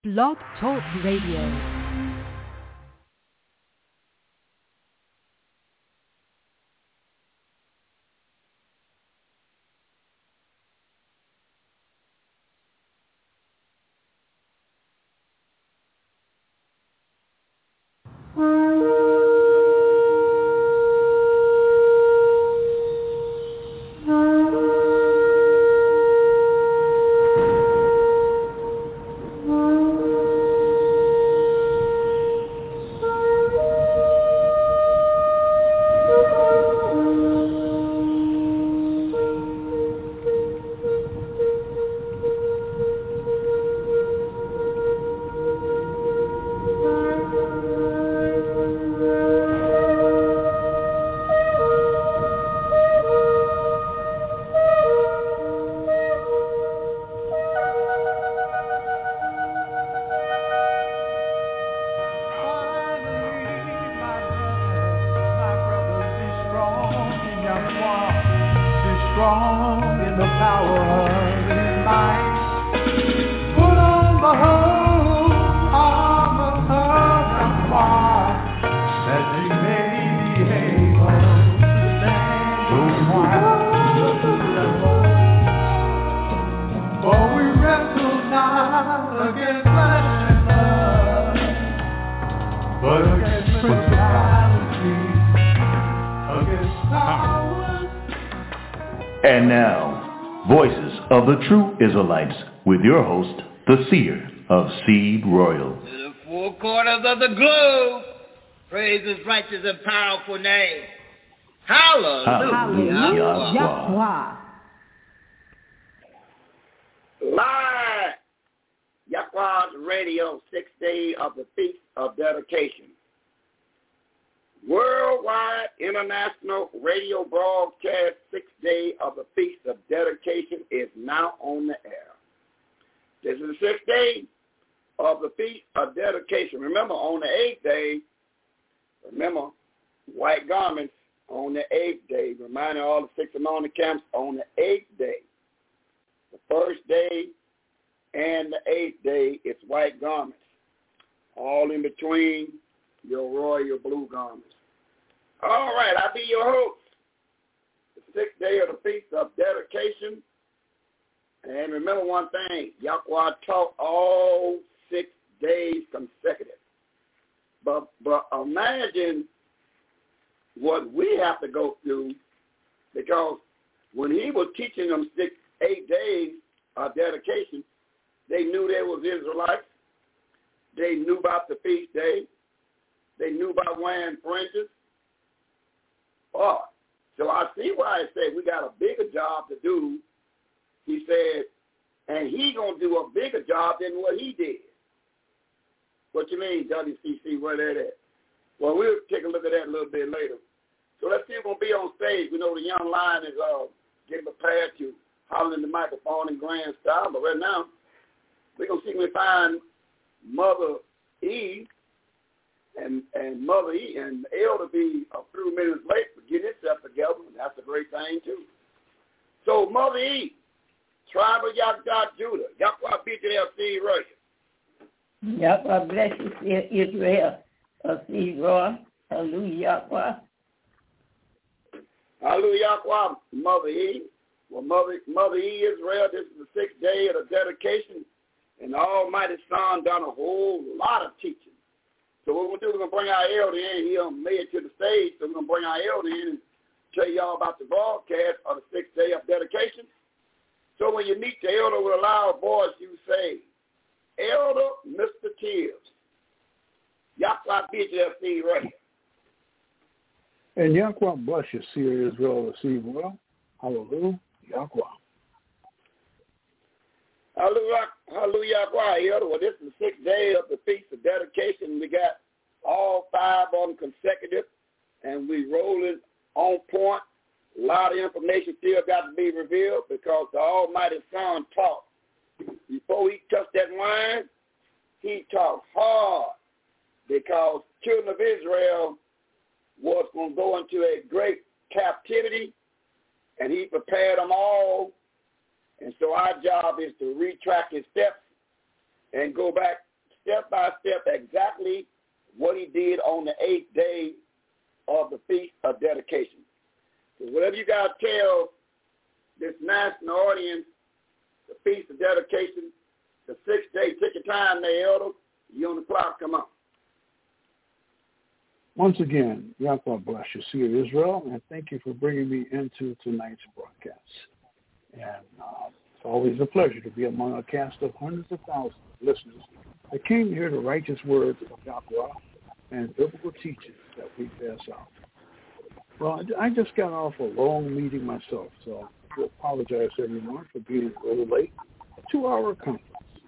Blog Talk Radio. And now, Voices of the True Israelites, with your host, the Seer of Seed Royal. To the four corners of the globe, praise His righteous and powerful name. Hallelujah. Hallelujah. Live, Yahweh's Radio, 6th day of the Feast of Dedication. Worldwide International Radio Broadcast, 6th day of the Feast of Dedication is now on the air. This is the 6th day of the Feast of Dedication. Remember, on the 8th day, white garments on the 8th day, reminding all the 6 anointed camps on the 8th day. The first day and the 8th day, it's white garments. All in between, your royal blue garments. All right, I'll be your host. The 6th day of the Feast of Dedication. And remember one thing, Yahweh taught all 6 days consecutive. But imagine what we have to go through, because when he was teaching them 8 days of dedication, they knew they was Israelites. They knew about the feast day. They knew about wearing fringes. Oh, so I see why I said we got a bigger job to do. He said, and he going to do a bigger job than what he did. What you mean, WCC, where that at? Well, we'll take a look at that a little bit later. So let's see who's going to be on stage. We know the young lion is getting prepared to holler in the microphone in grand style, but right now, we're going to see if we find Mother Eve and Mother E and Elder be a few minutes late for getting itself together, and that's a great thing too. So Mother E, tribe of Yahweh Judah, Yahweh BJL Seed Royal. Yahweh bless you, Israel of Seed Royal. Hallelujah, Yahweh. Hallelujah, Yahweh, Mother E. Well, Mother E Israel, this is the 6th day of the dedication, and the Almighty Son done a whole lot of teaching. So what we're going to do, we're going to bring our elder in. He made it to the stage, so we're going to bring our elder in and tell y'all about the broadcast of the 6th day of dedication. So when you meet the elder with a loud voice, you say, Elder Mr. Tibbs, Yahweh BJFC right. And Yahweh bless you, Seer Israel, receive well. Hallelujah, Yahweh. Hallelujah, Yahweh. Well, this is the 6th day of the Feast of Dedication. We got all 5 of them consecutive, and we rolling on point. A lot of information still got to be revealed because the Almighty Son taught. Before he touched that wine, he taught hard because children of Israel was going to go into a great captivity, and he prepared them all. And so our job is to retrack his steps and go back step by step exactly what he did on the 8th day of the Feast of Dedication. So whatever you got to tell this national audience, the Feast of Dedication, the 6th day, take your time there, Elder. You on the clock, come on. Once again, Yahweh bless you, Seer Israel, and thank you for bringing me into tonight's broadcast. And it's always a pleasure to be among a cast of hundreds of thousands of listeners that came to hear the righteous words of Yahweh and biblical teachings that we pass out. Well, I just got off a long meeting myself, so I apologize to everyone for being a little late. A 2-hour conference.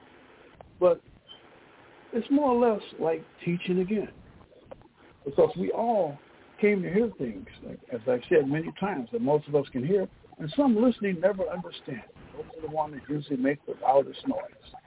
But it's more or less like teaching again, because we all came to hear things, like, as I've said many times, that most of us can hear, and some listening never understand. Those are the ones that usually make the loudest noise.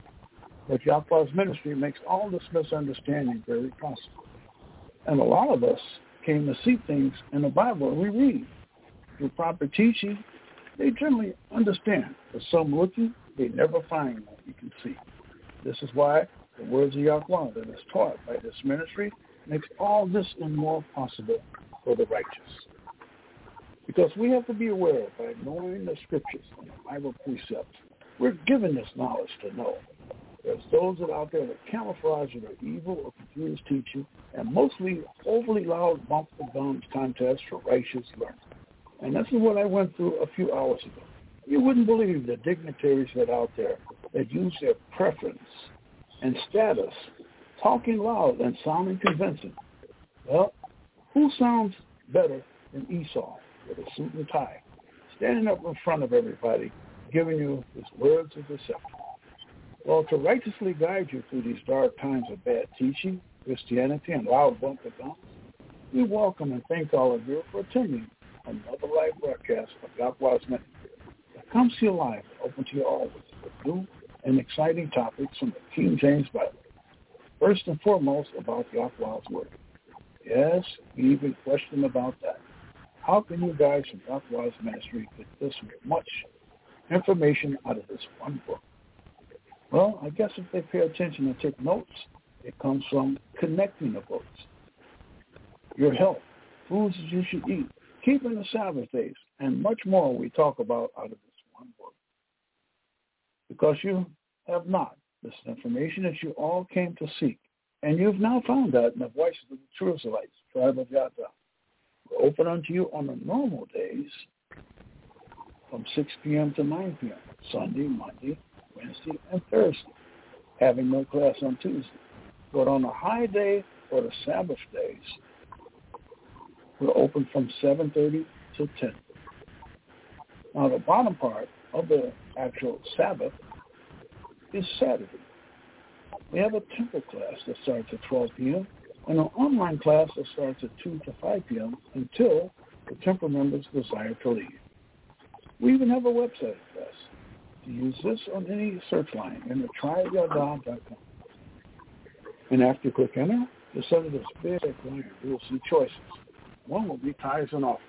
But Yahweh's ministry makes all this misunderstanding very possible. And a lot of us came to see things in the Bible, and we read. Through proper teaching, they generally understand. For some looking, they never find what you can see. This is why the words of Yahweh that is taught by this ministry makes all this and more possible for the righteous. Because we have to be aware, by knowing the scriptures and the Bible precepts, we're given this knowledge to know. There's those that out there that camouflage their evil or confused teaching and mostly overly loud bump the gums contests for righteous learning. And this is what I went through a few hours ago. You wouldn't believe the dignitaries that out there that use their preference and status, talking loud and sounding convincing. Well, who sounds better than Esau with a suit and tie, standing up in front of everybody, giving you his words of deception? Well, to righteously guide you through these dark times of bad teaching, Christianity, and loud bump of gums, we welcome and thank all of you for attending another live broadcast of Yahweh's ministry that comes to you live, open to you always, with new and exciting topics from the King James Bible. First and foremost, about Yahweh's Word. Yes, we even question about that. How can you guys from Yahweh's ministry get this much information out of this one book? Well, I guess if they pay attention and take notes, it comes from connecting the books. Your health, foods that you should eat, keeping the Sabbath days, and much more we talk about out of this one book. Because you have not this information that you all came to seek, and you've now found that in the voices of the true Israelites, tribe of Yahweh. We're open unto you on the normal days from 6 p.m. to 9 p.m., Sunday, Monday, Wednesday, and Thursday, having no class on Tuesday. But on a high day or the Sabbath days, we're open from 7:30 to 10. Now, the bottom part of the actual Sabbath is Saturday. We have a temple class that starts at 12 p.m. and an online class that starts at 2 to 5 p.m. until the temple members desire to leave. We even have a website address. To use this on any search line in the tribeyahweh.com. And after you click enter, you'll send this big line. You will see choices. One will be tithes and offerings.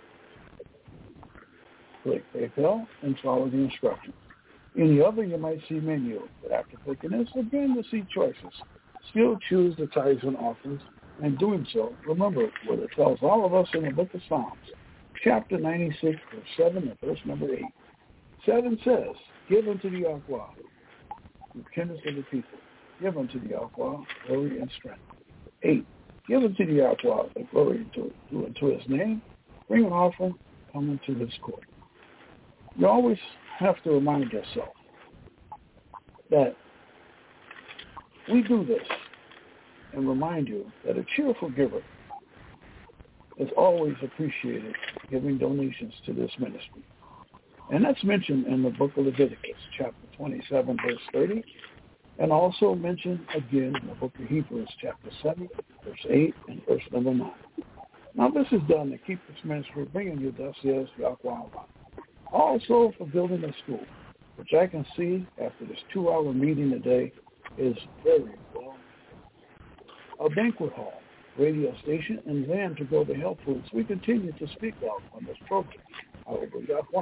Click PayPal and follow the instructions. In the other, you might see menu. But after clicking this, again, you'll see choices. Still choose the tithes and offerings. And doing so, remember what it tells all of us in the book of Psalms, chapter 96, verse 7 and verse number 8. 7 says, give unto the Yahweh, repentance of the people. Give unto the Yahweh glory and strength. 8, give unto the Yahweh the glory to his name. Bring an offering, come into his court. You always have to remind yourself that we do this and remind you that a cheerful giver is always appreciated, giving donations to this ministry. And that's mentioned in the book of Leviticus, chapter 27, verse 30, and also mentioned again in the book of Hebrews, chapter 7, verse 8, and verse number 9. Now, this is done to keep this ministry bringing you, thus says Yahweh. Also for building a school, which I can see after this 2-hour meeting today is very well. A banquet hall, radio station, and van to go to health foods we continue to speak of on this program. However, Yahweh.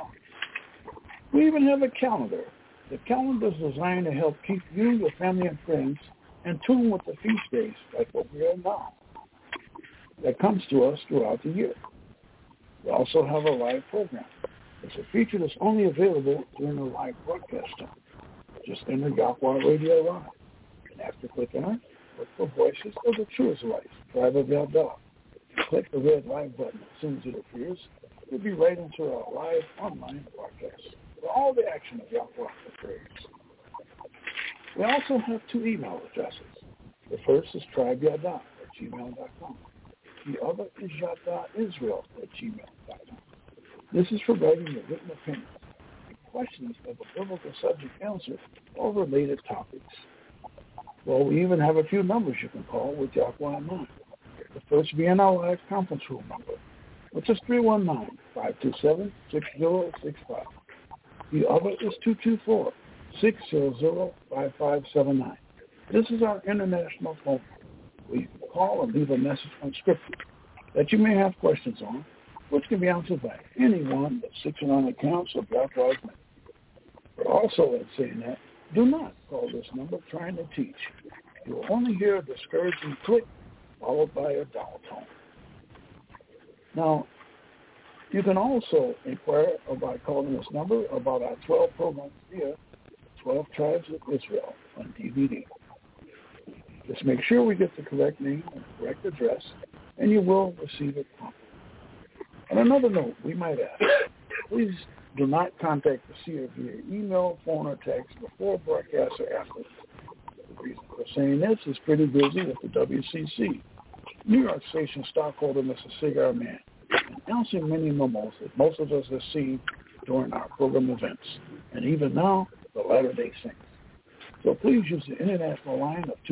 We even have a calendar. The calendar is designed to help keep you, your family, and friends in tune with the feast days like what we are now that comes to us throughout the year. We also have a live program. It's a feature that's only available during the live broadcast time. Just enter Yahweh Radio Live. And after clicking on it, look for Voices of the True Israelites, Tribe of Yahweh. Click the red live button as soon as it appears. You'll be right into our live online broadcast where all the action of Yahweh occurs. We also have 2 email addresses. The first is tribeyada@gmail.com. The other is yadaisrael@gmail.com. This is for writing your written opinions and questions of a biblical subject answer or related topics. Well, we even have a few numbers you can call with Yahweh in mind. The first being our live conference room number, which is 319-527-6065. The other is 224-600-5579. This is our international phone where you can call and leave a message unscripted that you may have questions on, which can be answered by anyone that sits on accounts of Yahweh's name. But also, in saying that, do not call this number trying to teach. You will only hear a discouraging click followed by a dial tone. Now, you can also inquire about calling this number about our 12 programs via 12 Tribes of Israel on DVD. Just make sure we get the correct name and correct address, and you will receive it promptly. On another note, we might ask, please do not contact the seer via email, phone, or text before broadcast or after. The reason for saying this is pretty busy with the WCC, New York Station stockholder Mr. Cigar Man, announcing many memos that most of us have seen during our program events, and even now, the Latter-day Saints. So please use the international line of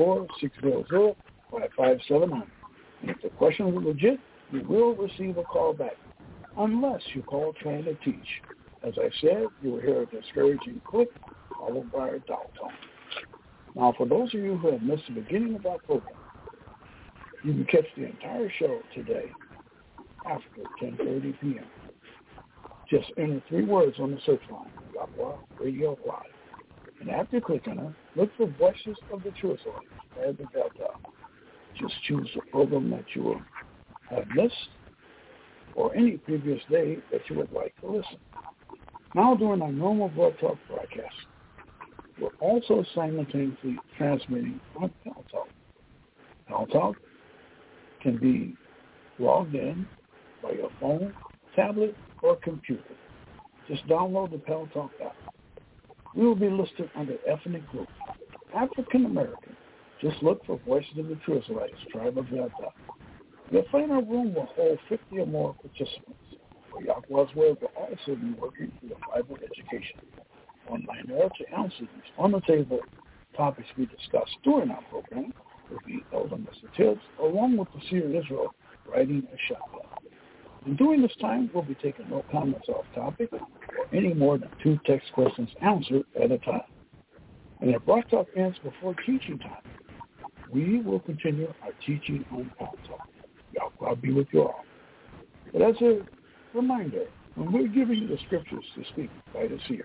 224-600-5579. And if the question is legit, you will receive a call back, unless you call trying to teach. As I said, you will hear a discouraging click followed by a dial tone. Now, for those of you who have missed the beginning of our program, you can catch the entire show today after 10:30 p.m. Just enter 3 words on the search line, Yahweh Radio Live. And after clicking on it, look for Voices of the True Israelites, Tribe of Yahweh. Just choose the program that you will have missed or any previous day that you would like to listen. Now, during our normal Blog Talk broadcast, we're also simultaneously transmitting on Paltalk. Paltalk can be logged in by your phone, tablet, or computer. Just download the Paltalk app. We will be listed under ethnic group, African American. Just look for Voices of the True Israelites, Tribe of Yahweh. You'll find our room will hold 50 or more participants. For Yahweh's Word will also be working through the Bible education online there to answer these on-the-table topics we discussed during our program will be Elder Mr. Tibbs, along with the Seer Israel writing a shotgun. And during this time, we'll be taking no comments off topic or any more than 2 text questions answered at a time. And if Blog Talk ends before teaching time, we will continue our teaching on Paltalk. I'll be with you all. But as a reminder, when we're giving you the scriptures to speak by the seer,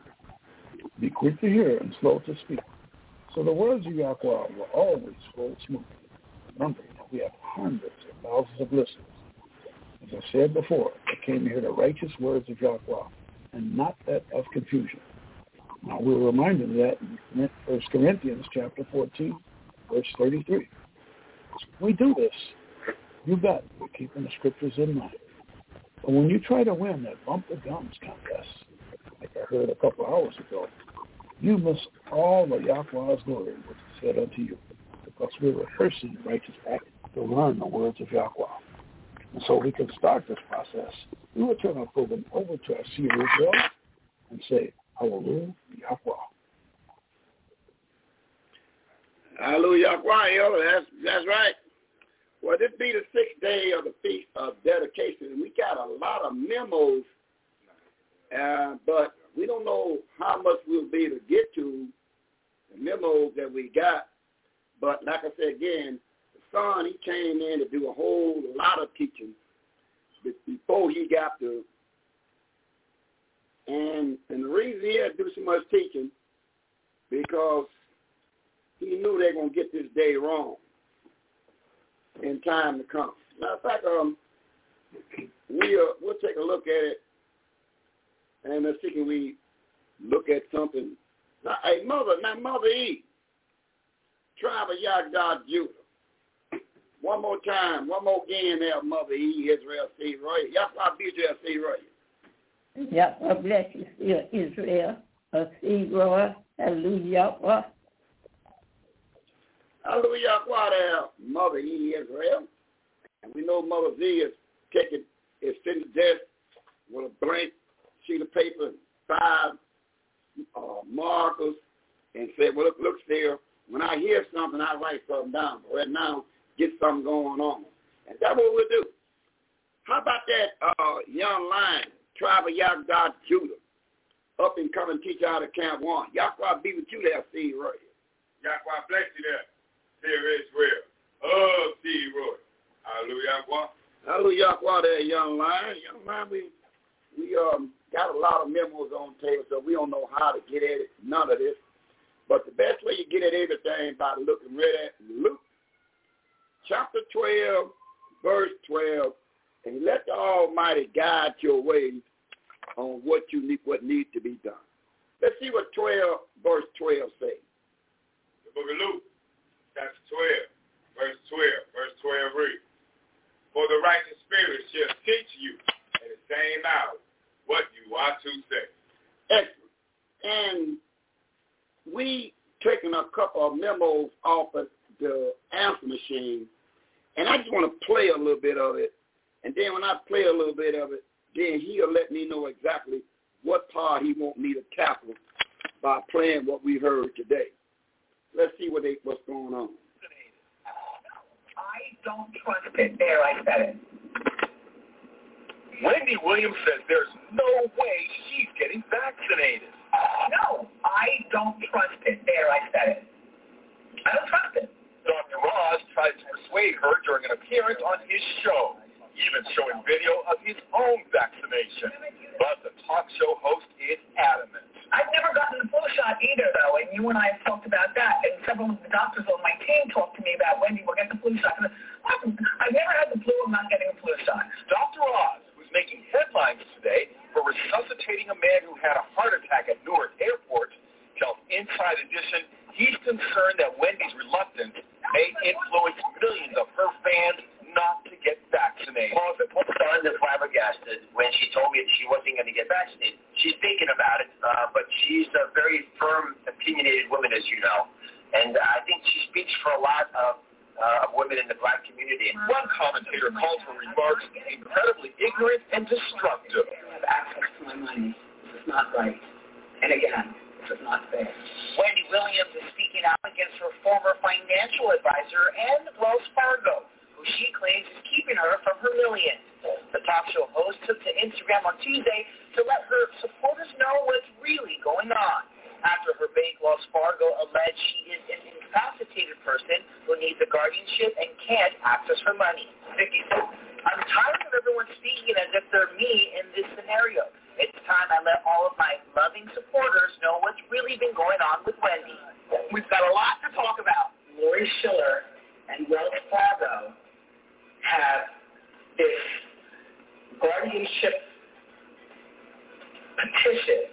be quick to hear and slow to speak. So the words of Yahweh will always flow smoothly. Remember that we have hundreds of thousands of listeners. As I said before, they came to hear the righteous words of Yahweh and not that of confusion. Now we're reminded of that in 1 Corinthians chapter 14, verse 33. We do this, you bet, we're keeping the scriptures in mind. But when you try to win that bump the gums contest, like I heard a couple hours ago, you miss all of Yahweh's glory, which is said unto you, because we're rehearsing the righteous act to learn the words of Yahweh. And so we can start this process. We will turn our program over to our Seer Israel and say, Hallelujah, Yahweh. Hallelujah, Yahweh. That's right. Well, this be the 6th day of the Feast of Dedication, and we got a lot of memos, but we don't know how much we'll be able to get to the memos that we got. But like I said again, the son, he came in to do a whole lot of teaching before he got to. And the reason he had to do so much teaching, because he knew they were going to get this day wrong in time to come. Matter of fact, we'll take a look at it, and let's see, can we look at something. Now, hey, Mother Eve, tribe of Yagdad, Judah. One more time, one more again there, Mother Eve, Israel, Steve Roy. Yahweh be Israel, Steve Roy. Yahweh bless you, Israel, Steve Roy. Hallelujah. Hallelujah, there, Mother Eve, Israel. And we know Mother Z is sitting to death with a blank sheet of paper, 5 markers, and said, well, look there. When I hear something, I write something down. But right now, get something going on. And that's what we'll do. How about that young lion, tribe of Yagdad, Judah, up and come and teach out of Camp 1. Yahweh be with you there, Steve Roy. Yahweh bless you there, Steve Israel. Steve Roy. Hallelujah, Yahweh. Hallelujah, Yahweh there, young lion. Young lion, we got a lot of memos on the table, so we don't know how to get at it, none of this. But the best way you get at everything by looking right at Luke chapter 12, verse 12, and let the Almighty guide your ways on what needs to be done. Let's see what verse 12 says. The book of Luke, chapter 12, verse 12 reads, for the righteous spirit shall teach you at the same hour what you are to say. Excellent. And we taken a couple of memos off of the answer machine, and I just want to play a little bit of it. And then when I play a little bit of it, then he'll let me know exactly what part he want me to tackle by playing what we heard today. Let's see what's going on. I don't trust it. There, I said it. Wendy Williams says there's no way she's getting vaccinated. No, I don't trust it. There, I said it. I don't trust it. Dr. Oz tried to persuade her during an appearance on his show, even showing video of his own vaccination. But the talk show host is adamant. I've never gotten the flu shot either, though, and you and I have talked about that. And several of the doctors on my team talked to me about, Wendy, we'll get the flu shot. I've never had the flu. I'm not getting a flu shot. Dr. Oz, who's making headlines today for resuscitating a man who had a heart attack at Newark Airport, tells Inside Edition he's concerned that Wendy's reluctance may influence millions of her fans not to get vaccinated. Well, the poor son is flabbergasted when she told me that she wasn't going to get vaccinated. She's thinking about it, but she's a very firm, opinionated woman, as you know. And I think she speaks for a lot of women in the black community. One commentator calls her remarks incredibly ignorant and destructive. I have access to my money. This is not right. And again, this is not fair. Wendy Williams is speaking out against her former financial advisor and Wells Fargo, who she claims is keeping her from her millions. The talk show host took to Instagram on Tuesday to let her supporters know what's really going on. After her bank, Wells Fargo, alleged she is an incapacitated person who needs a guardianship and can't access her money. Vicky said, I'm tired of everyone speaking as if they're me in this scenario. It's time I let all of my loving supporters know what's really been going on with Wendy. We've got a lot to talk about. Lori Schiller and Wells Fargo have this guardianship petition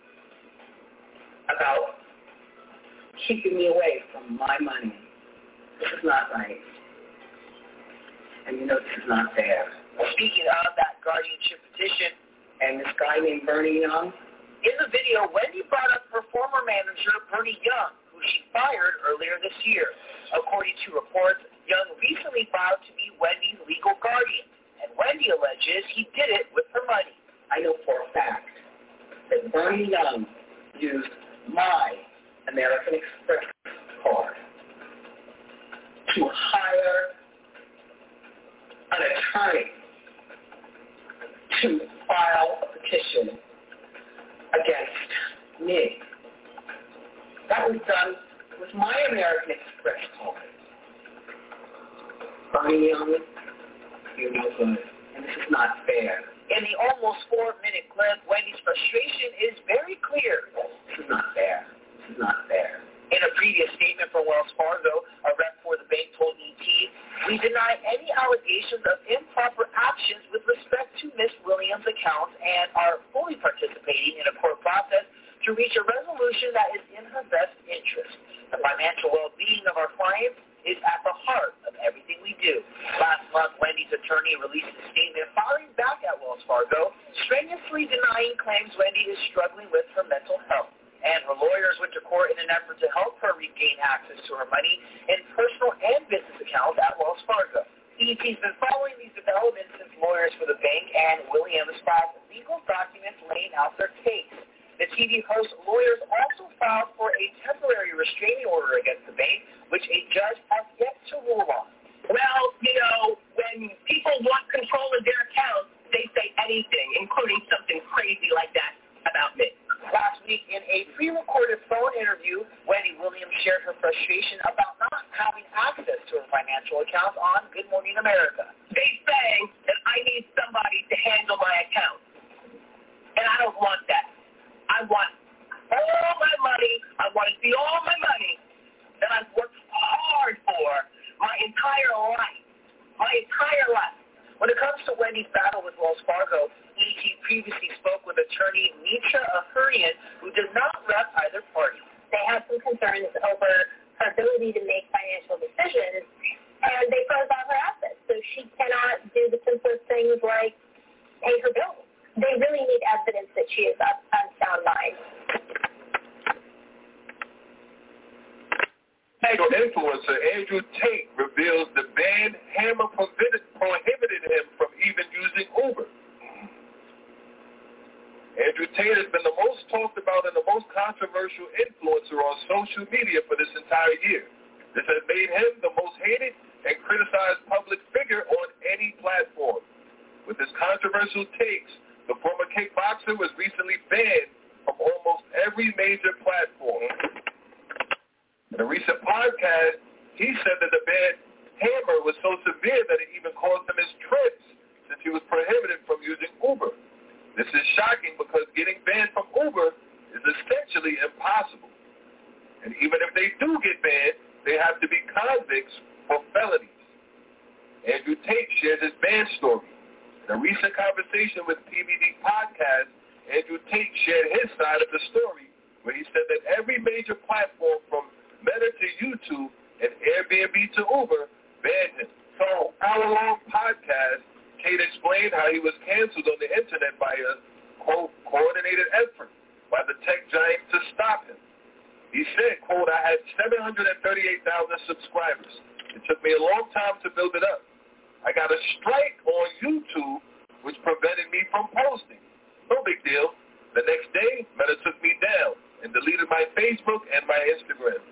about keeping me away from my money. This is not right. And you know this is not fair. Speaking of that guardianship petition, and this guy named Bernie Young, in the video, Wendy brought up her former manager, Bernie Young, who she fired earlier this year. According to reports, Young recently vowed to be Wendy's legal guardian, and Wendy alleges he did it with her money. I know for a fact that Bernie Young used my American Express card to hire an attorney to file a petition against me. That was done with my American Express card. Bernie Young, you're no good, and this is not fair. In the almost 4-minute clip, Wendy's frustration is very clear. This is not fair. This is not fair. In a previous statement from Wells Fargo, a rep for the bank told ET, "We deny any allegations of improper actions with respect to Ms. Williams' accounts and are fully participating in a court process to reach a resolution that is in her best interest. The financial well-being of our clients is at the heart of everything we do." Last month, Wendy's attorney released a statement firing back at Wells Fargo, strenuously denying claims Wendy is struggling with her mental health. And her lawyers went to court in an effort to help her regain access to her money in personal and business accounts at Wells Fargo. ET's been following these developments since lawyers for the bank and Williams filed legal documents laying out their case. The TV host's lawyers also filed for a temporary restraining order against the bank, which a judge has yet to rule on. Well, you know, when people want control of their accounts, they say anything, including something crazy like that about me. Last week, in a pre-recorded phone interview, Wendy Williams shared her frustration about not having access to her financial accounts on Good Morning America. They say that I need somebody to handle my account, and I don't want that. I want all my money. I want to see all my money that I've worked hard for my entire life. When it comes to Wendy's battle with Wells Fargo, ET previously spoke with attorney Mitra Ahurian, who does not rep either party. They have some concerns over her ability to make financial decisions, and they froze all her assets. So she cannot do the simplest things like pay her bills. They really need evidence that she is of sound mind. Influencer Andrew Tate reveals the band Hammer prohibited him from even using Uber. Andrew Tate has been the most talked about and the most controversial influencer on social media for this entire year. This has made him the most hated and criticized public figure on any platform. With his controversial takes, the former kickboxer was recently banned from almost every major platform. In a recent podcast, he said that the band Hammer was so severe that it even cost him his trips since he was prohibited from using Uber. This is shocking because getting banned from Uber is essentially impossible. And even if they do get banned, they have to be convicts for felonies. Andrew Tate shared his ban story. In a recent conversation with PBD Podcast, Andrew Tate shared his side of the story where he said that every major platform from Meta to YouTube and Airbnb to Uber banned him. So, hour-long podcast, Tate explained how he was canceled on the internet by a, quote, coordinated effort by the tech giant to stop him. He said, quote, "I had 738,000 subscribers. It took me a long time to build it up. I got a strike on YouTube, which prevented me from posting. No big deal. The next day, Meta took me down and deleted my Facebook and my Instagram."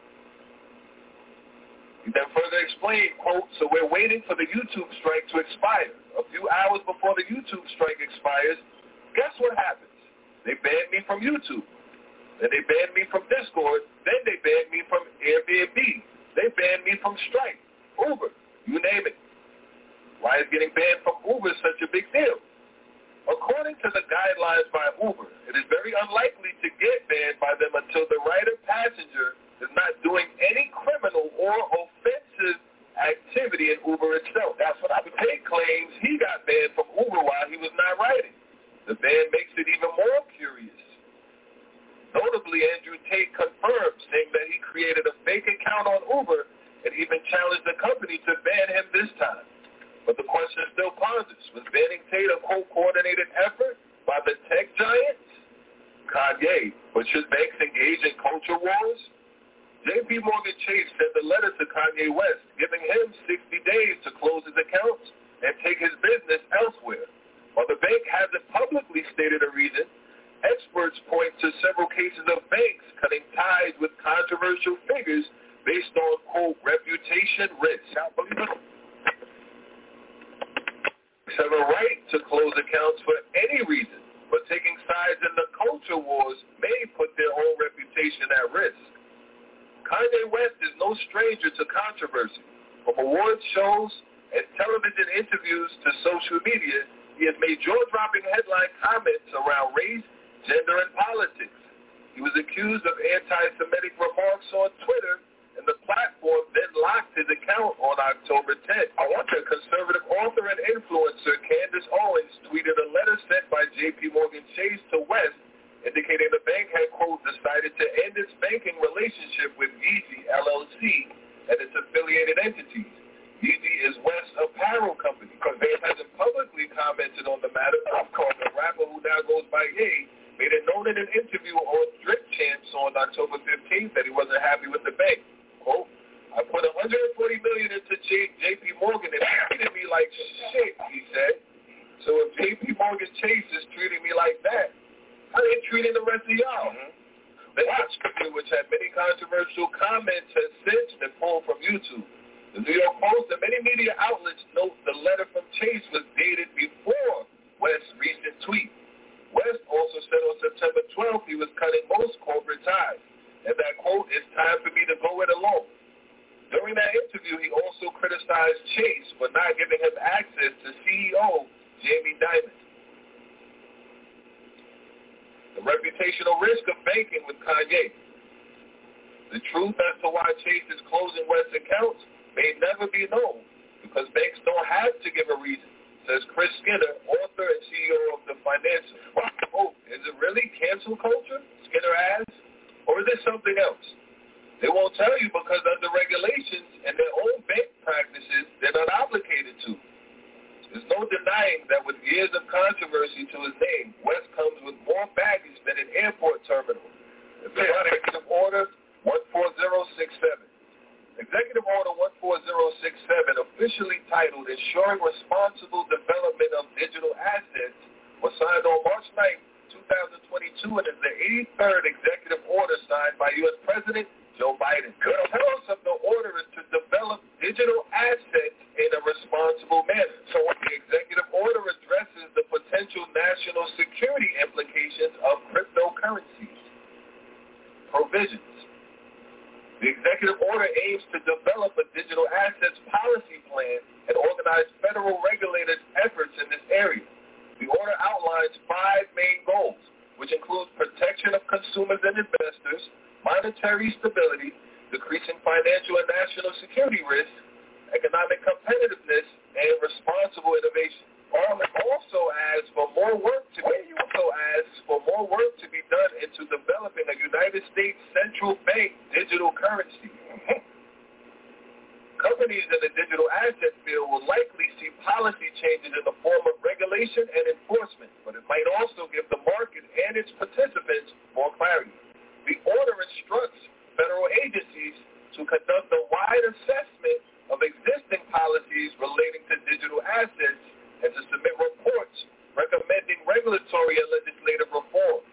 He then further explained, quote, "So we're waiting for the YouTube strike to expire. A few hours before the YouTube strike expires, guess what happens? They banned me from YouTube. Then they banned me from Discord. Then they banned me from Airbnb. They banned me from Stripe, Uber, you name it. Why is getting banned from Uber such a big deal? According to the guidelines by Uber, it is very unlikely to get banned by them until the rider-passenger is not doing any criminal or offensive activity in Uber itself. That's what Tate claims. He got banned from Uber while he was not riding. The ban makes it even more curious. Notably, Andrew Tate confirmed, saying that he created a fake account on Uber and even challenged the company to ban him this time. But the question still ponders, was banning Tate a coordinated effort by the tech giants? Kanye, but should banks engage in culture wars? J.P. Morgan Chase sent a letter to Kanye West, giving him 60 days to close his accounts and take his business elsewhere. While the bank hasn't publicly stated a reason, experts point to several cases of banks cutting ties with controversial figures based on, quote, reputation risk. Now, believe it, have a right to close accounts for any reason, but taking sides in the culture wars may put their own reputation at risk. Kanye West is no stranger to controversy. From awards shows and television interviews to social media, he has made jaw-dropping headline comments around race, gender, and politics. He was accused of anti-Semitic remarks on Twitter, and the platform then locked his account on October 10th. Conservative author and influencer Candace Owens tweeted a letter sent by J.P. Morgan Chase to West, indicating the bank had, quote, decided to end its banking relationship with Yeezy LLC and its affiliated entities. Yeezy is West's apparel company. Corvette hasn't publicly commented on the matter. Of course, the rapper who now goes by Ye made it known in an interview on Drip Champs on October 15th that he wasn't happy with the bank. Quote, I put $140 million into J.P. Morgan and they treated me like shit, he said. So if J.P. Morgan Chase is treating me like that, how are they treating the rest of y'all? The interview, which had many controversial comments, has since been pulled from YouTube. The New York Post and many media outlets note the letter from Chase was dated before West's recent tweet. West also said on September 12th he was cutting most corporate ties, and that, quote, it's time for me to go it alone. During that interview, he also criticized Chase for not giving him access to CEO Jamie Dimon. The reputational risk of banking with Kanye. The truth as to why Chase is closing West's accounts may never be known because banks don't have to give a reason, says Chris Skinner, author and CEO of The Financial. Oh, is it really cancel culture, Skinner asks, or is it something else? They won't tell you because under regulations and their own bank practices, they're not obligated to. There's no denying that with years of controversy to his name, West comes with more baggage than an airport terminal. Executive Order 14067. Executive Order 14067, officially titled Ensuring Responsible Development of Digital Assets, was signed on March 9, 2022, and is the 83rd executive order signed by U.S. President Joe Biden. The purpose of the order is to develop digital assets in a responsible manner. So the executive order addresses the potential national security implications of cryptocurrencies. Provisions. The executive order aims to develop a digital assets policy plan and organize federal regulators' efforts in this area. The order outlines 5 main goals, which include protection of consumers and investors, monetary stability, decreasing financial and national security risks, economic competitiveness, and responsible innovation. Parliament also asks for more work to be done into developing a United States central bank digital currency. Companies in the digital asset field will likely see policy changes in the form of regulation and enforcement, but it might also give the market and its participants more clarity. The order instructs federal agencies to conduct a wide assessment of existing policies relating to digital assets and to submit reports recommending regulatory and legislative reforms.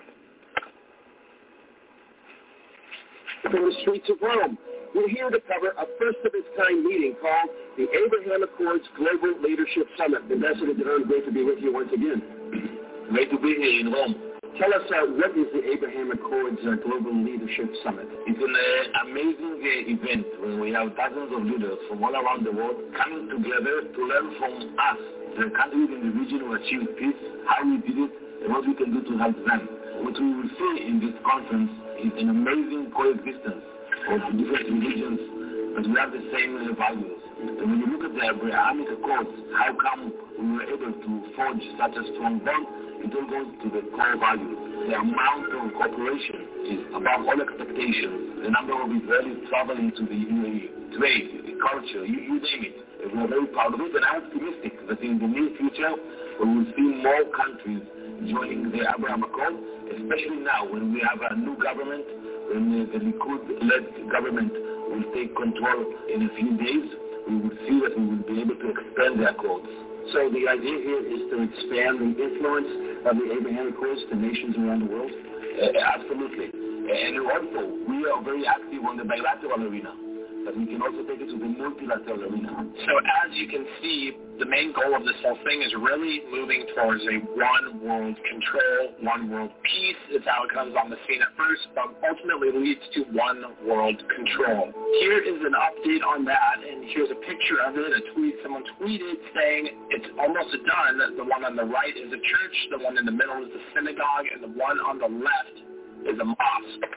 From the streets of Rome, we're here to cover a first-of-its-kind meeting called the Abraham Accords Global Leadership Summit. Ambassador Dehaene, great to be with you once again. Great to be here in Rome. Tell us, what is the Abraham Accords Global Leadership Summit? It's an amazing event where we have dozens of leaders from all around the world coming together to learn from us, the countries in the region who achieved peace, how we did it, and what we can do to help them. What we will see in this conference is an amazing coexistence of different religions, but we have the same values. And when you look at the Abrahamic Accords, how come we were able to forge such a strong bond? It all goes to the core values. The amount of cooperation is above all expectations. The number of Israelis traveling to the UAE, trade, culture, you name it. We're very proud of it, and I'm optimistic that in the near future we will see more countries joining the Abraham Accord, especially now when we have a new government, when the Likud-led government will take control in a few days. We will see that we will be able to expand the accords. So the idea here is to expand the influence of the Abraham Accords to nations around the world? Absolutely. And also, we are very active on the bilateral arena, but we can also take it to the multilateral arena. So as you can see, the main goal of this whole thing is really moving towards a one-world control, one-world peace. It's how it comes on the scene at first, but ultimately leads to one-world control. Here is an update on that, and here's a picture of it, a tweet. Someone tweeted saying it's almost done. The one on the right is a church, the one in the middle is a synagogue, and the one on the left is a mosque.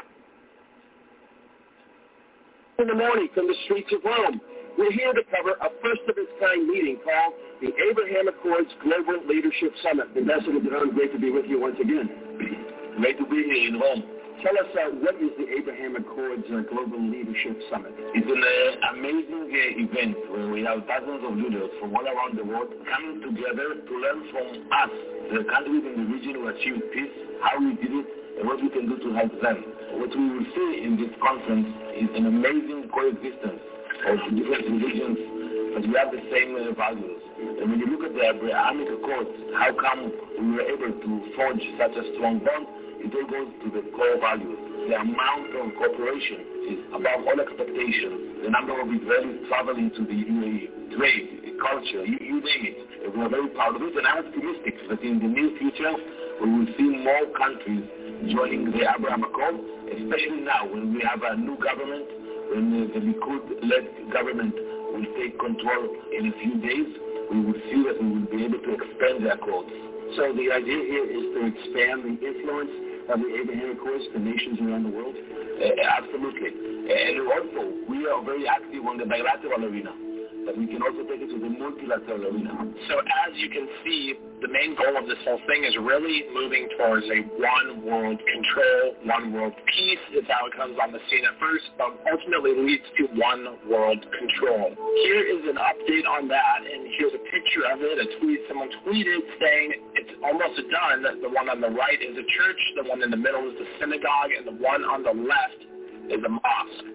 In the morning from the streets of Rome, we're here to cover a first-of-its-kind meeting called the Abraham Accords Global Leadership Summit. Ambassador Duran, great to be with you once again. Great to be here in Rome. Tell us, what is the Abraham Accords Global Leadership Summit? It's an amazing event where we have thousands of leaders from all around the world coming together to learn from us, the countries in the region who achieved peace, how we did it, and what we can do to help them. What we will see in this conference is an amazing coexistence of different religions, but we have the same values. And when you look at the Abrahamic Accords, how come we were able to forge such a strong bond? It all goes to the core values. The amount of cooperation is above all expectations. The number of Israelis traveling to the UAE, trade, culture, you name it. We are very proud of it, and I'm optimistic that in the near future we will see more countries joining the Abraham Accord, especially now when we have a new government, when the Likud-led government will take control in a few days. We will see that we will be able to expand the accords. So the idea here is to expand the influence of the Abraham Accords to nations around the world? Absolutely. And also, we are very active on the bilateral arena, but we can also take it to the multilateral arena. So as you can see, the main goal of this whole thing is really moving towards a one world control, one world peace. It's how it comes on the scene at first, but ultimately leads to one world control. Here is an update on that, and here's a picture of it, a tweet someone tweeted saying it's almost done. The one on the right is a church, the one in the middle is the synagogue, and the one on the left is a mosque.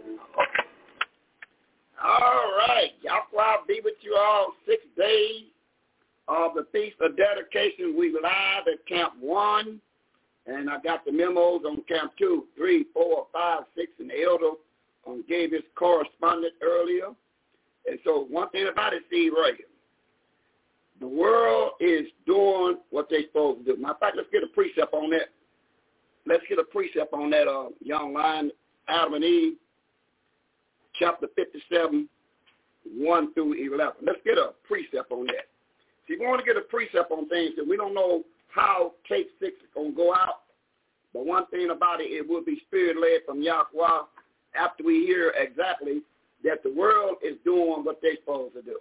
All right. Yahweh be with you all 6 days of the Feast of Dedication. We live at Camp 1, and I got the memos on Camp 2, 3, 4, 5, 6, and the elder gave his correspondent earlier. And so one thing about it, Steve Reagan, the world is doing what they're supposed to do. Matter of fact, let's get a precept on that. Let's get a precept on that young line, Adam and Eve, chapter 57, 1 through 11. Let's get a precept on that. See, we want to get a precept on things that we don't know how tape 6 is going to go out. But one thing about it, it will be spirit-led from Yahweh after we hear exactly that the world is doing what they're supposed to do.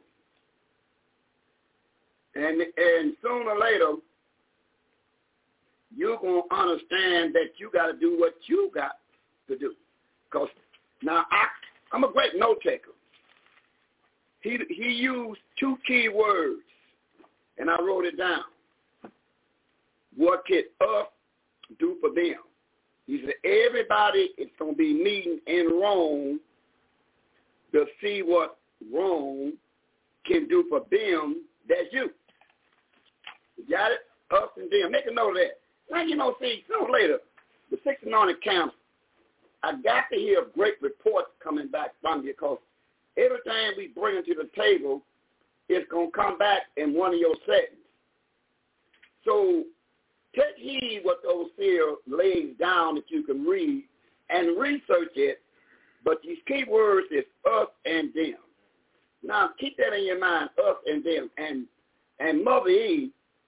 And sooner or later, you're going to understand that you got to do what you got to do. Because now I'm a great note taker. He used 2 key words, and I wrote it down. What can us do for them? He said everybody is going to be meeting in Rome to see what Rome can do for them. That's you. You got it? Us and them. Make a note of that. Now, see, sooner or later, the 6 anointed camps, I got to hear great reports coming back from you because everything we bring to the table is going to come back in one of your settings. So take heed what those seers lays down that you can read and research it, but these key words is us and them. Now, keep that in your mind, us and them. And Mother Eve,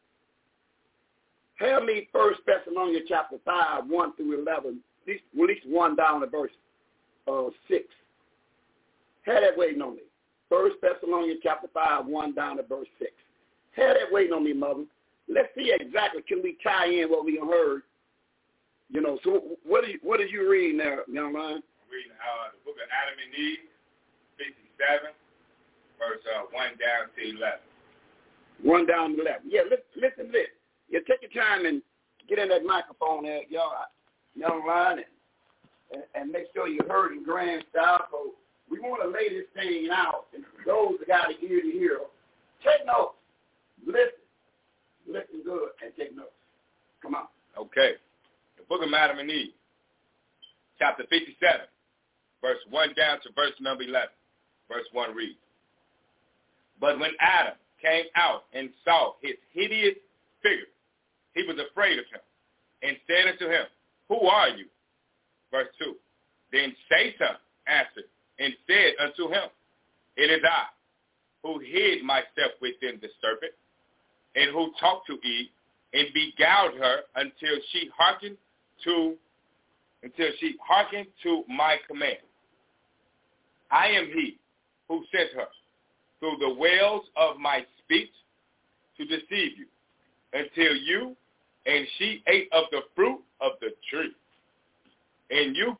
have me 1 Thessalonians chapter 5, 1 through 11, at least 1 down to verse 6. Have that waiting on me. 1 Thessalonians chapter 5, 1 down to verse 6. Have that waiting on me, Mother. Let's see exactly, can we tie in what we heard? So what are you reading there, young man? I'm reading the book of Adam and Eve, 57, verse 1 down to 11. 1 down to 11. Yeah, listen to this. You take your time and get in that microphone there, young line, and make sure you heard in grand style. So we want to lay this thing out, and those that got an ear to hear, take notes. Listen good, and take notes. Come on. Okay. The book of Adam and Eve, chapter 57, verse 1 down to verse number 11. Verse 1 reads, But when Adam came out and saw his hideous figure, he was afraid of him and said unto him, Who are you? Verse 2, Then Satan answered and said unto him, It is I, who hid myself within the serpent, and who talked to Eve, and beguiled her until she hearkened to my command. I am he who sent her through the wells of my speech to deceive you, until you and she ate of the fruit of the tree. And you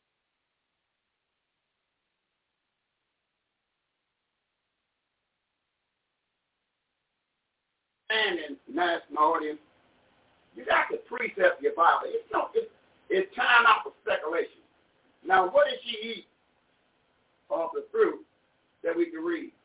and national audience, you got to precept your Bible. It's time out for speculation. Now, what did she eat of the fruit that we can read?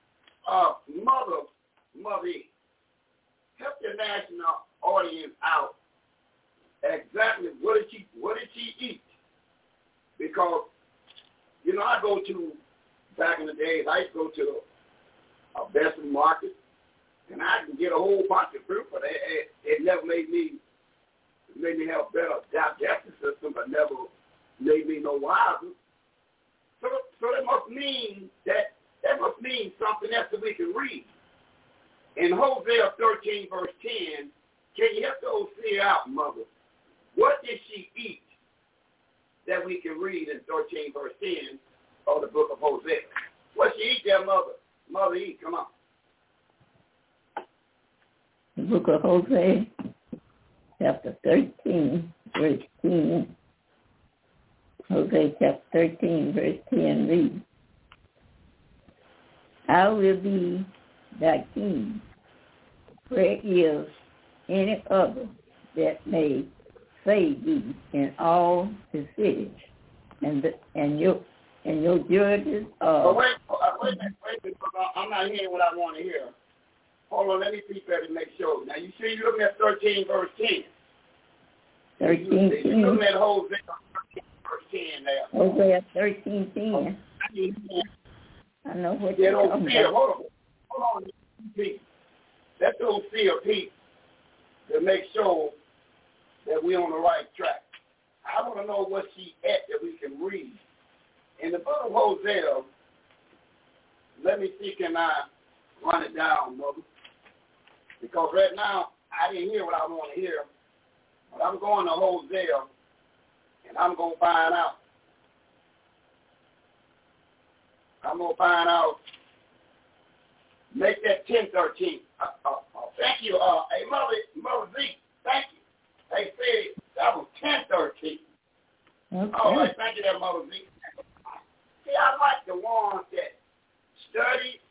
Mother E, help the national audience out exactly what did she eat? Because, I go to, back in the days, I used to go to a Bessemer market, and I can get a whole bunch of fruit, but it never made me have a better digestive system, but never made me no wiser. So that must mean something else that we can read. In Hosea 13, verse 10, can you help those see out, mother? What did she eat that we can read in 13, verse 10 of the book of Hosea? What she eat there, mother? Mother eat, come on. The book of Hosea, chapter 13, verse 10. Hosea chapter 13, verse 10 reads, I will be thy king. Where is any other that may save thee in all the cities? And your judges are... Wait, I'm not hearing what I want to hear. Hold on, let me see better to make sure. Now, you see, you're looking at 13, verse 10. 13, 10. You're looking at Hosea 13, verse 10 there. Hosea 13, 10. I know what you're talking about. Hold on, Pete. Let's go see a Pete to make sure that we're on the right track. I want to know what she ate that we can read. In the book of Hosea, let me see, can I run it down, mother? Because right now, I didn't hear what I want to hear. But I'm going to Hosea, and I'm going to find out. Make that 10:13. Thank you. Hey, Mother Z, thank you. They said that was 10:13. Okay. All right, thank you, there, Mother Z. See, I like the ones that study,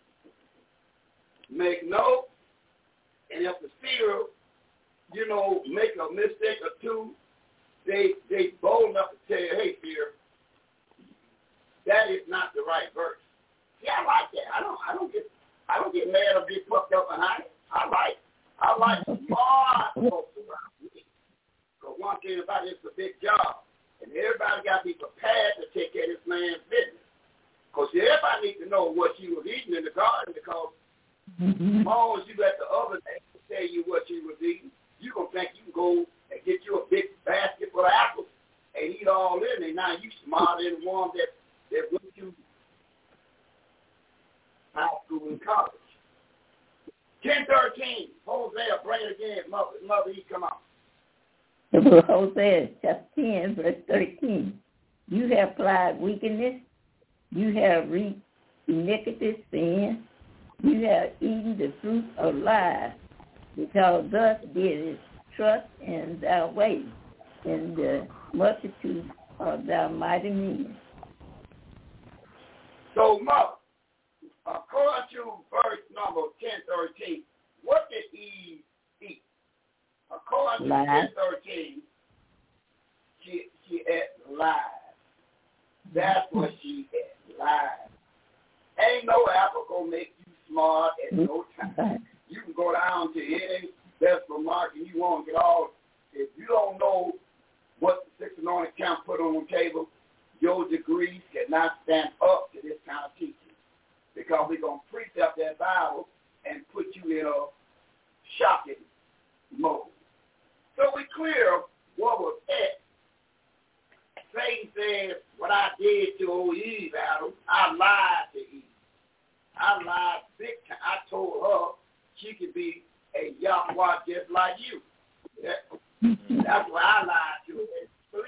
make notes, and if the seer, make a mistake or two, they bold enough to tell you, hey, seer, that is not the right verse. See, I like that. I don't get mad or get fucked up behind it. I like smart folks around me. Because one thing about it, it's a big job. And everybody got to be prepared to take care of this man's business. Because everybody needs to know what you was eating in the garden, because as long as you let the other neighbor tell you what you was eating, you're going to think you can go and get you a big basket full of apples and eat all in it. Now you smarter than the one that went to high school and college. 10:13, Hosea, bring it again. Mother, you come on. The book of Hosea, chapter 10, verse 13. You have plied wickedness. You have reaped iniquity, sin. You have eaten the fruit of lies, because thus didst trust in thy ways, in the multitude of thy mighty men. So, Mother, according to verse number 10:13, what did Eve eat? According to 10:13, she ate lies. That's what she ate, lies. Ain't no apple gonna make you smart at no time. You can go down to any vegetable market you want to get all. If you don't know what the 6 anointed camp put on the table, your degrees cannot stand up to this kind of teaching. Because we're going to precept that Bible and put you in a shocking mode. So we clear what was at. Satan said, what I did to old Eve, Adam, I lied to Eve. I lied big time. I told her she could be a Yahweh just like you. That's why I lied to her. So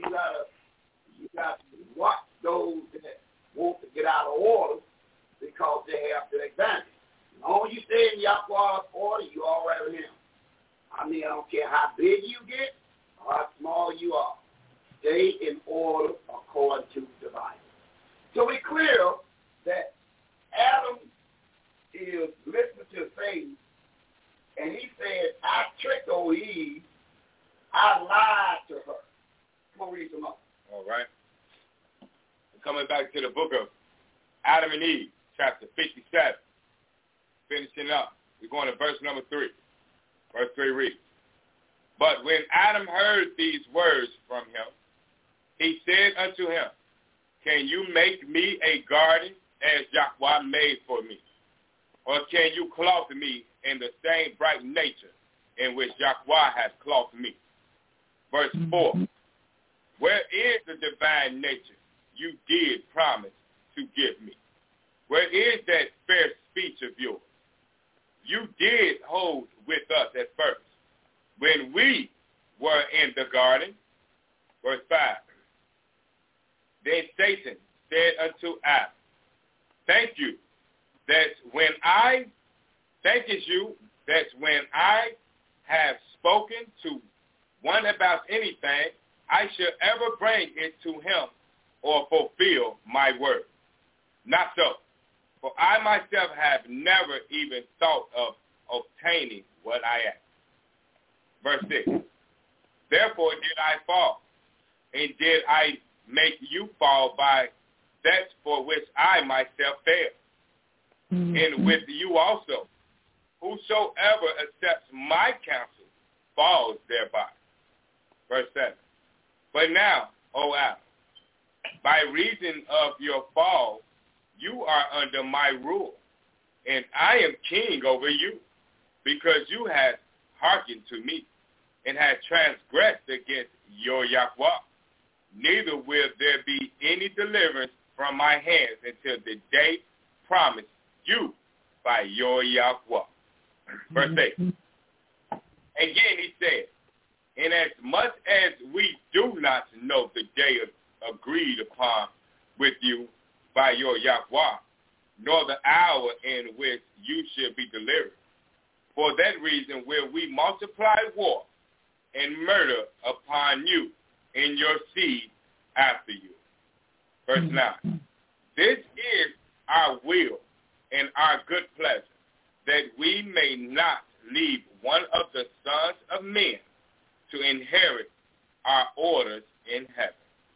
got to watch those that want to get out of order because they have the advantage. As long as you stay in Yahweh's order, you all right with him. I mean, I don't care how big you get or how small you are. Stay in order according to the Bible. So we're clear that Adam is listening to Satan, and he said, I tricked old Eve. I lied to her. Come on, read some more. All right. Coming back to the book of Adam and Eve, chapter 57. Finishing up. We're going to verse number 3. Verse 3 reads, But when Adam heard these words from him, he said unto him, Can you make me a garden as Yahweh made for me? Or can you clothe me in the same bright nature in which Yahweh has clothed me? Verse 4, Where is the divine nature you did promise to give me? Where is that fair speech of yours? You did hold with us at first, when we were in the garden. Verse 5, Then Satan said unto Adam, Thankest you that when I have spoken to one about anything, I shall ever bring it to him or fulfill my word. Not so, for I myself have never even thought of obtaining what I ask. Verse 6, Therefore did I fall, and did I make you fall by that for which I myself failed. And with you also, whosoever accepts my counsel falls thereby. Verse 7, But now, O Adam, by reason of your fall, you are under my rule, and I am king over you, because you have hearkened to me, and have transgressed against your Yahweh. Neither will there be any deliverance from my hands until the day promised you by your Yahweh. Verse 8. Again he said, And as much as we do not know the day agreed upon with you by your Yahweh, nor the hour in which you shall be delivered, for that reason will we multiply war and murder upon you and your seed after you. Verse 9. This is our will and our good pleasure, that we may not leave one of the sons of men to inherit our orders in heaven.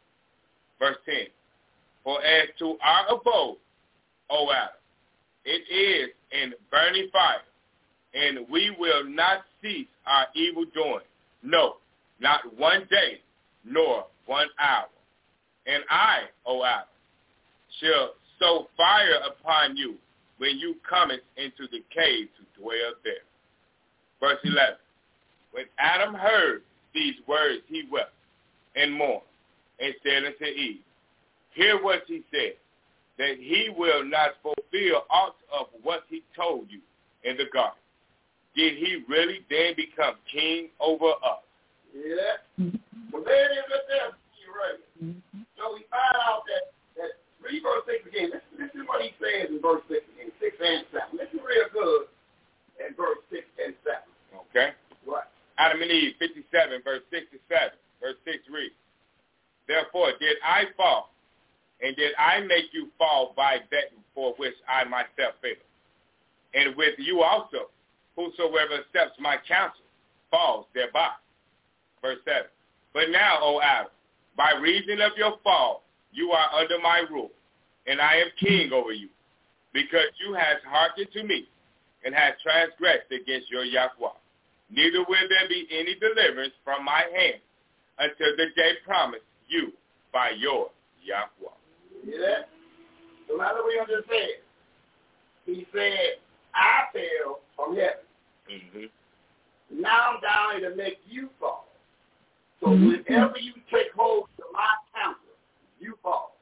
Verse 10. For as to our abode, O Adam, it is in burning fire, and we will not cease our evil doing, no, not one day, nor 1 hour. And I, O Adam, shall sow fire upon you when you cometh into the cave to dwell there. Verse 11. When Adam heard these words, he wept and mourned, and said unto Eve, Hear what he said, that he will not fulfill aught of what he told you in the garden. Did he really then become king over us? Yeah. Well, there it is right there. You're right. So we find out that read verse 6 again. Listen to what he says in verse 6 again, 6 and 7. Listen real good in verse 6 and 7. Okay. Right. Adam and Eve, 57, verse 6 to 7. Verse 6 reads, Therefore did I fall, and did I make you fall by that for which I myself failed. And with you also, whosoever accepts my counsel falls thereby. Verse 7. But now, O Adam, by reason of your fall, you are under my rule, and I am king over you, because you have hearkened to me, and have transgressed against your Yahweh. Neither will there be any deliverance from my hand until the day promised you by your Yahweh. Yeah. So now that we understand, he said, I fell from heaven. Mm-hmm. Now I'm down here to make you fall. So whenever you take hold of my counsel, you fall.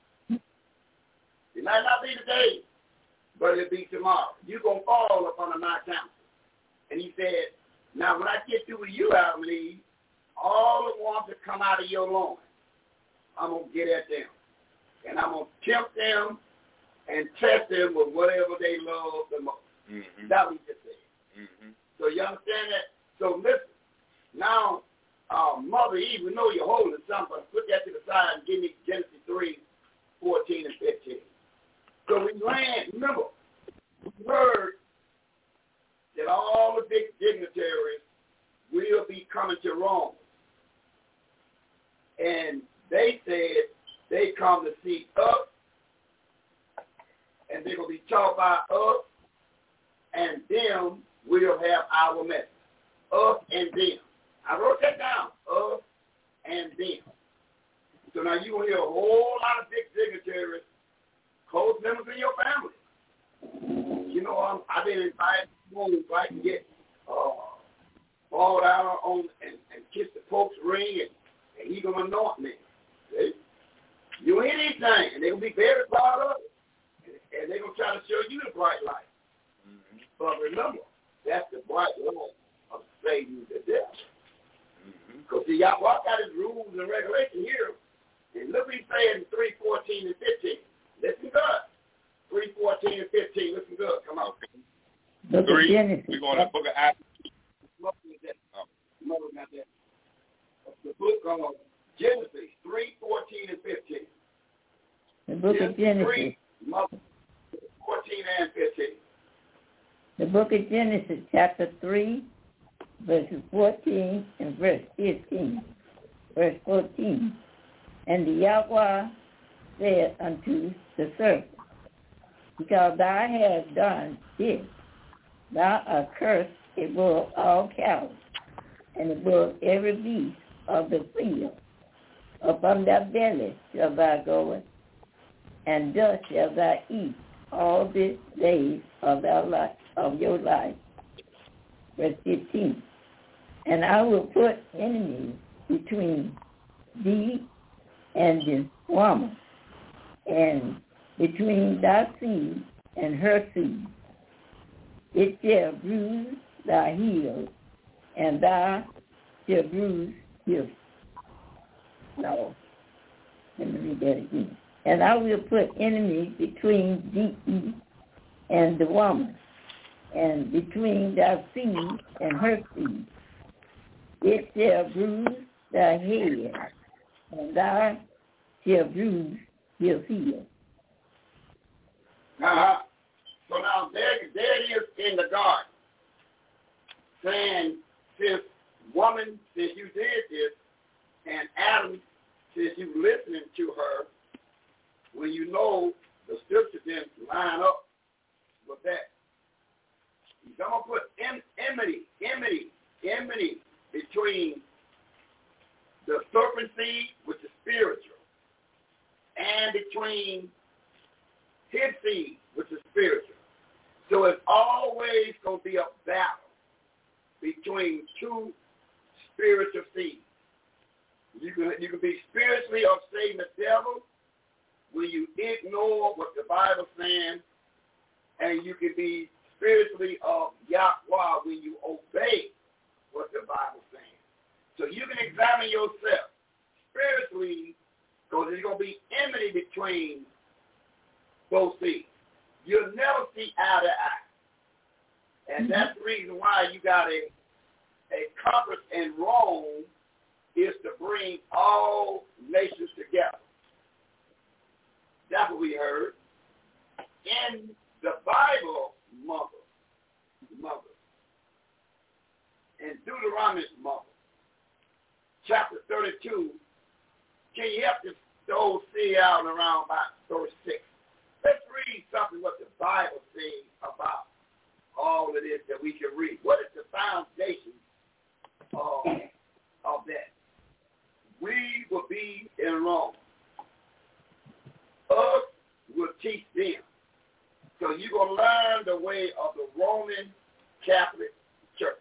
It might not be today, but it'll be tomorrow. You're going to fall up under my counsel. And he said, now when I get through with you, Adam and Eve, all the ones that come out of your loins, I'm going to get at them. And I'm going to tempt them and test them with whatever they love the most. Mm-hmm. That's what he just said. Mm-hmm. So you understand that? So listen, now, Mother Eve, we know you're holding something. Put that to the side and give me Genesis 3, 14 and 15. So we remember, we heard that all the big dignitaries will be coming to Rome. And they said they come to see us, and they're going to be taught by us, and them will have our message. Us and them. I wrote that down. Us and them. So now you're going to hear a whole lot of big dignitaries, close members in your family. You know, I've been invited home so I can get fall down on and kiss the Pope's ring, and he's going to anoint me. See? You hear these things, and they're going to be very proud of it. And they're going to try to show you the bright light. Mm-hmm. But remember, that's the bright light of Satan, the devil. Because see, Yahweh got his rules and regulations here. And look what he's saying in 3:14 and 15. Listen good. 3:14 and 15. Listen good. Come on. Look at Genesis. We're going to the book of Acts. The book of Genesis 3:14 and 15. The book of Genesis. 14 and 15. The book of Genesis, chapter 3, verses 14 and verse 15. Verse 14. And the Yahweh said unto the serpent, because thou hast done this, thou art cursed above all cattle, and above every beast of the field. Upon thy belly shall thou go, and dust shall thou eat all the days of thy life, of your life. Verse 15. And I will put enemies between thee and the woman, and between thy seed and her seed. It shall bruise thy heel, and thou shall bruise his. No. Let me read that again. And I will put enemies between thee and the woman, and between thy seed and her seed. It shall bruise thy head, and thou shalt bruise his heel. So now there it is in the garden, saying, since woman, since you did this, and Adam, since you listening to her, when you know the scripture didn't line up with that, he's going to put enmity between the serpent seed, which is spiritual, and between his seed, which is spiritual. So it's always going to be a battle between two spiritual seeds. You can be spiritually of Satan the devil when you ignore what the Bible's saying, and you can be spiritually of Yahweh when you obey what the Bible's saying. So you can examine yourself spiritually, because there's going to be enmity between both seeds. You'll never see eye to eye. And that's the reason why you got a compass in Rome is to bring all nations together. That's what we heard. In the Bible, mother. In Deuteronomy's mother, chapter 32, can you help this old see out around about verse 6? Let's read something what the Bible says about all of this that we can read. What is the foundation of that? We will be in Rome. Us will teach them. So you're going to learn the way of the Roman Catholic Church.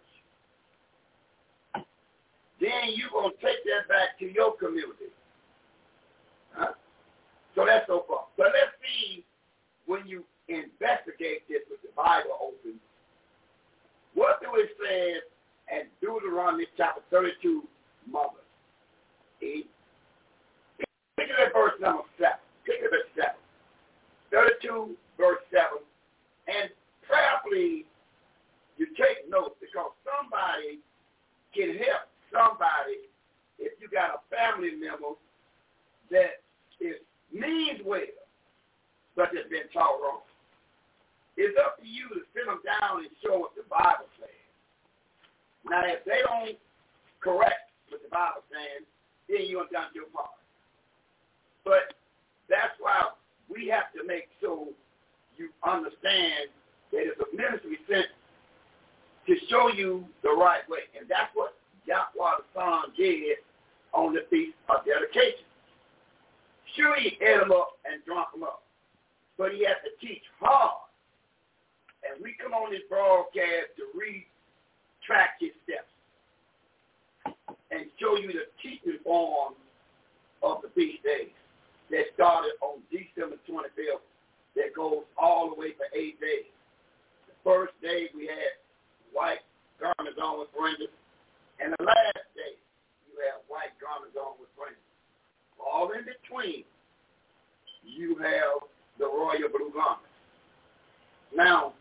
Then you're going to take that back to your community. Huh? So that's so far. So let's see, when you investigate this with the Bible open, what do it say in Deuteronomy chapter 32, mother? Look at verse number 7. Look at verse 7. 32, verse 7. And prayerfully, you take notes because somebody can help somebody if you got a family member that means well, but has been taught wrong. It's up to you to sit them down and show what the Bible says. Now, if they don't correct what the Bible says, then you have done your part. But that's why we have to make sure you understand that it's a ministry sent to show you the right way. And that's what Yahweh the Son did on the Feast of Dedication. Sure, he ate them up and drunk them up, but he had to teach hard. And we come on this broadcast to retrack his steps and show you the teaching form of the feast days that started on December 25th that goes all the way for 8 days. The first day we had white garments on with fringes, and the last day you have white garments on with fringes. All in between, you have the royal blue garments. Now,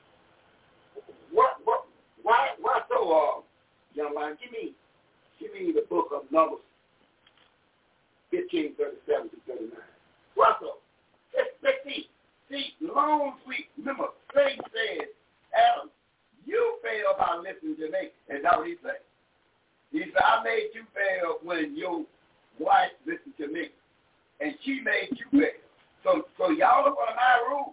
why so, young man? Give me the book of Numbers 15:37-39. Why so? Let's see. See, long sweet. Remember, Satan said, Adam, you fail by listening to me. And that's what he said. He said, I made you fail when your wife listened to me. And she made you fail. So y'all look under my rule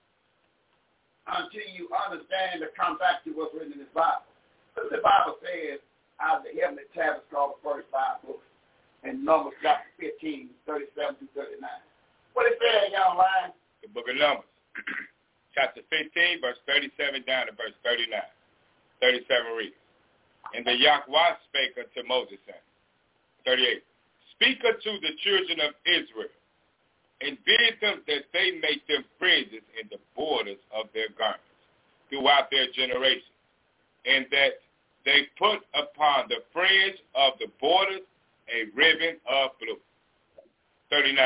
until you understand the compact to what's written in this Bible. Because the Bible says, out of the heavenly tablets called the first 5 books. And Numbers chapter 15, 37-39. What it says, y'all line? The book of Numbers, chapter 15, verse 37 down to verse 39. 37 reads. And the Yahweh spake unto Moses, saying, 38, speak unto the children of Israel, and bid them that they make them fringes in the borders of their garments throughout their generations, and that they put upon the fringe of the borders a ribbon of blue. 39.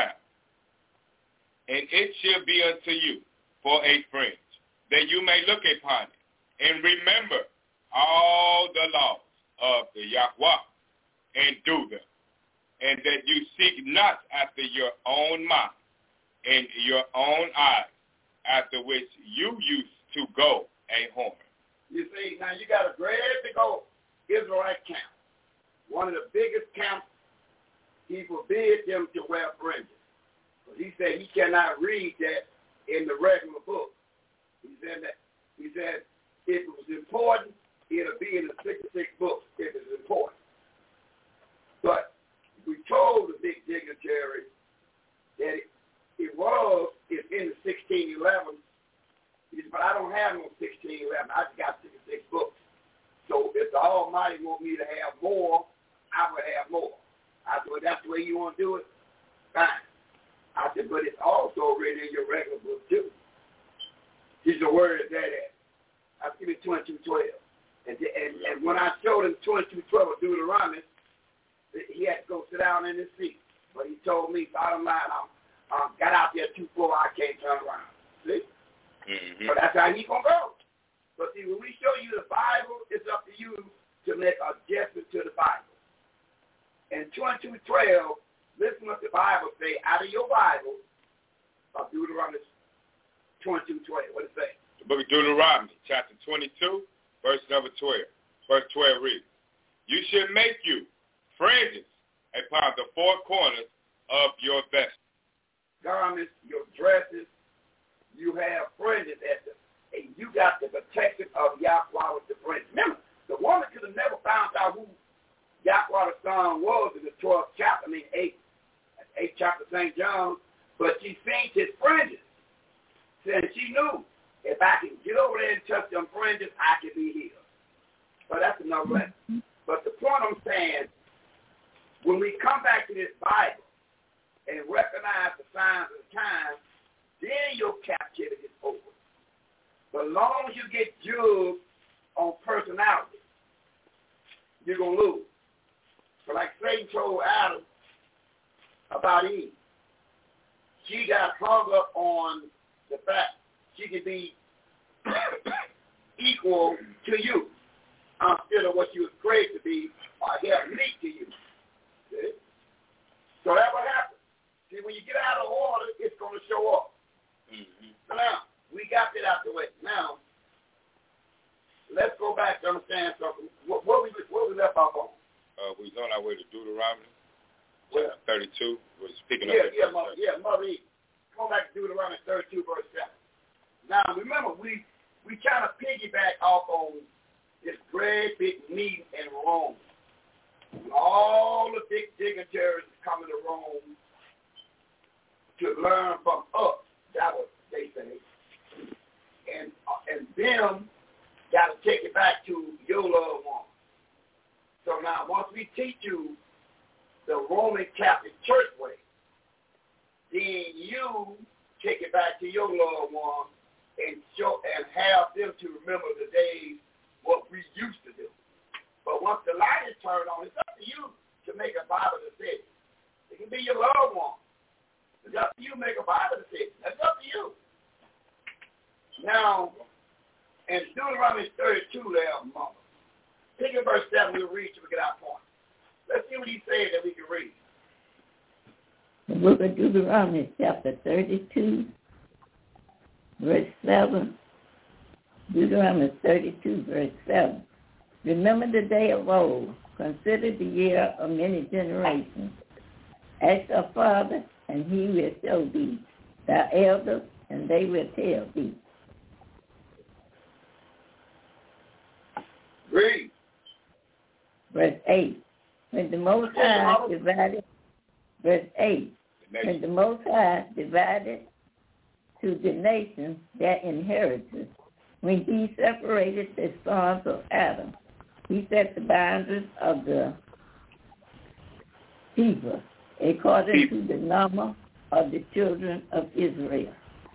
And it shall be unto you for a fringe, that you may look upon it, and remember all the laws of the Yahweh, and do them, and that you seek not after your own mind and your own eyes, after which you used to go a whoring. You see, now you got a great big old Israelite camp. One of the biggest camps, he forbid them to wear fringes. But he said he cannot read that in the regular book. He said if it was important, it'll be in the 66 books if it's important. But we told the big dignitary that it's in the 1611. He said, but I don't have no 1611. I just got 66 books. So if the Almighty want me to have more, I will have more. I said, well, that's the way you want to do it? Fine. I said, but it's also written in your regular book, too. These are words that I give it 22:12. And when I showed him 22:12 of Deuteronomy, he had to go sit down in his seat. But he told me, bottom line, I got out there too far, I can't turn around. See? Mm-hmm. So that's how he's going to go. But see, when we show you the Bible, it's up to you to make adjustments to the Bible. And 22:12, listen what the Bible say out of your Bible of Deuteronomy 22:12. What does it say? The book of Deuteronomy, chapter 22, verse number 12. Verse 12 reads, you should make you fringes upon the 4 corners of your vest. Garments, your dresses, you have fringes at them. And you got the protection of Yahweh with the fringes. Remember, the woman could have never found out who Yahweh the Son was in the 12th chapter, 8th chapter of St. John, but she seen his fringes. And she knew, if I can get over there and touch them fringes, I can be healed. But that's another lesson. But the point I'm saying, when we come back to this Bible and recognize the signs of the times, then your captivity is over. But as long as you get judged on personality, you're going to lose. So like Satan told Adam about Eve, she got hung up on the fact she could be equal to you instead of what she was created to be or unique to you. See? So that what happens. See, when you get out of order, it's going to show up. Mm-hmm. So now, we got that out the way. Now, let's go back to understand something. What we left off on? We was on our way to Deuteronomy. Well, 32 was picking up. Mother Eve. Come back to Deuteronomy 32, verse 7. Now, remember, we trying to piggyback off on this great big meeting in Rome. All the big dignitaries coming to Rome to learn from us. That was they say. And them got to take it back to your loved one. So now, once we teach you the Roman Catholic Church way, then you take it back to your loved one and show and have them to remember the days what we used to do. But once the light is turned on, it's up to you to make a Bible decision. It can be your loved one. It's up to you to make a Bible decision. That's up to you. Now, in Deuteronomy 32 there, Mama, pick up verse 7, we'll read till we get our point. Let's see what he said that we can read. The book of Deuteronomy, chapter 32, verse 7. Deuteronomy 32, verse 7. Remember the day of old. Consider the year of many generations. Ask thy father, and he will show thee. Thy elders, and they will tell thee. Read. Verse 8. When the Most High divided, verse 8. When the Most High divided to the nations their inheritance, when he separated the sons of Adam, he set the boundaries of the people according to the number of the children of Israel.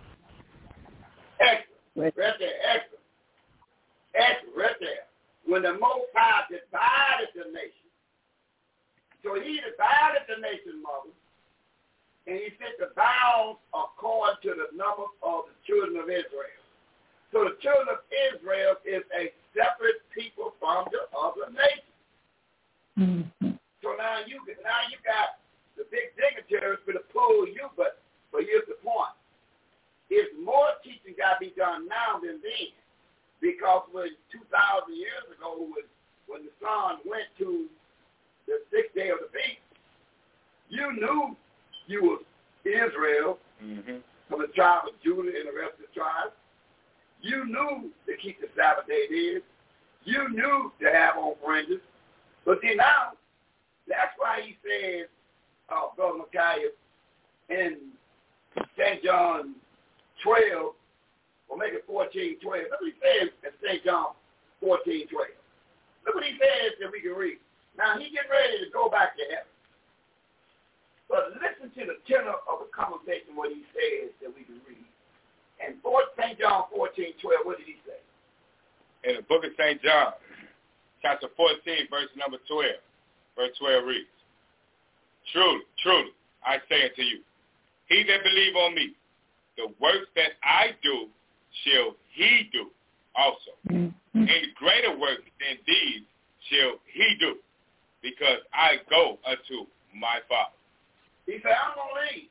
Excellent. Right there, excellent. Excellent, right there. When the Most High divided the nation. So he divided the nation, Mother, and he set the bounds according to the number of the children of Israel. So the children of Israel is a separate people from the other nations. Mm-hmm. So now you got the big dignitaries for to pull you, but here's the point. It's more teaching got to be done now than then. Because when 2,000 years ago, when the sun went to the sixth day of the feast, you knew you was Israel from the tribe of Judah and the rest of the tribes. You knew to keep the Sabbath day days. You knew to have on fringes. But then now, that's why he says, Brother Micaiah, in St. John 12, or make it 14:12. Look what he says in St. John 14:12. Look what he says that we can read. Now, he getting ready to go back to heaven. But listen to the tenor of the conversation, what he says that we can read. And St. John 14:12, what did he say? In the book of St. John, chapter 14, verse number 12. Verse 12 reads, Truly, truly, I say unto you, he that believe on me, the works that I do shall he do also. And greater works than these shall he do, because I go unto my Father. He said, I'm going to leave.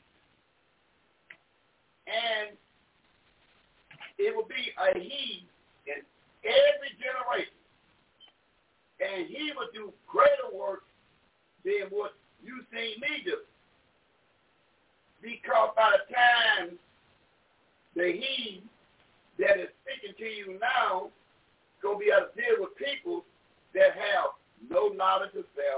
And it will be a he in every generation. And he will do greater works than what you see me do. Because by the time the he that is speaking to you now is going to be able to deal with people that have no knowledge of self,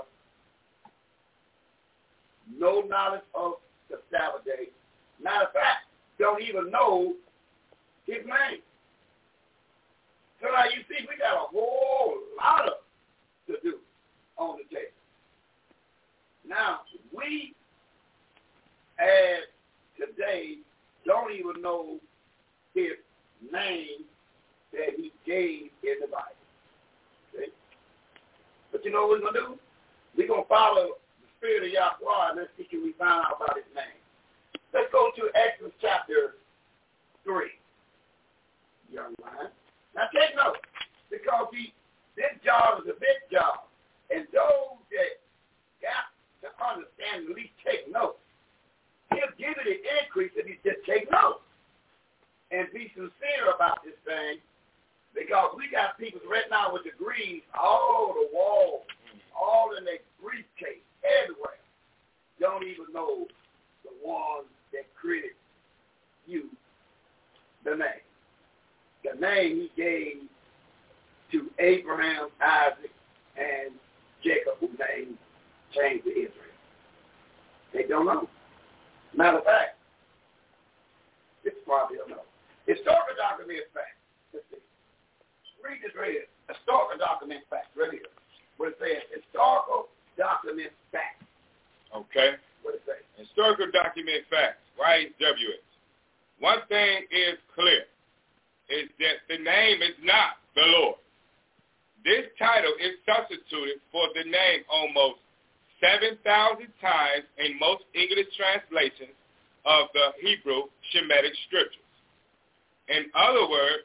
no knowledge of the Sabbath day. Matter of fact, don't even know his name. So now you see, we got a whole lot of to do on the table. Now, we, as today, don't even know his name that he gave in the Bible. Okay? But you know what we're going to do? We're going to follow the spirit of Yahweh and let's see if we find out about his name. Let's go to Exodus chapter 3, young man. Now take note, because this job is a big job. And those that got to understand, at least take note. He'll give you the increase if you just take note and be sincere about this thing, because we got people right now with degrees all over the wall, all in their briefcase, everywhere. Don't even know the one that created you, the name. The name he gave to Abraham, Isaac, and Jacob, whose name changed to Israel. They don't know. Matter of fact, this probably don't know. Historical document fact. Let's see. Read this right here. Historical document fact, right here. What it says, historical document fact. Okay. What it says? Historical document facts. YHWH. One thing is clear, is that the name is not the Lord. This title is substituted for the name almost 7,000 times in most English translations of the Hebrew Shemitic scriptures. In other words,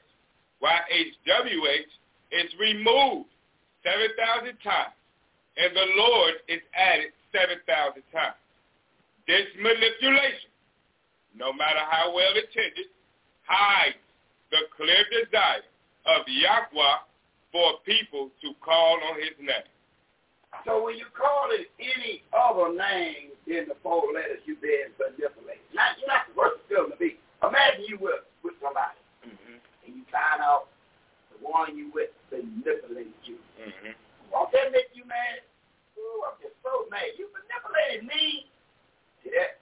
YHWH is removed 7,000 times, and the Lord is added 7,000 times. This manipulation, no matter how well intended, hides the clear desire of Yahweh for people to call on his name. So when you call it any other name in the 4 letters, you've been manipulated. Now, you're not supposed to feel to be. Imagine you with somebody, and you find out the one you with manipulated you. Won't that make you mad? Ooh, I'm just so mad. You manipulated me. See that?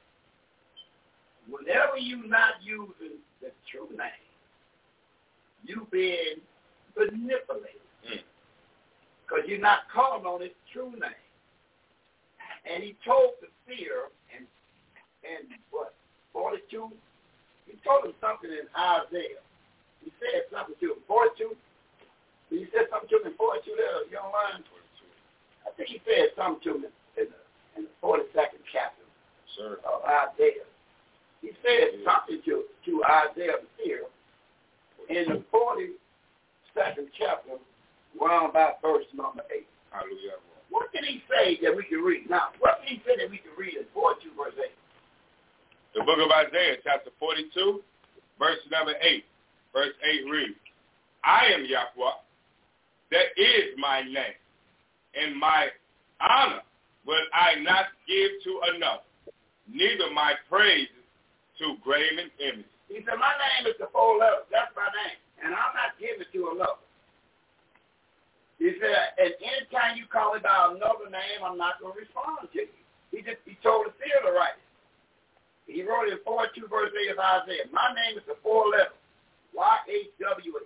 Whenever you're not using the true name, you've been manipulated. Because you're not calling on his true name. And he told the seer in what, 42? He told him something in Isaiah. He said something to him. 42? He said something to him in 42 there, young man. I think he said something to him in the 42nd chapter of Isaiah. He said something to Isaiah the seer in the 42nd chapter, around about verse number 8. Hallelujah. What did he say that we can read? Now, what did he say that we can read in 42 verse 8? The book of Isaiah, chapter 42, verse number 8. Verse 8 reads, I am Yahweh, that is my name, and my honor will I not give to another, neither my praises to graven images. He said, my name is the 4 letters. That's my name, and I'm not giving it to another. He said, and anytime you call me by another name, I'm not going to respond to you. He told the seer to write it. He wrote it in 42 verse 8 of Isaiah. My name is the 4 letters, YHWH.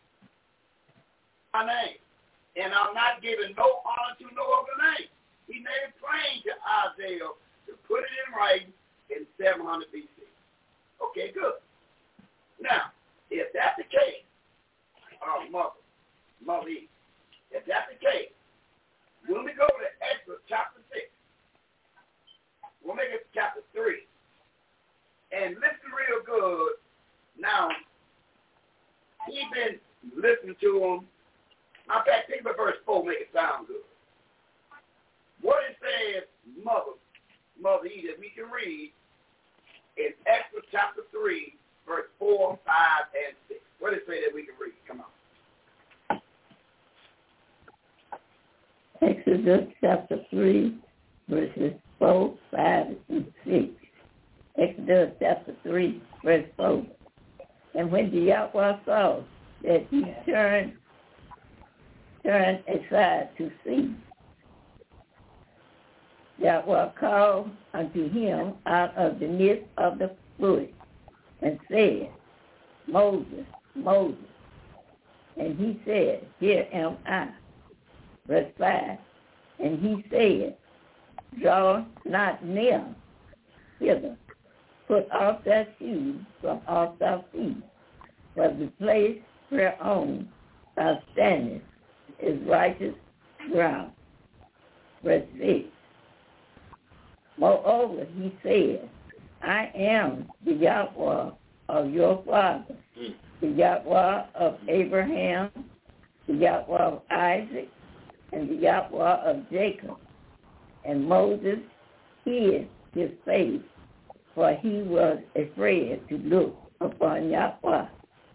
My name. And I'm not giving no honor to no other name. He made it plain to Isaiah to put it in writing in 700 BC. Okay, good. Now, if that's the case, Mother Eve, if that's the case, when we go to Exodus chapter 6, we'll make it chapter 3, and listen real good. Now, he's been listening to him. In fact, think about verse 4, make it sound good. What it says, Mother Eve, that we can read in Exodus chapter 3, verse 4, 5, and 6. What does it say that we can read? Come on. Exodus chapter 3, verses 4, 5, and 6. Exodus chapter 3, verse 4. And when the Yahweh saw that he turned aside to see, Yahweh called unto him out of the midst of the bush and said, Moses, Moses. And he said, Here am I. Verse 5, and he said, Draw not near hither, put off thy shoes from off thy feet, for the place whereon thou standest is righteous ground. Verse 6, moreover, he said, I am the Yahweh of your father, the Yahweh of Abraham, the Yahweh of Isaac, and the Yahweh of Jacob. And Moses hid his face, for he was afraid to look upon Yahweh.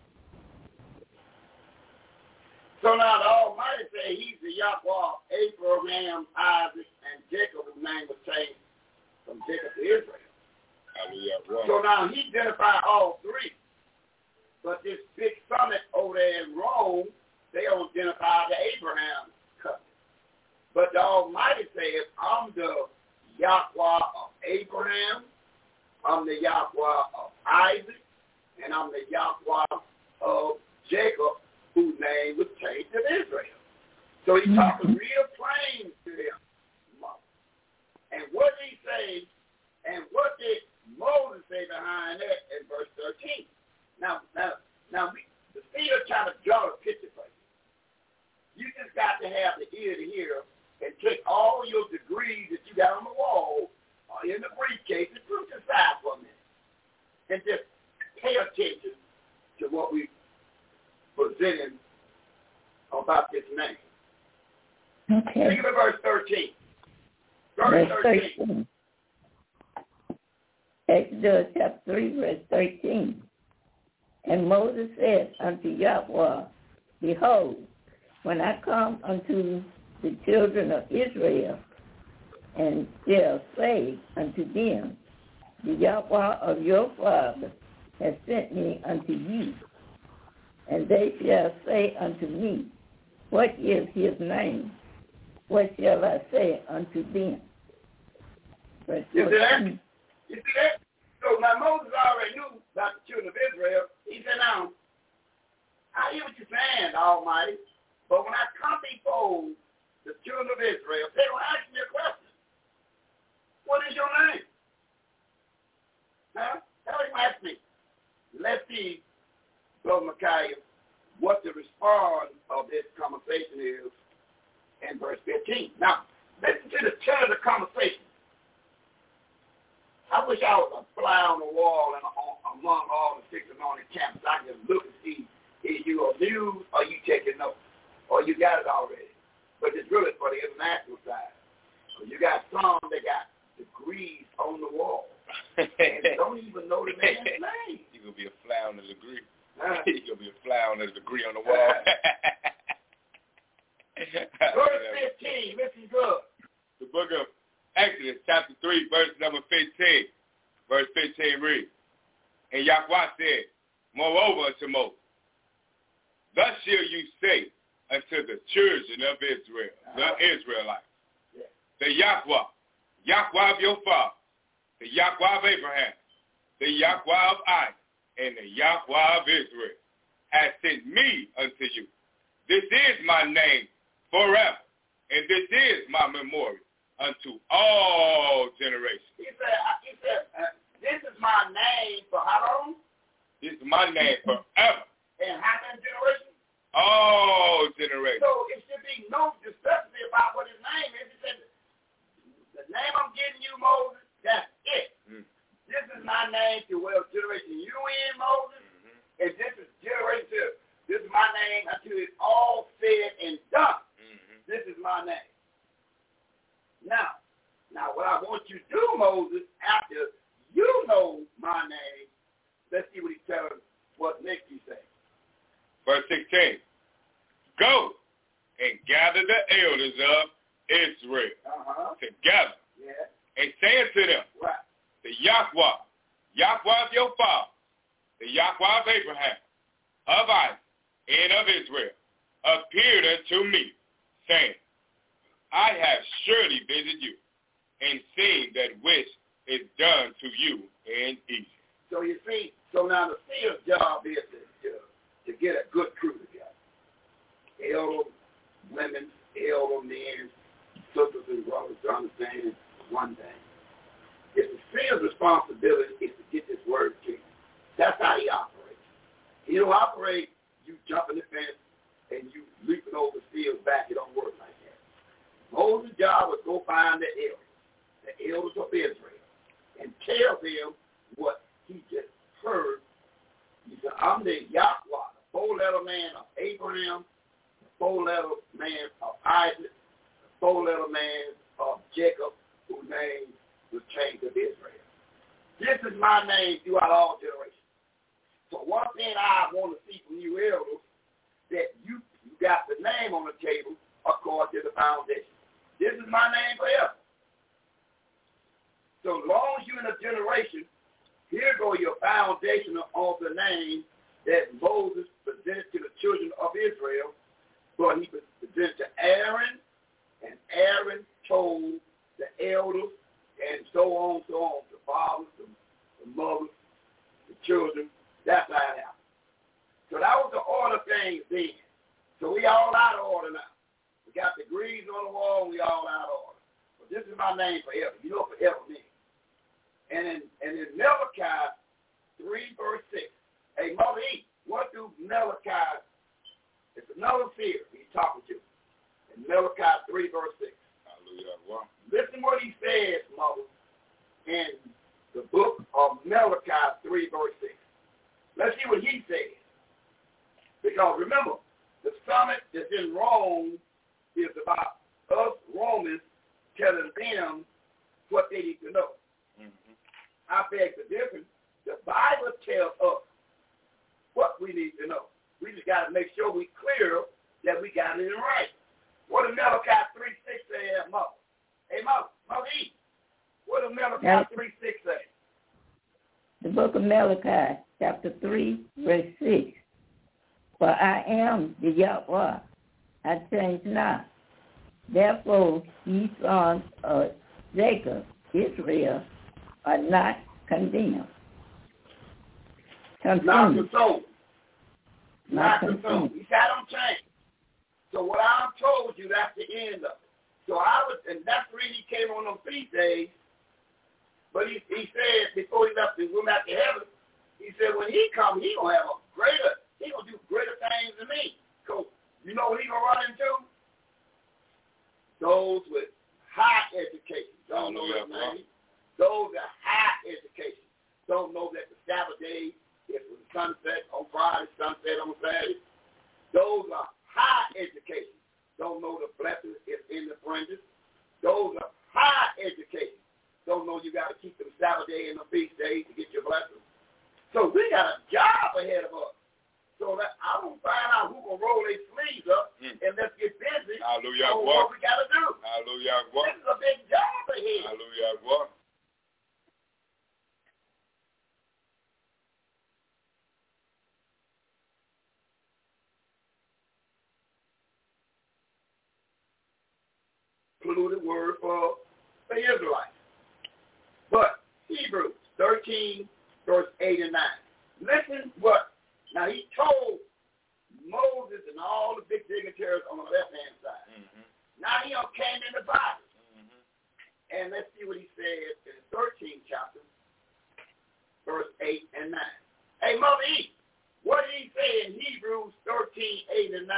So now the Almighty said he's the Yahweh of Abraham, Isaac, and Jacob, whose name was changed from Jacob to Israel. So now he identified all three. But this big summit over there in Rome, they don't identify the Abraham covenant. But the Almighty says, I'm the Yahweh of Abraham, I'm the Yahweh of Isaac, and I'm the Yahweh of Jacob, whose name was changed to Israel. So he's talking real plain to them. And what did he say, and what did Moses say behind that in verse 13? Now, the seer trying to draw a picture for you. You just got to have the ear to hear and take all your degrees that you got on the wall or in the briefcase and put them aside for a minute. And just pay attention to what we presenting about this name. Okay. Think of verse 13. Verse 13. Exodus chapter 3, verse 13. And Moses said unto Yahweh, Behold, when I come unto the children of Israel, and shall say unto them, the Yahweh of your father has sent me unto you. And they shall say unto me, What is his name? What shall I say unto them? You see that? So now Moses already knew about the children of Israel. He said, now, I hear what you're saying, Almighty, but when I come before the children of Israel, they will ask me a question. What is your name? Huh? Tell him, ask me. Let's see, Brother Micaiah, what the response of this conversation is in verse 15. Now, listen to the turn of the conversation. I wish I was a fly on the wall and among all the 6 anointed camps. I can look and see if you are new or you taking notes or you got it already. But it's really for the international side. So you got some that got degrees on the wall and don't even know the man's name. You're going to be a fly on the degree. You're going to be a fly on the degree on the wall. Verse 15, listen good. The book of Exodus, chapter 3, verse number 15. Verse 15 reads, And Yahweh said, Moreover unto Moses, Thus shall you say unto the children of Israel, the Israelites, the Yahweh of your father, the Yahweh of Abraham, the Yahweh of Isaac, and the Yahweh of Israel, has sent me unto you. This is my name forever, and this is my memorial unto all generations. He said, this is my name for how long? This is my name forever. And how many generations? All generations. So it should be no discrepancy about what his name is. He said, the name I'm giving you, Moses, that's it. This is my name to generation you in, Moses, and this is generation two. This is my name until it's all said and done. This is my name. Now, what I want you to do, Moses, after you know my name, let's see what he's telling, what next he says. Verse 16, Go and gather the elders of Israel together and say unto them, the Yahweh of your father, the Yahweh of Abraham, of Isaac, and of Israel, appeared unto me, saying, I have surely visited you, and seen that which is done to you in Egypt. So you see, so now the seer's job is to get a good crew together. Elder women, elder men, sisters and brothers to understand one thing. It's the seer's responsibility is to get this word to you. That's how he operates. He don't operate, you jumping the fence and you leaping over the seer's back. It don't work like that. Moses' job was go find the elders of Israel, and tell them what he just heard. He said, I'm the Yahweh, the four-letter man of Abraham, the four-letter man of Isaac, the four-letter man of Jacob, whose name was changed of Israel. This is my name throughout all generations. So one thing I want to see from you elders, that you got the name on the table according to the foundation. This is my name forever. So as long as you're in a generation, here go your foundation of the name that Moses presented to the children of Israel. But he presented to Aaron, and Aaron told the elders, and so on, the fathers, the mothers, the children. That's how it happened. So that was the order of things then. So we all out of order now. We got the degrees on the wall, and we all out of order. But this is my name forever. You know what forever means. And in Malachi 3, verse 6, hey, Mother E, what do Malachi, it's another seer he's talking to. In Malachi 3, verse 6. Hallelujah. Wow. Listen what he says, Mother, in the book of Malachi 3, verse 6. Let's see what he says. Because remember, the summit that's in Rome is about us Romans telling them what they need to know. Mm-hmm. I beg the difference. The Bible tells us what we need to know. We just got to make sure we clear that we got it right. What does Malachi 3:6 say, Mother? Hey, Mother E, what does Malachi 3:6 say? The book of Malachi, chapter 3, verse 6. For I am the Yahweh, I change not. Therefore, ye sons of Jacob, Israel, are not condemned. Not consumed. Not consumed. He said, I don't change. So what I told you, that's the end of it. So and that's the reason he came on those feast days. But he said, before he left and went back to heaven, he said, when he comes, he going to have he going to do greater things than me. So, you know what he going to run into? Those with high education. Don't know that name. Those that high education don't know that the Sabbath day is from sunset on Friday, sunset on Saturday. Those are high education. Don't know the blessing is in the fringes. Those are high education. Don't know you got to keep them Sabbath day and the feast days to get your blessing. So we got a job ahead of us. So that I'm going to find out who's going to roll their sleeves up and let's get busy Hallelujah. on what we got to do. Hallelujah. This is a big job ahead. Hallelujah. Polluted word for the Israelites. But Hebrews 13, verse 8 and 9. Listen what. Now he told Moses and all the big dignitaries on the left-hand side. Mm-hmm. Now he came in the Bible. Mm-hmm. And let's see what he says in the 13th chapter, verse 8 and 9. Hey, Mother E, what did he say in Hebrews 13, 8 and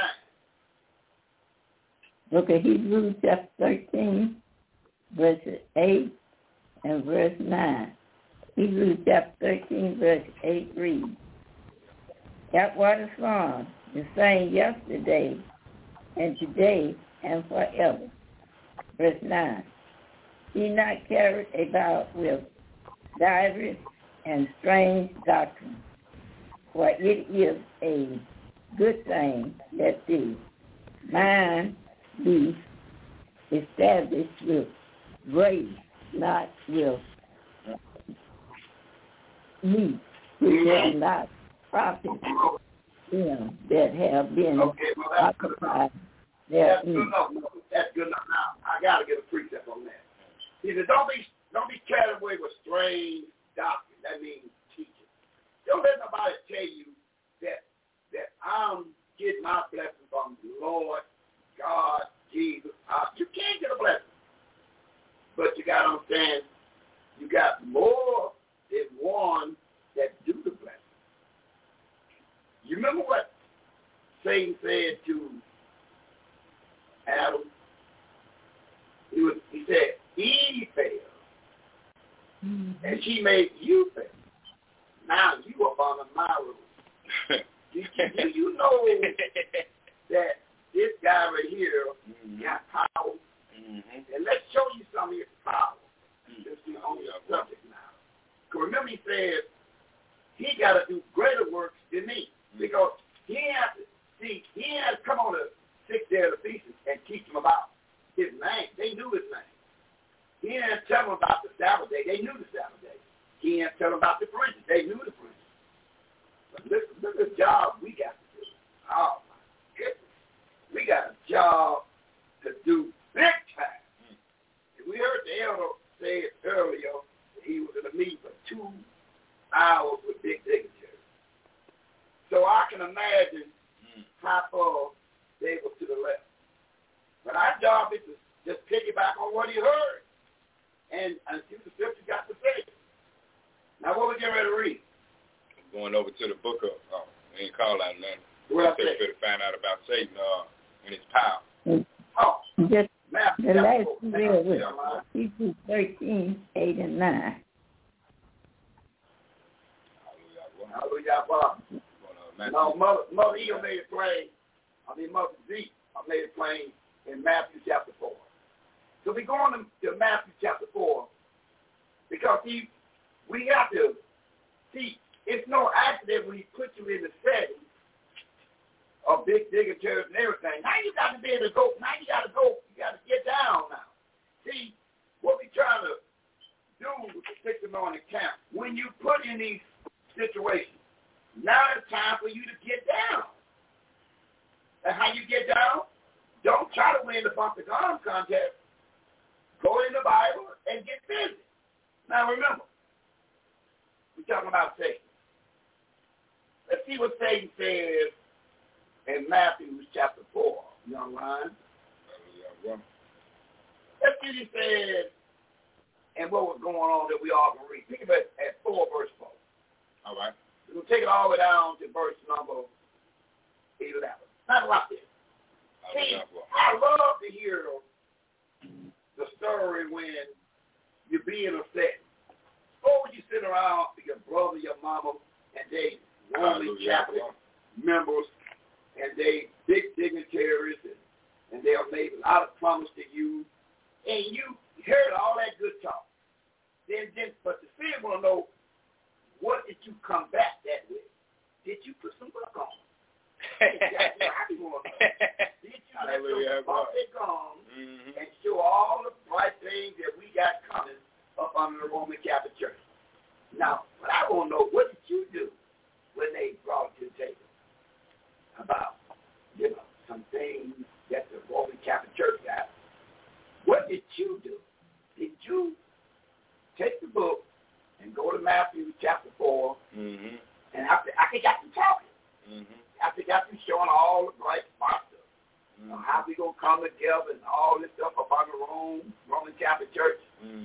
9? Look at Hebrews chapter 13, verses 8 and verse 9. Hebrews chapter 13, verse 8 reads, that water song, the same yesterday and today and forever. Verse 9. Be not carried about with divers and strange doctrines, for it is a good thing that the mind be established with grace, not with meat, which are not profit them that have been occupied That's good enough. That's good enough. Now I gotta get a precept on that. He said, don't be carried away with strange doctrine. That means teaching. Don't let nobody tell you that I'm getting my blessing from the Lord, God, Jesus. You can't get a blessing. But you gotta understand, you got more than one that do the blessing. You remember what Satan said to Adam? He said, Eve failed, and she made you fail. Now you up under my rule. you know that this guy right here got power? And let's show you some of his power. Since we're on the subject now. Because remember he said he got to do greater works than me. Because he had to come on the sixth day of the feast and teach them about his name. They knew his name. He didn't tell them about the Sabbath day. They knew the Sabbath day. He didn't tell them about the princes. They knew the princes. But look at the job we got to do. Oh, my goodness. We got a job to do big time. We heard the elder say it earlier that he was in a meeting for 2 hours with big dignitaries. So I can imagine how far they were to the left. But our job is to just piggyback on what he heard and see what the scripture got to say. Now, what we getting ready to read? I'm going over to the book of, we ain't call out nothing. What I say? To find out about Satan and his power. Oh, just the last real with Hebrews 13, 8 and 9. Hallelujah. No, Mother Eva made it plain. Mother Zeke made it plain in Matthew chapter 4. So we're going to Matthew chapter 4 because we have to see it's no accident when he put you in the setting of big dignitaries and everything. Now you got to be able to go. Now you got to go. You got to get down now. See, what we trying to do with the 6 anointed camp, when you put in these situations, now it's time for you to get down. And how you get down? Don't try to win the bump the arm contest. Go in the Bible and get busy. Now remember, we're talking about Satan. Let's see what Satan says in Matthew chapter 4. You online? Let's see what he said and what was going on that we all can read. Think about it at 4 verse 4. All right. We'll take it all the way down to verse number 11. Not like this. See, I love to hear the story when you be in a setting. Or when you sit around with your brother, your mama, and they Roman Catholic members, and they big dignitaries, and they have made a lot of promise to you, and you heard all that good talk. But the city want to know, what did you come back that way? Did you put some work on? That's what I want to know. Did you let them off their gums and show all the bright things that we got coming up under the Roman Catholic Church? Now, what I want to know, what did you do when they brought it to the table about, some things that the Roman Catholic Church got? What did you do? Did you take the book and go to Matthew chapter 4, and after got you talking, after got you showing all the bright spots of how we going to come together and all this stuff about the Roman Catholic Church,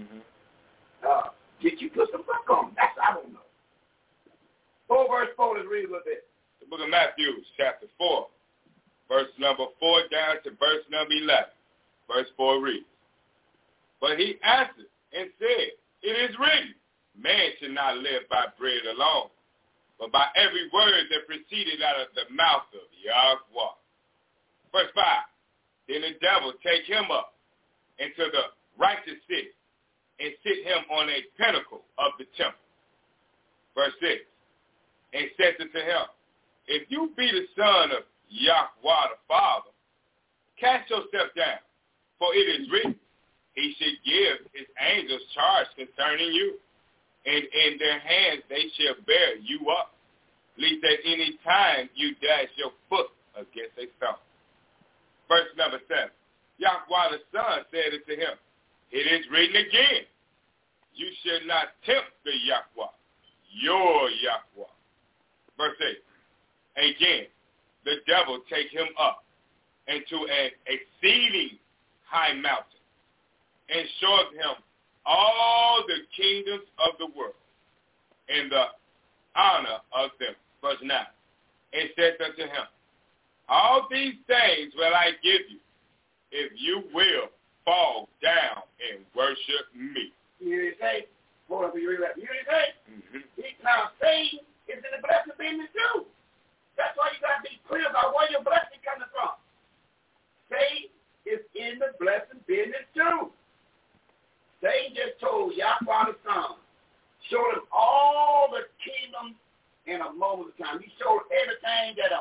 did you put some book on? That's I don't know. 4 verse 4, let's read a little bit. The book of Matthew, chapter 4, verse number 4 down to verse number 11. Verse 4 reads, "But he answered and said, It is written, man should not live by bread alone, but by every word that proceeded out of the mouth of Yahweh." Verse 5, "Then the devil take him up into the righteous city and sit him on a pinnacle of the temple." Verse 6, "And said unto him, If you be the son of Yahweh the Father, cast yourself down, for it is written, He should give his angels charge concerning you, and in their hands they shall bear you up, lest at any time you dash your foot against a stone." Verse number 7, "Yahweh the Son said unto him, It is written again, You shall not tempt the Yahweh, your Yahweh." Verse 8, "Again, the devil take him up into an exceeding high mountain, and showed him all the kingdoms of the world, and the honor of them." Verse 9, "And said unto him, All these things will I give you, if you will fall down and worship me." You say, Hold on, you read that. You hear that? Now, Satan is in the blessing business too. That's why you got to be clear about where your blessing coming from. Satan is in the blessing business too. Satan just told Yahweh the Son, showed him all the kingdoms in a moment of time. He showed everything that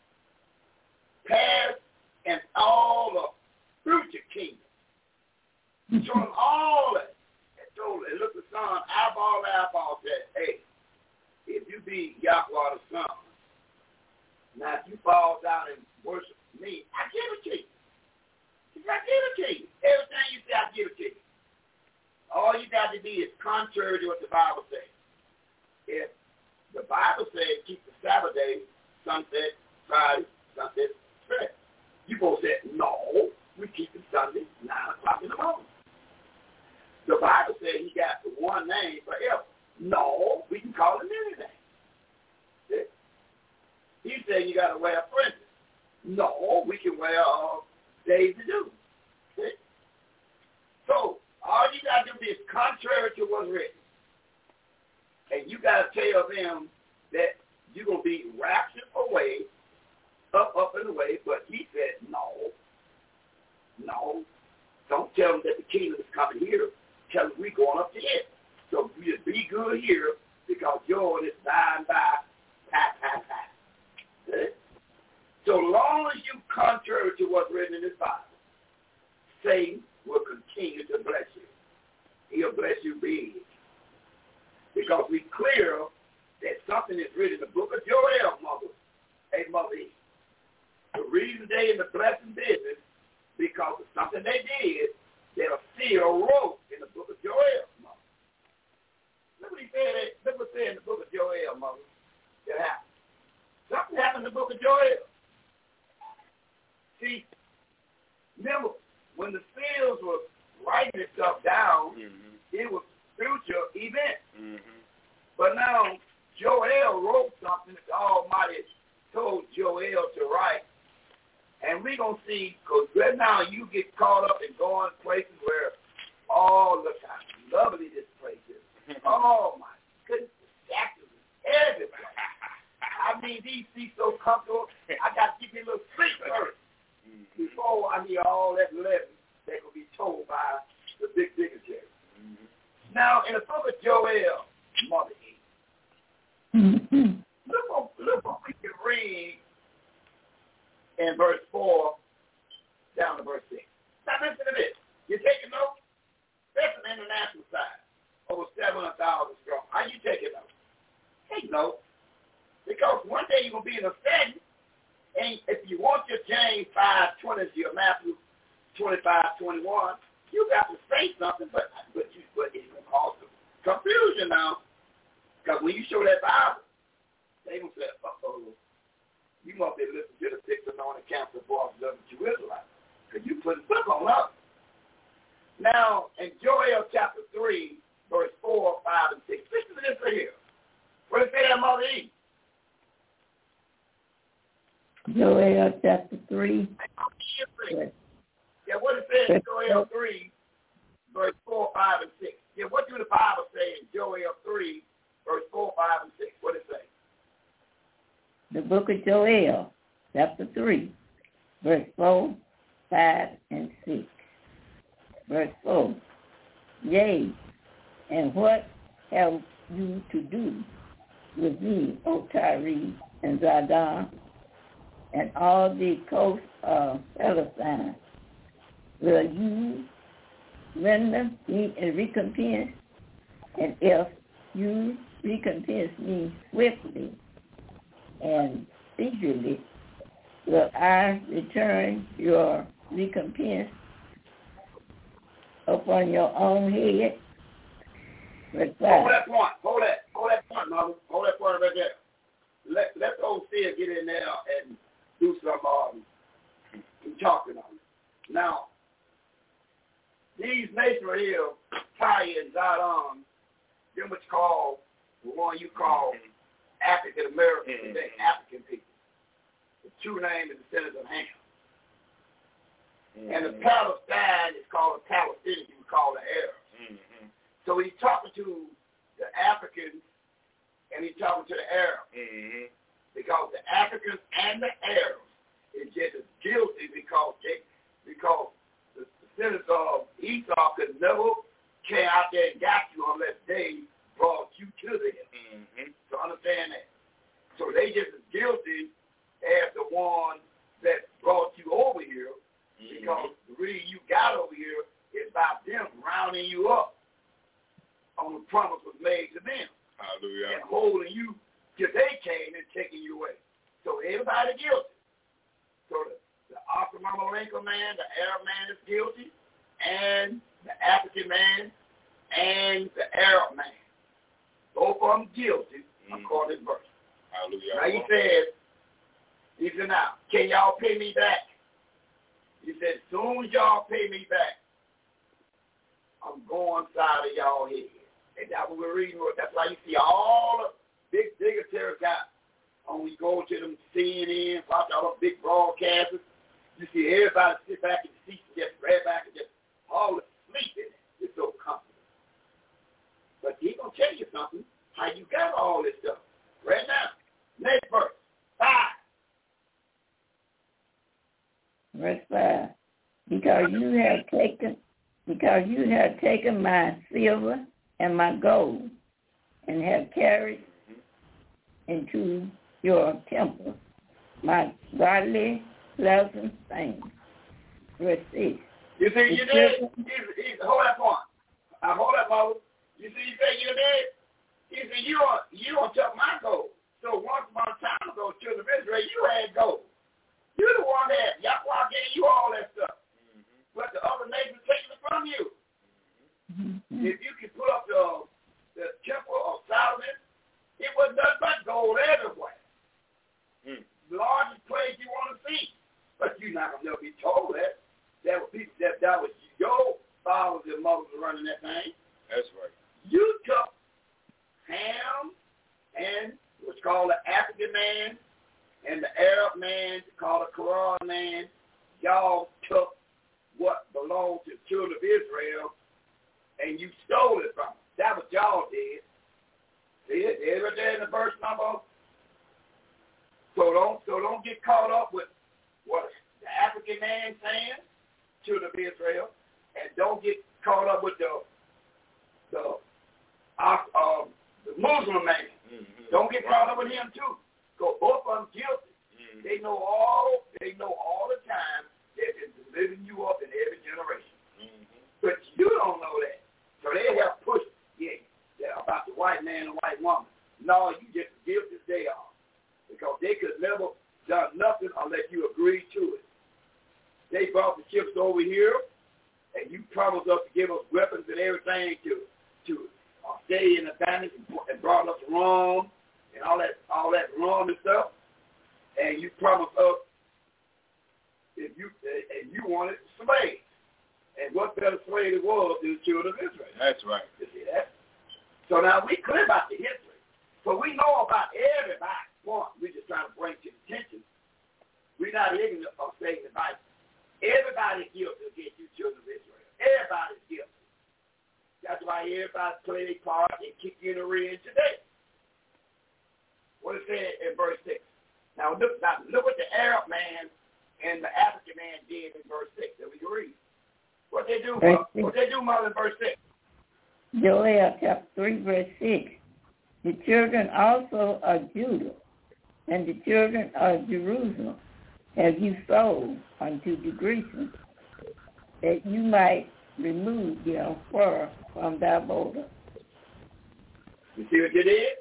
past and all the future kingdoms. He showed him all that. And told him, look, the Son, eyeball to eyeball, said, hey, if you be Yahweh the Son, now if you fall down and worship me, I give it to you. He said, I give it to you. Everything you say, I give it to you. All you got to be is contrary to what the Bible says. If the Bible says keep the Sabbath day, sunset, Friday, sunset, Friday, you both said, no, we keep it Sunday, 9 o'clock in the morning. The Bible says he got the one name forever. No, we can call him anything. See? He said you got to wear fringes. No, we can wear days to do. See? So, all you got to do is contrary to what's written. And you got to tell them that you're going to be raptured away, up and away, but he said, no. Don't tell them that the kingdom is coming here. Tell them we're going up to it. So you just be good here because yours is by and by, See? So long as you contrary to what's written in this Bible, Satan will continue to bless you. He'll bless you big. Because we clear that something is written in the book of Joel, Mother. Hey, Mother Eve. The reason they in the blessing business because of something they did that a seer wrote in the book of Joel, Mother. Look what he said. Look what it said in the book of Joel, Mother. That happened. Something happened in the book of Joel. See, remember, when the seers were writing this stuff down, it was future events. But now, Joel wrote something that the Almighty told Joel to write. And we're going to see, because right now you get caught up in going places where, oh, look how lovely this place is. Oh, my goodness, the statues everywhere. I mean, these seats so comfortable, I got to keep me a little sleep first before I hear all that lesson that will be told by the big dignitary. Now, in the book of Joel, Mother Eve, look what we can read in verse 4 down to verse 6. Now listen to this. You taking notes? That's an international side. Over 700,000 strong. Are you taking notes? Take notes. Because one day you're going to be in a study, and if you want your James 5:20, your Matthew 25:21, you got to say something, but it's going to cause some confusion now. Because when you show that Bible, they going to say, uh-oh, you must be listening to the 6 anointed council voices of the True Israelites. Because you put the book on us. Now, in Joel chapter 3, verse 4, 5, and 6, listen to this right here. What does it say there, Mother Eve? Joel chapter 3. Yeah, what does it say in Joel 3, verse 4, 5, and 6? Yeah, what do the Bible say in Joel 3, verse 4, 5, and 6? What does it say? The book of Joel, chapter 3, verse 4, 5, and 6. Verse 4, yea, and what have you to do with me, O Tyre and Zidon, and all the coast of Palestine? Will you render me a recompense? And if you recompense me swiftly and eagerly, will I return your recompense upon your own head? Hold that point, Mama. Hold that point right there. Let the old seer get in there and do some talking on it. Now, these nations right here, Tyre and Zidon, them what you call, the one you call African Americans today, African people. The true name is the descendants of Ham. And the Palestine is called the Palestinians, you would call the Arabs. So he's talking to the Africans and he's talking to the Arabs. Mm-hmm. Because the Africans and the Arabs is just as guilty because the descendants of Esau could never came out there and got you unless they brought you to them. Mm-hmm. So understand that. So they just as guilty as the one that brought you over here, because the reason you got over here is by them rounding you up on the promise was made to them. Hallelujah. And holding you till they came and taking you away. So everybody guilty. So the Osama Lincoln man, the Arab man is guilty, and the African man and the Arab man. Both of them guilty according to this verse. Hallelujah. Now he said, now, can y'all pay me back? He said, as soon as y'all pay me back, I'm going inside of y'all head. And that's what we're reading. That's why you see all the big dignitaries got when we go to them CNN, watch all the big broadcasters. You see everybody sit back in the seats and just right back and just all asleep in it. It's so comfortable. But he's going to tell you something, how you got all this stuff. Right now. Next verse. 5. Verse 5. Because you have taken my silver and my gold, and have carried into your temple my godly pleasant things. Verse 6. You see, you did. Hold that point. Hold that, Moses. You see, you say you did. You see, you don't took my gold. So once upon a time ago, children of Israel, you had gold. You're the one that Yahweh gave you all that stuff. But the other nations taking it from you. If you could put up the temple of Solomon, it was nothing but gold everywhere. The largest place you want to see. But you're not going to never be told that. There were people that was your fathers and mothers running that thing. That's right. You took Ham and what's called the African man and the Arab man, called the Quran man. Y'all took what belonged to the children of Israel and you stole it from them. That's what y'all did. See it? Every day in the verse number. So don't get caught up with what the African man saying, children of Israel, and don't get caught up with the Muslim man. Don't get caught up with him too. Because both of them guilty. They know all the time they've been delivering you up in every generation. But you don't know that. So they have pushed about the white man and white woman. No, you just guilty as they are. Because they could never done nothing unless you agreed to it. They brought the ships over here, and you promised us to give us weapons and everything to stay in advantage and brought us rum and all that rum and stuff. And you promised us if you wanted slaves. And what better slave it was than the children of Israel. That's right. You see that? So now we clear about the history. So we know about everybody. We're just trying to bring to attention. We're not ignorant of saying the Bible. Everybody's guilty against you, children of Israel. Everybody's guilty. That's why everybody play their part and keep you in the rear today. What it said in verse 6. Now look what the Arab man and the African man did in verse 6 that we can read. What they do, Mother, in verse 6. Joel chapter 3, verse 6. The children also of Judah and the children of Jerusalem have you sold unto the Grecians, that you might remove their fur from thy border. You see what you did?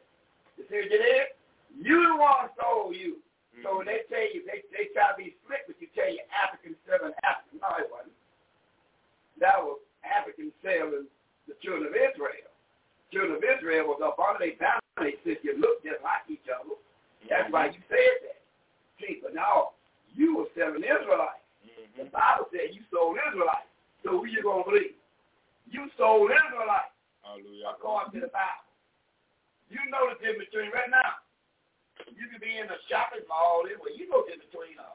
You the one sold you. So when they tell you, they try to be slick, but you tell you African selling African. No, it wasn't. That was African selling the children of Israel. Children of Israel was up under their boundary since you looked just like each other. That's why you said that. See, but now you were selling Israelites. The Bible said you sold Israelites. So who you going to believe? You sold Israelites. Hallelujah. According to the Bible. You know the difference between right now. You can be in a shopping mall anyway. You know the difference between them.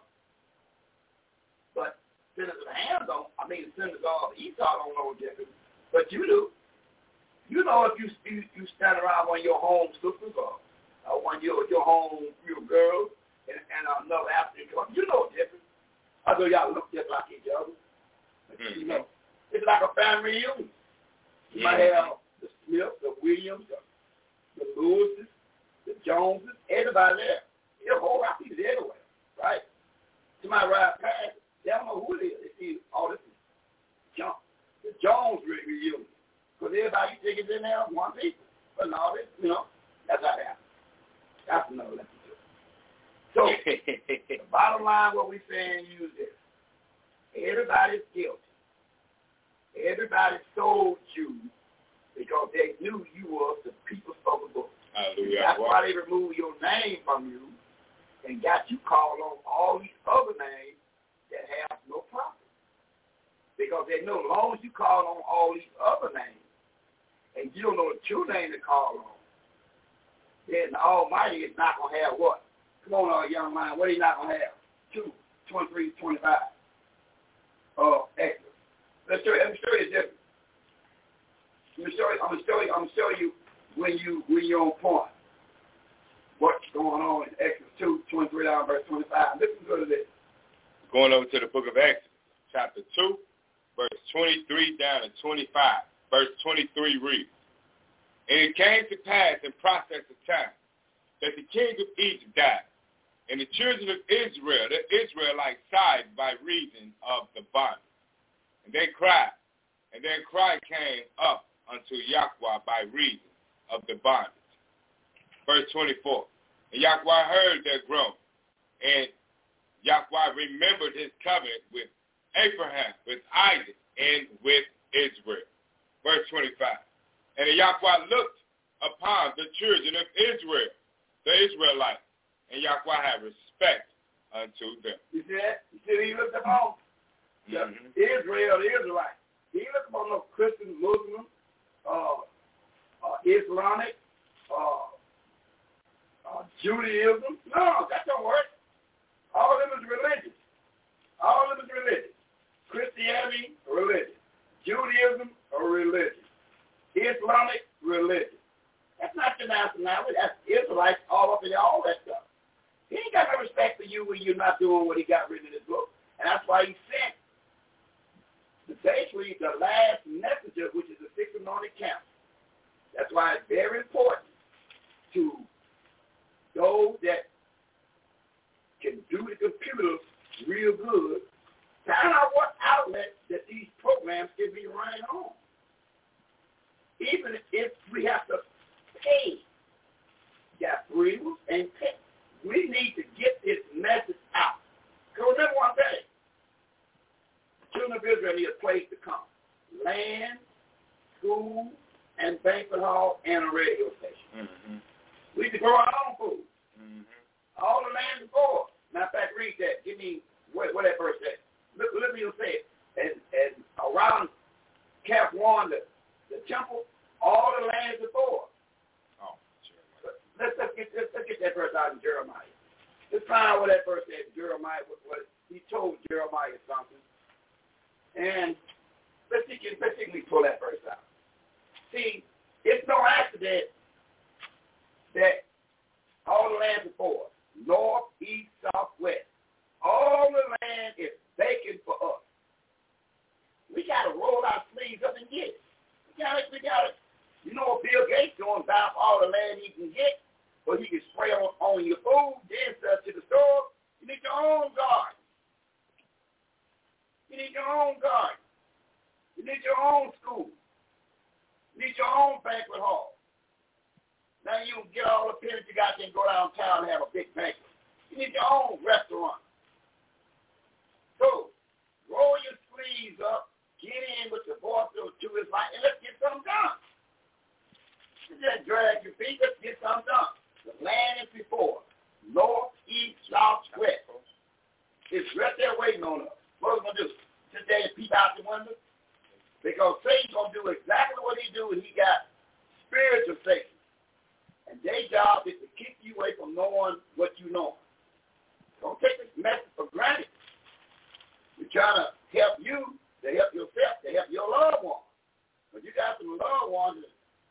But sinners of Ham don't. I mean, sinners of Esau don't know the difference. But you do. You know, if you stand around one of your home sisters or one of your home girls and another African country, you know it's different. Although y'all look just like each other. Mm-hmm. You know, it's like a family reunion. You might have the Smiths, the Williams, the Lewises, the Joneses, everybody there. There's a whole lot of people everywhere, right? Somebody ride past, they don't know who it is. They see, oh, this is the Jones reunion. Because everybody thinks in there one people. But no, that's how it happens. That's another lesson too. So, the bottom line, what we're saying is this. Everybody's guilty. Everybody sold you because they knew you was the people of the book. That's why they removed your name from you and got you called on all these other names that have no profit. Because they know as long as you call on all these other names and you don't know the true name to call on, then the Almighty is not going to have what? Come on, young man, what are you not going to have? 2, 23, 25. Extra. Let me show you different. I'm gonna show you when you're on point. What's going on in Exodus 2, 23 down verse 25. Listen to this. Going over to the book of Exodus, chapter 2, verse 23 down to 25. Verse 23 reads, "And it came to pass in process of time that the king of Egypt died, and the children of Israel, the Israelites, sighed by reason of the bondage. And they cried, and their cry came up unto Yahweh by reason of the bondage." Verse 24, "And Yahweh heard their groan, and Yahweh remembered his covenant with Abraham, with Isaac, and with Israel." Verse 25, "And Yahweh looked upon the children of Israel, the Israelites, and Yahweh had respect unto them." You see that? You see he looked upon Israel, the Israelites. He looked upon no Christian, Muslim, Islamic, Judaism. No, that don't work. All of them is religious. All of them is religious. Christianity, religion. Judaism, a religion. Islamic, religion. That's not your nationality. That's Israelites all up in all that stuff. He ain't got no respect for you when you're not doing what he got written in his book. And that's why he sent basically the last messenger, which is the 6 anointed camp. That's why it's very important to those that can do the computers real good, find out what outlet that these programs can be running on. Even if we have to pay, got freedom and pay. We need to get this message out. Because remember one thing, the children of Israel need a place to come. Land, school, and banquet hall, and a radio station. Mm-hmm. We need to grow our own food. Mm-hmm. All the land before. Matter of fact, read that. Give me what that verse says. Let me say it. And around Camp 1, the temple, all the land before. Oh, sure. Let's get that verse out in Jeremiah. Let's find out what that verse says. Jeremiah, what he told Jeremiah something. And let's see if we pull that verse out. See, it's no accident that all the land before, north, east, south, west, all the land is vacant for us. We got to roll our sleeves up and get it. We got it. You know what Bill Gates doing, buy all the land he can get, so he can spray on your food, then sell to the store. You need your own garden. You need your own garden. You need your own school. You need your own banquet hall. Now you can get all the pennies you got and go downtown and have a big banquet. You need your own restaurant. So, roll your sleeves up, get in with the voice of Jewish life, and let's get something done. Just drag your feet, let's get something done. The land is before, north, east, south, west. It's right there waiting on us. What are we going to do? Sit there and peep out the window? Because Satan's going to do exactly what he do, and he got spiritual Satan. And their job is to keep you away from knowing what you know. Don't take this message for granted. We're trying to help you, to help yourself, to help your loved ones. But you got some loved ones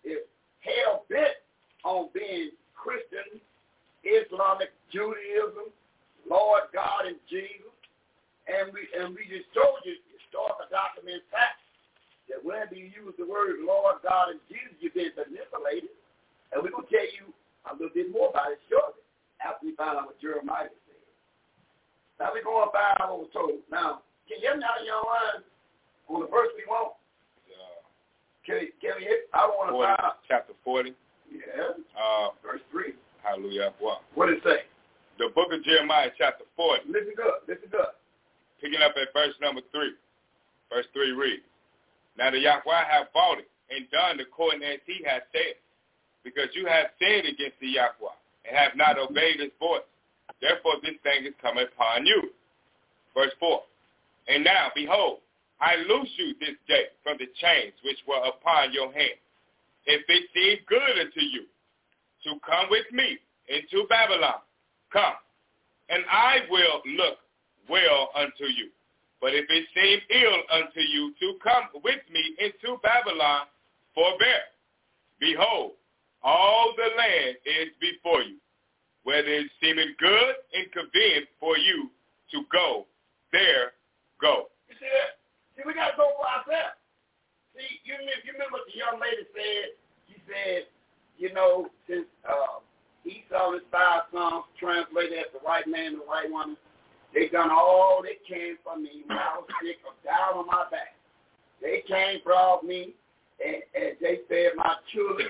is hell-bent on being Christian, Islamic, Judaism, Lord God and Jesus. And we just told you, historical document facts, that whenever you use the word Lord God and Jesus, you've been manipulated. And we're going to tell you a little bit more about it shortly after we find out what Jeremiah said. Now we're going by what was told. Now, can you hear me out of your line on the verse we want? Can we hit? I want to find out. Chapter 40. Yeah. Verse 3. Hallelujah. What did it say? The book of Jeremiah, chapter 40. Listen good. Picking up at verse number 3. Verse 3 reads, Now the Yahweh have bought it and done according as he has said, because you have sinned against the Yahweh and have not obeyed his voice. Therefore this thing is coming upon you. Verse 4. And now, behold, I loose you this day from the chains which were upon your hand. If it seem good unto you to come with me into Babylon, come, and I will look well unto you. But if it seem ill unto you to come with me into Babylon, forbear. Behold, all the land is before you. Whether it seemeth good and convenient for you to go, there go. You see that? See, we got to go for ourselves. See, you remember what the young lady said? She said, since Esau and his 5 sons translated as the right man and the right woman, they done all they can for me when I was sick or down on my back. They came, brought me, and they fed my children.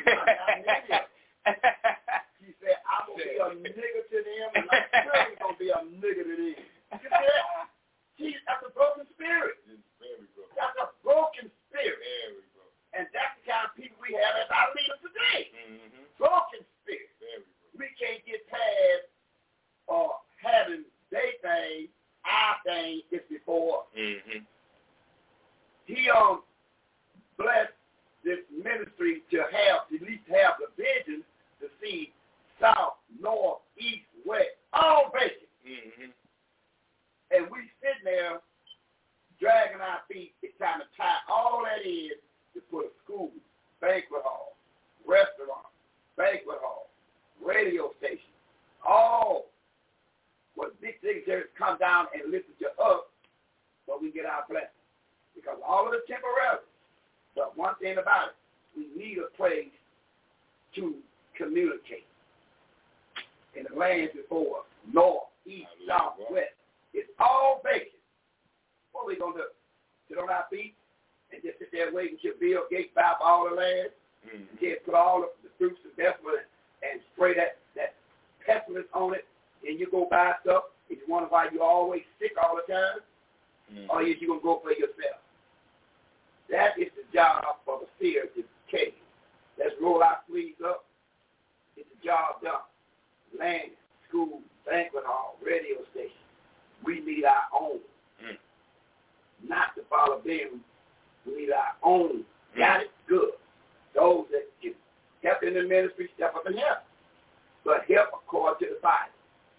She said, I'm going to be a nigger to them, and I'm certainly going to be a nigger to them. You see that? That's a broken spirit. That's a broken spirit. And that's the kind of people we have as our leaders today. Mm-hmm. Broken spirit. We can't get past having their thing, our thing is before. Mm-hmm. He blessed this ministry to at least have the vision to see south, north, east, west, all vacant. Mm-hmm. And we sitting there dragging our feet. It's time to tie all that is to put a school, banquet hall, restaurant, banquet hall, radio station, all what big dignitaries come down and listen to us so we get our blessing. Because all of it temporary. But one thing about it, we need a place to communicate. In the lands before us, north, east, south, west, it's all vacant. What are we going to do? Sit on our feet and just sit there waiting till Bill Gates buy up all the land? Mm-hmm. Just put all the fruits of desolate and spray that pestilence on it, and you go buy stuff, and you wonder why you're always sick all the time? Mm-hmm. Or is you going to go for yourself? That is the job for the seer to take. Let's roll our sleeves up. Get the job done. Land, school, banquet hall, radio station. We need our own. Not to follow them. We need our own. Got it? Good. Those that can help in the ministry, step up and help. But help according to the Bible.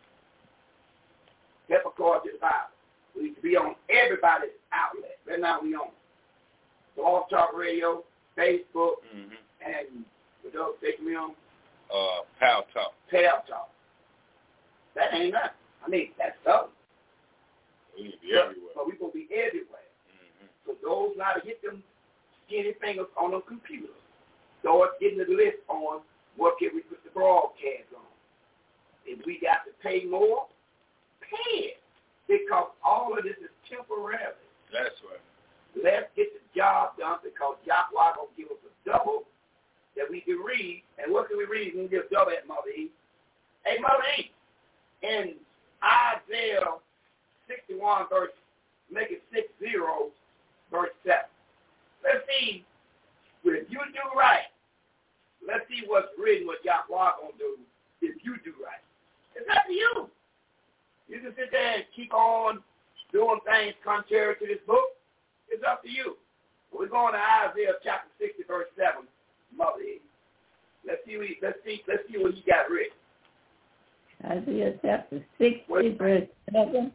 Help according to the Bible. We need to be on everybody's outlet. Right now we on Blog Talk Radio, Facebook, and what else take me on? Pal Talk. Pal Talk. That ain't nothing. I mean, that's something. We need to be everywhere. But we're going to be everywhere. Mm-hmm. So those not to hit them skinny fingers on them computers. Start getting the list on what can we put the broadcast on. If we got to pay more, pay it. Because all of this is temporary. That's right. Let's get the job done because Yahweh going to give us a double that we can read. And what can we read? We can give double at Mother E. Hey, Mother E, in Isaiah 61 verse, make it 60 verse 7. Let's see, if you do right, let's see what's written, what Yahweh going to do if you do right. It's up to you. You can sit there and keep on doing things contrary to this book. It's up to you. We're going to Isaiah chapter 60 verse 7, Mother E. Let's see what he got written. Isaiah chapter 60 verse 7.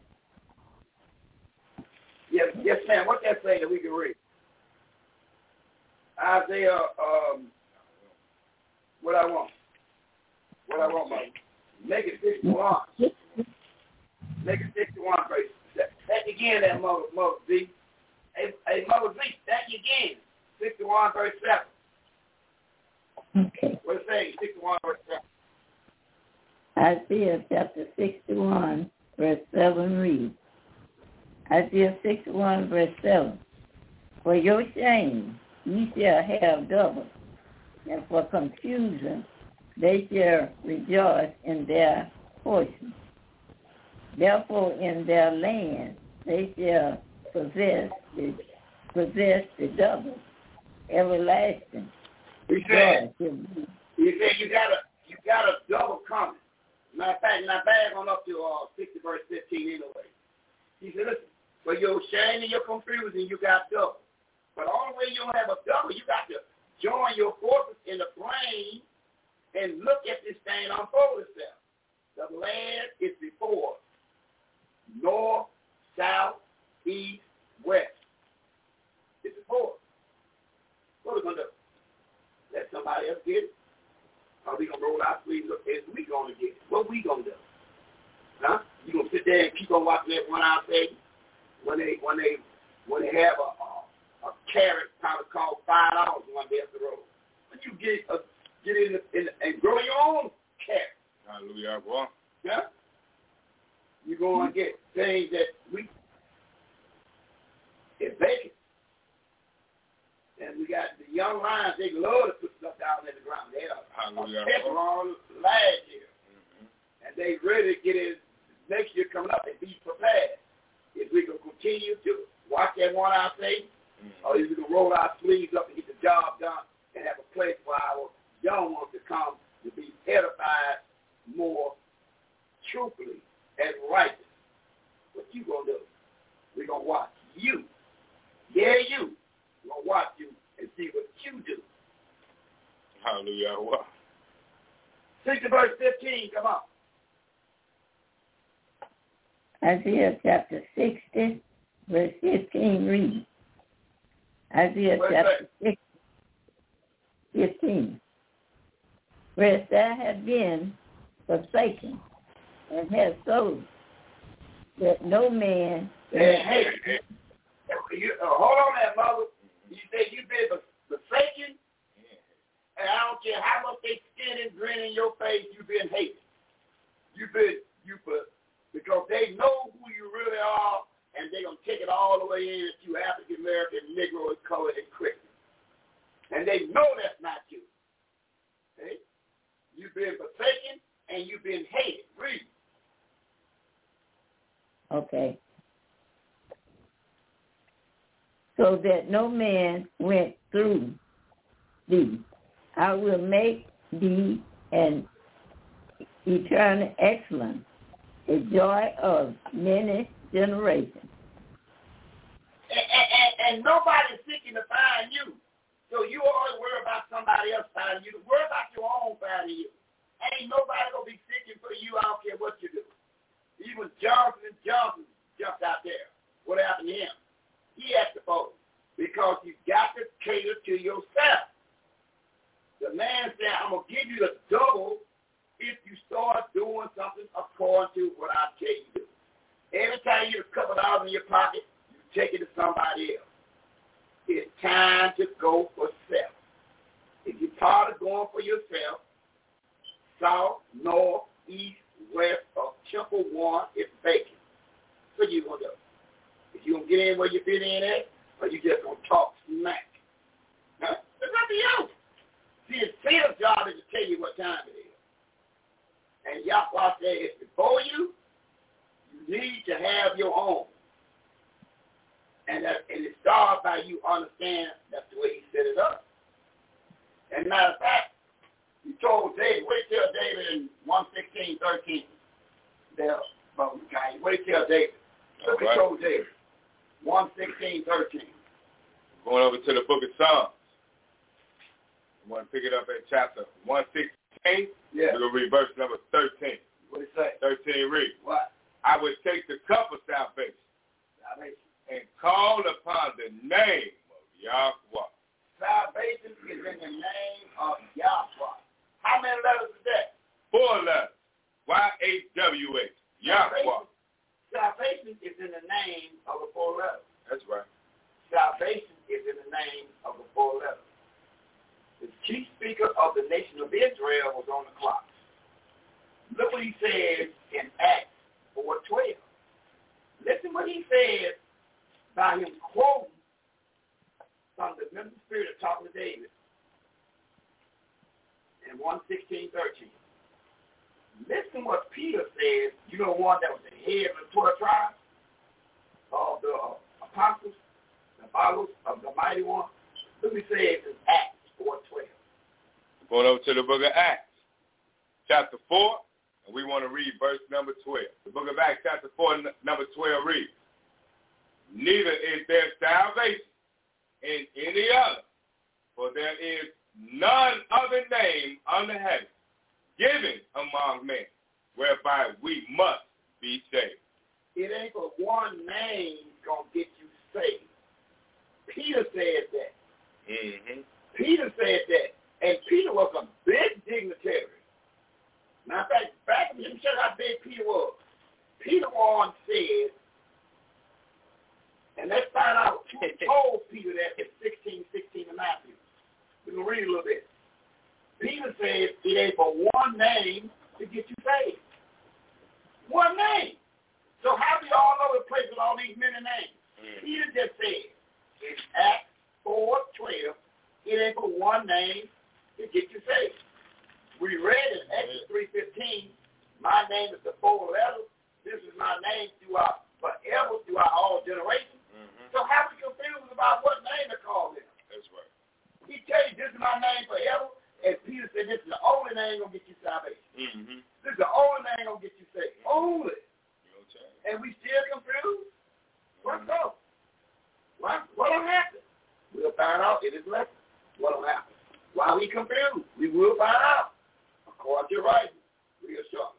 Yes, ma'am. What's that saying that we can read? Isaiah What I want, Mother. Make it 61. Make it 61, baby. Stack again that Mother Z. Hey, Mother Z, stack again. 61, verse 7. Okay. What it say? 61, verse 7. Isaiah chapter 61, verse 7 reads, Isaiah 61, verse 7, for your shame ye shall have double, and for confusion they shall rejoice in their portion. Therefore in their land they shall possess the double, everlasting. He said you got a double coming. Matter of fact, now back on up to 60 verse 15 anyway. He said, listen, for your shame and your confusion, you got double. But the only way you don't have a double, you got to join your forces in the brain and look at this thing unfold itself. The land is before us. North, south, east, west. It's before us. What are we going to do? Let somebody else get it? Are we going to roll our sleeves up? Is we going to get it? What we going to do? Huh? You going to sit there and keep on watching that 1 hour thing when they have a carrot probably cost $5 one day up the road. When you get in and grow your own carrot. Hallelujah, boy. Yeah? You're going to get things that it's vacant. And we got the young lions, they love to put stuff down in the ground. They are pepper on last year. And they ready to get in next year coming up and be prepared. If we can continue to watch that 1 hour thing, or if we can roll our sleeves up and get the job done and have a place for our young ones to come to be edified more truthfully and righteous. What you going to do? We're going to watch you. Yeah, you. We're going to watch you and see what you do. Hallelujah. Wow. 60 verse 15, come on. Isaiah chapter 60, verse 15 reads. Isaiah chapter 60, 15. Whereas thou hast been forsaken and hast sold, that no man... Hey, hold on there, Mother. You say you've been forsaken, and I don't care how much they skin and grin in your face, you've been hated. Because they know who you really are, and they're going to take it all the way in that you African American, Negro, and colored, and Christian. And they know that's not you. Okay? You've been forsaken, and you've been hated. Read. Okay. So that no man went through thee. I will make thee an eternal excellence, a joy of many generations. And nobody's seeking to find you. So you always worry about somebody else finding you. Worry about your own finding you. Ain't nobody going to be seeking for you. I don't care what you do. Even Johnson jumped out there. What happened to him? He had to vote because you got to cater to yourself. The man said, I'm going to give you the double if you start doing something according to what I tell you to do. Every time you get a couple dollars in your pocket, you take it to somebody else. It's time to go for self. If you're tired of going for yourself, south, north, east, west, or Temple 1 is vacant. What you going to do? If you going to get in where you fit in at, or you just going to talk smack? Huh? It's up to you. See, it's Peter's job is to tell you what time it is. And Yahweh said, it's before you, you need to have your own. And it starts by you understand that's the way he set it up. And matter of fact, he told David, what did he tell David in 1:16-13? What did he tell David? What he told David? 1:16-13. Going over to the book of Psalms. I'm going to pick it up at chapter 116. Yeah. We're going to read verse number 13. What did it say? 13 read. What? I will take the cup of salvation and call upon the name of Yahweh. Salvation is in the name of Yahweh. How many letters is that? 4 letters. Y-H-W-H. Yahweh. Salvation is in the name of the 4 letters. That's right. Salvation is in the name of the 4 letters. The chief speaker of the nation of Israel was on the clock. Look what he says in Acts 4:12. Listen what he says by him quoting from the Memphis Spirit of talking to David in 1:16-13. Listen what Peter says. You know, one that was the head of the 12 tribes of the apostles, the followers of the mighty one. Look what he says in Acts 4:12. Going over to the book of Acts, chapter 4, and we want to read verse number 12. The book of Acts, chapter 4, number 12 reads, neither is there salvation in any other, for there is none other name under heaven given among men, whereby we must be saved. It ain't for one name going to get you saved. Peter said that. Mm-hmm. Peter said that. And Peter was a big dignitary. Now, in fact, let me show you how big Peter was. Peter one said, and let's find out who told Peter that in 16:16 of Matthew. We're going to read a little bit. Peter said it ain't for one name to get you saved. One name. So how do you all know the place with all these many names? Peter just said in Acts 4:12, it ain't for one name to get you saved. We read in Exodus 3:15, my name is the 4 letters. This is my name throughout forever, throughout all generations. Mm-hmm. So how are we confused about what name to call him? That's right. He tell you this is my name forever, and Peter said this is the only name going to get you salvation. Mm-hmm. This is the only name going to get you saved. Only. And we still confused? What's up? What'll happen? We'll find out in his lesson. What'll happen? While we confused, we will find out. According to your writing, real shortly.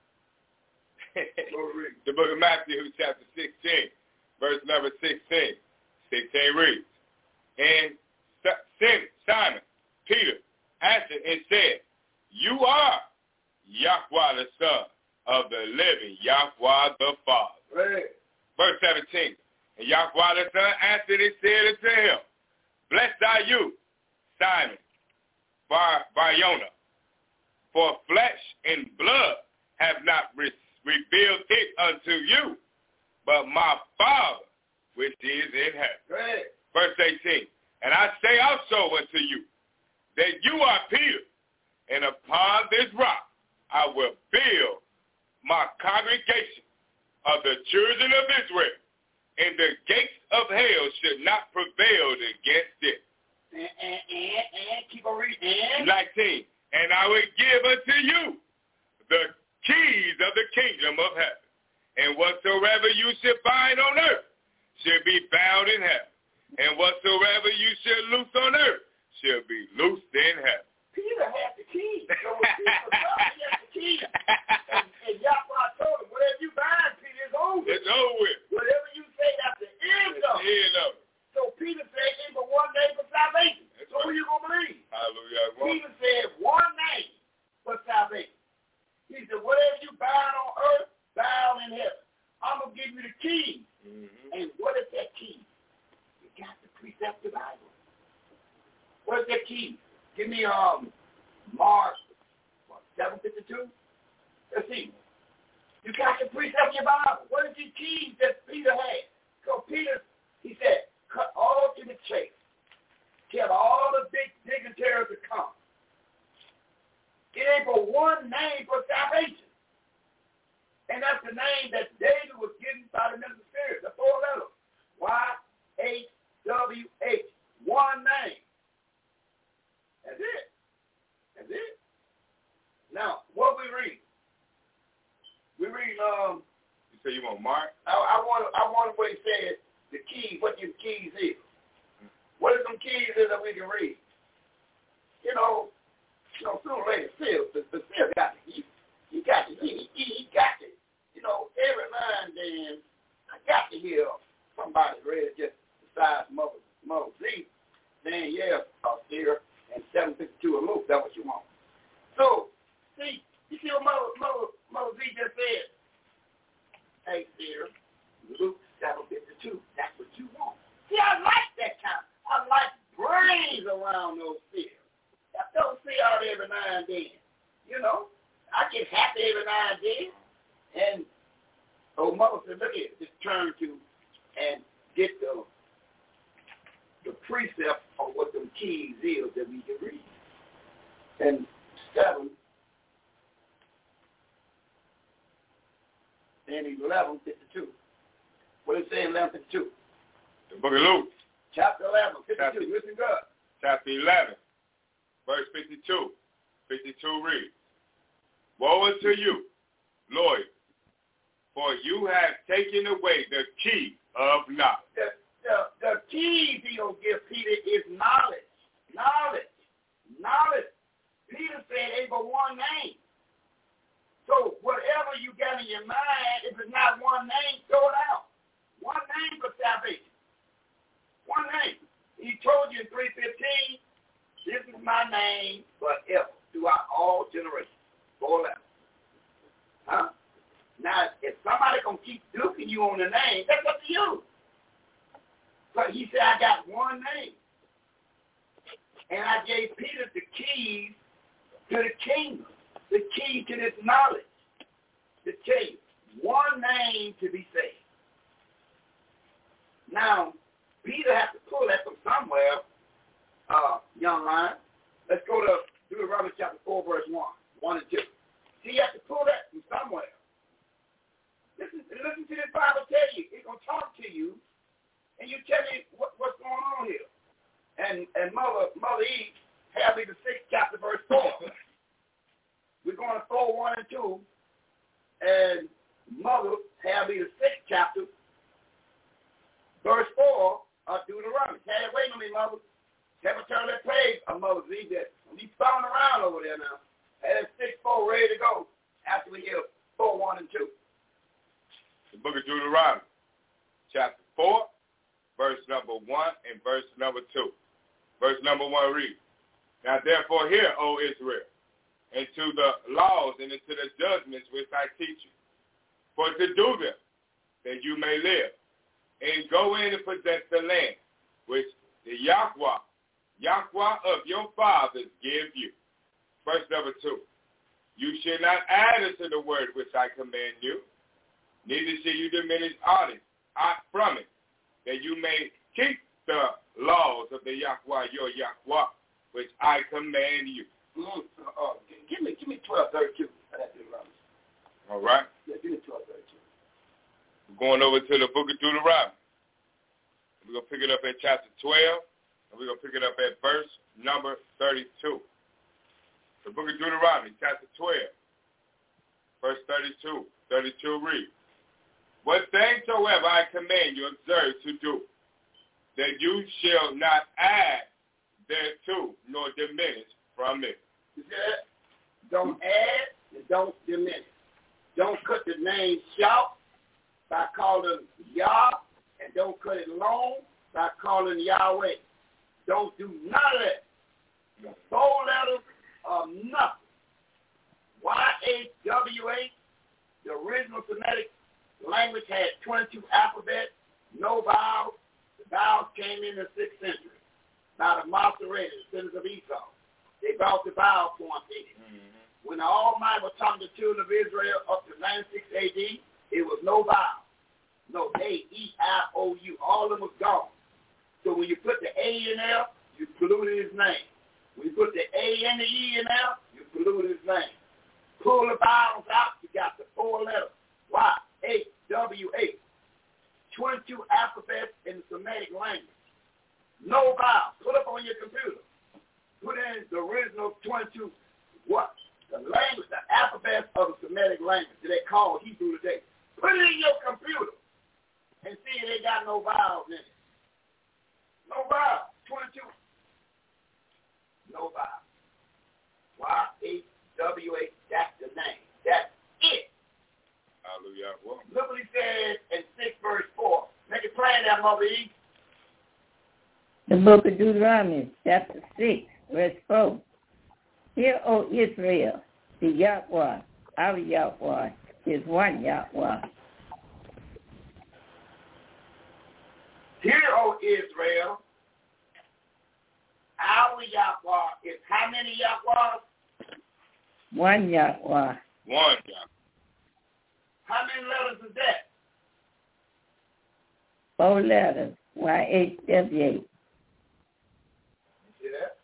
The book of Matthew, chapter 16, verse number 16. 16 reads, and Simon, Peter, answered and said, you are Yahweh the Son of the living Yahweh the Father. Right. Verse 17, and Yahweh the Son answered and said unto him, blessed are you, Simon Bar-Yona, for flesh and blood have not revealed it unto you, but my Father which is in heaven. Right. Verse 18, and I say also unto you, that you are Peter, and upon this rock I will build my congregation of the children of Israel, and the gates of hell should not prevail against it. And keep on reading. 19, and I will give unto you the keys of the kingdom of heaven, and whatsoever you shall bind on earth shall be bound in heaven, and whatsoever you shall loose on earth shall be loosed in heaven. Peter had the keys. So when Peter he had the keys. And Yahweh told him, whatever you bind, Peter, it's over. It's over with. Whatever you say, that's the end of it. So Peter said, it's for one name for salvation. That's so right. Who you going to believe? Hallelujah. Peter said, one name for salvation. He said, whatever you bind on earth, bound in heaven. I'm going to give you the key. Mm-hmm. And what is that key? You got the precept of the Bible. What is that key? Give me Mark 7:52. Let's see. You got the precept of your Bible. What is the keys that Peter had? So Peter, he said, cut all to the chase. Tell all the big dignitaries to come. It ain't for one name for salvation. And that's the name that David was given by the Memphis Spirit, the 4 letters. Y-H-W-H. One name. That's it. That's it. Now, what we read? We read, you say you want Mark? I want what he said, the keys, what your keys is. What are some keys is that we can read? You know, sooner or later, still got the key. He got the key. He got it. You know, every now and then, I got to hear somebody read just besides Mother Z, saying, yeah, Steer, and 752 a loop, that's what you want. So, and get the precept of what them keys is that we can read. And 7 and 11:52. What does it say in 11:52? The book of Luke. Chapter 11, 52. Listen good. Chapter 11, verse 52. 52 reads, Woe unto you, Lord, for you have taken away the key of knowledge. The key he'll give Peter is knowledge. Knowledge. Peter said ain't but one name. So whatever you got in your mind, if it's not one name, throw it out. One name for salvation. One name. He told you in 3:15, this is my name forever, throughout all generations. 4:11. Huh? Now, if somebody gonna keep duking you on the name, that's up to you. But he said, I got one name. And I gave Peter the keys to the kingdom, the key to this knowledge, to tell you one name to be saved. Now, Peter has to pull that from somewhere, young lion. Let's go to Deuteronomy chapter 4, verse 1 and 2. See, you have to pull that from somewhere. Listen to this Bible tell you. It's going to talk to you, and you tell me what's going on here. And Mother Eve, have me the 6th chapter, verse 4. We're going to 4, 1 and 2. And Mother, have me the 6th chapter, verse 4 of Deuteronomy. Hey, wait on me, Mother. Have a turn that page of Mother Eve. Don't be spouting around over there now. Have 6-4 ready to go after we hear 4, 1 and 2. The book of Deuteronomy, chapter 4, verse number 1 and verse number 2. Verse number 1 reads, Now therefore hear, O Israel, and to the laws and into the judgments which I teach you, for to do them, that you may live, and go in and possess the land, which the Yahweh of your fathers give you. Verse number 2, You shall not add unto the word which I command you, neither shall you diminish aught from it, that you may keep the laws of the Yahweh, your Yahweh, which I command you. Give me 12:32. All right. Yeah, give me 12:32. We're going over to the book of Deuteronomy. We're going to pick it up at chapter 12, and we're going to pick it up at verse number 32. The book of Deuteronomy, chapter 12, verse 32. 32 reads, What things soever I command you observe to do, that you shall not add thereto, nor diminish from it. You see that? Don't add and don't diminish. Don't cut the name short by calling Yah, and don't cut it long by calling Yahweh. Don't do none of that. The 4 letters are nothing. YHWH, the original Semitic language had 22 alphabets, no vowels. The vowels came in the 6th century by the Masoretes, the descendants of Esau. They brought the vowel form in. When the Almighty was talking to the children of Israel up to 96 AD, it was no vowel. No A, E, I, O, U. All of them was gone. So when you put the A in there, you polluted his name. When you put the A and the E in there, you polluted his name. Pull the vowels out, you got the 4 letters. Y-H-W-H. 22 alphabets in the Semitic language. No vowel. Put up on your computer. Put in the original 22 what? The language, the alphabet of the Semitic language that they call Hebrew today. Put it in your computer and see if they got no vowels in it. No vowels. 22. No vowels. Y-H-W-H. That's the name. That's it. Hallelujah. Well, look what he says in 6 verse 4. Make it plain there, Mother E. The book of Deuteronomy, chapter 6, verse 4. Hear, O Israel, the Yahweh, our Yahweh, is one Yahweh. Hear, O Israel, our Yahweh is how many Yahwehs? One Yahweh. One Yahweh. How many letters is that? 4 letters, YHWH. See that?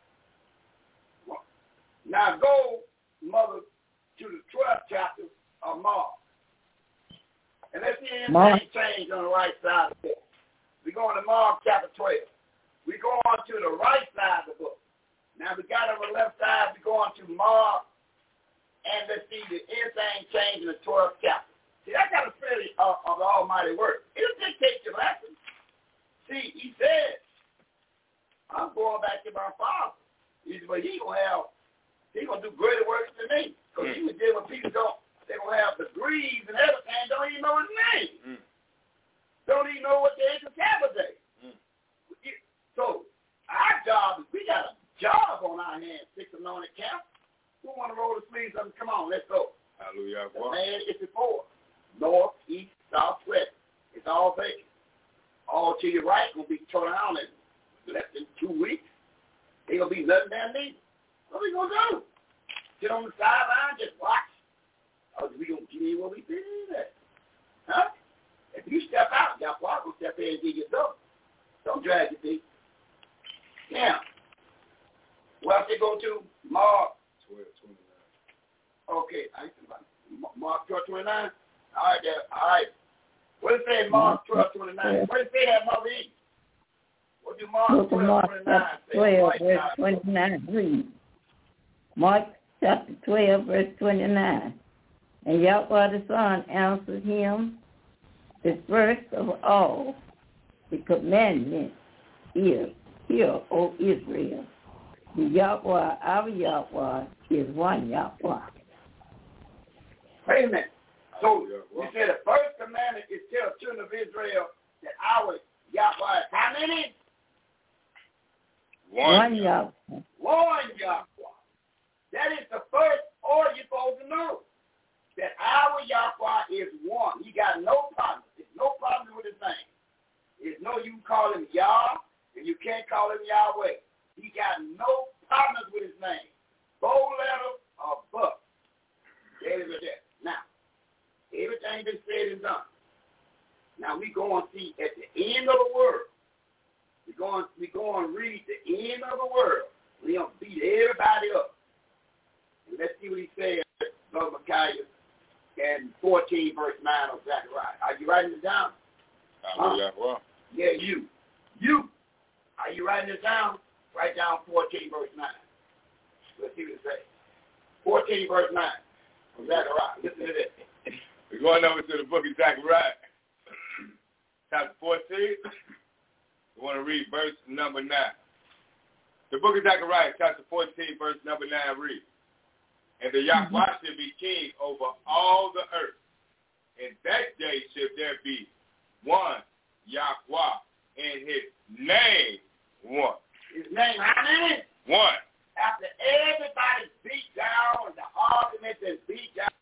Now go, Mother, to the 12th chapter of Mark. And let's see anything change on the right side of the book. We're going to Mark chapter 12. We go on to the right side of the book. Now we got on the left side, we go on to Mark, and let's see the anything change in the 12th chapter. See, that got a spirit of the Almighty Word. It'll dictate your lesson. See, he said, I'm going back to my Father. He going to do greater works than me. Because he was dealing with people they're going to have degrees and everything, don't even know his name. Don't even know what day is the Sabbath day. So our job is, we got a job on our hands, 6 anointed camp. Who want to roll the sleeves up? Come on, let's go. Hallelujah. The man is before. North, east, south, west. It's all vacant. All to your right will be turned around in less than 2 weeks. Ain't going to be nothing down there. What are we going to do? Sit on the sideline, just watch? Or we going to give you what we did at? Huh? If you step out, y'all will step in and give you a door. Don't drag your feet. Now, where they go to? Mark 12:29. Okay, Mark 12:29. All right, there. All right. What does it say, Mark 12:29? What does it say that, Mother E? What do Mark 12:29 say? 12, verse 29 read. Mark chapter 12, verse 29. And Yahweh the Son answered him, the first of all, the commandment is, hear, O Israel, the Yahweh, our Yahweh, is one Yahweh. Wait a minute. So you said the first commandment is tell the children of Israel that our Yahweh is how many? One Yahweh. One Yahweh. That is the first order you're supposed to know. That our Yahweh is one. He got no problem. There's no problem with his name. There's no you can call him Yah, and you can't call him Yahweh. He got no problems with his name. 4 letters or but. There it is there. Now, everything been said and done. Now we go and see at the end of the world. We go and read the end of the world. We gonna beat everybody up. And let's see what he says, Brother Micaiah, and 14 verse 9 of Zechariah. Are you writing it down? Yeah, you. Are you writing it down? Write down 14 verse 9. Let's see what it says. 14 verse 9 of Zechariah. Listen to this. We're going over to the book of Zechariah, chapter 14. We want to read verse number 9. The book of Zechariah, chapter 14, verse number 9 reads, and the Yahweh shall be king over all the earth. And that day shall there be one Yahweh, and his name one. His name how many? One. After everybody beat down and the argument is beat down,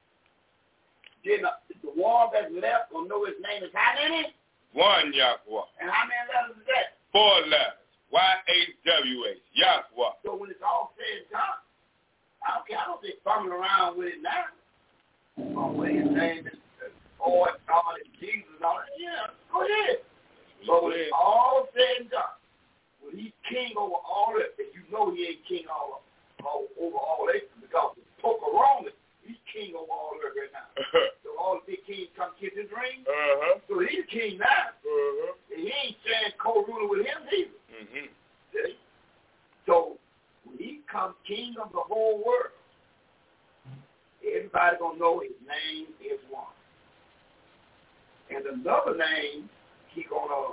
then the one that's left will know his name is how many? One Yahweh. And how many letters is that? 4 letters. YHWH. Yahweh. So when it's all said and done, I don't care. I don't be fumbling around with it now. Oh, well, his name is Lord, God, and Jesus, and all that. Yeah, go ahead. But when it's all said and done, when he's king over all that, and you know he ain't king over all that, because Pocahontas, he's king over all that right now. So all the big kings come kiss his ring. So he's king now. And he ain't saying co-ruler with him either. See? So when he comes king of the whole world, everybody gonna know his name is one. And another name, he gonna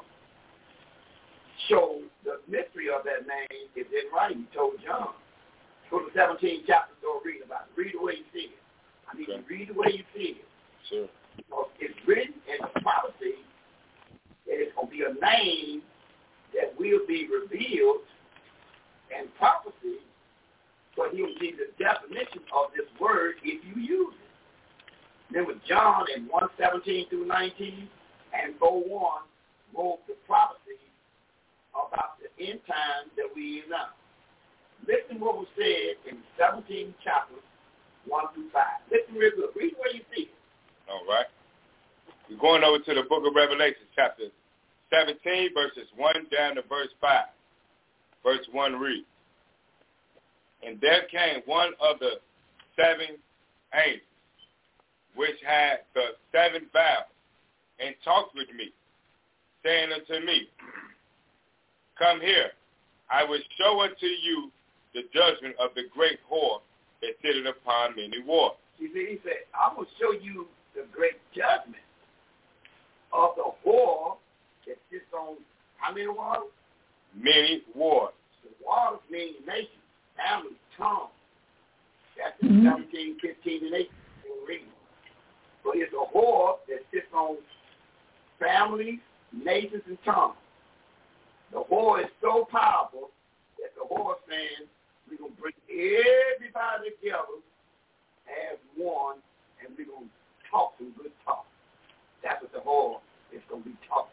show the mystery of that name is in writing. He told John. Go to the 17th chapter, go read about it. Read the way you see it. I need you to read the way you see it. Sure. Because it's written in the prophecy that it's going to be a name that will be revealed in prophecy, but he'll give the definition of this word if you use it. Then with John in 1:17 through 19 and 4:1 wrote the prophecy about the end time that we are now. Listen what was said in 17 chapters, 1 through 5. Listen real good. Read where you see it. All right. We're going over to the book of Revelation, chapter 17, verses 1 down to verse 5. Verse 1 reads, "And there came one of the 7 angels, which had the 7 vials, and talked with me, saying unto me, Come here, I will show unto you the judgment of the great whore that sitteth upon many waters." You see, he said, I'm going to show you the great judgment of the whore that sits on how many waters? Many waters. The waters mean nations, families, tongues. That's in 17, 15, and 18. But it's a whore that sits on families, nations, and tongues. The whore is so powerful that the whore saying, we're going to bring everybody together as one, and we're going to talk some good talk. That's what the whore is going to be talking.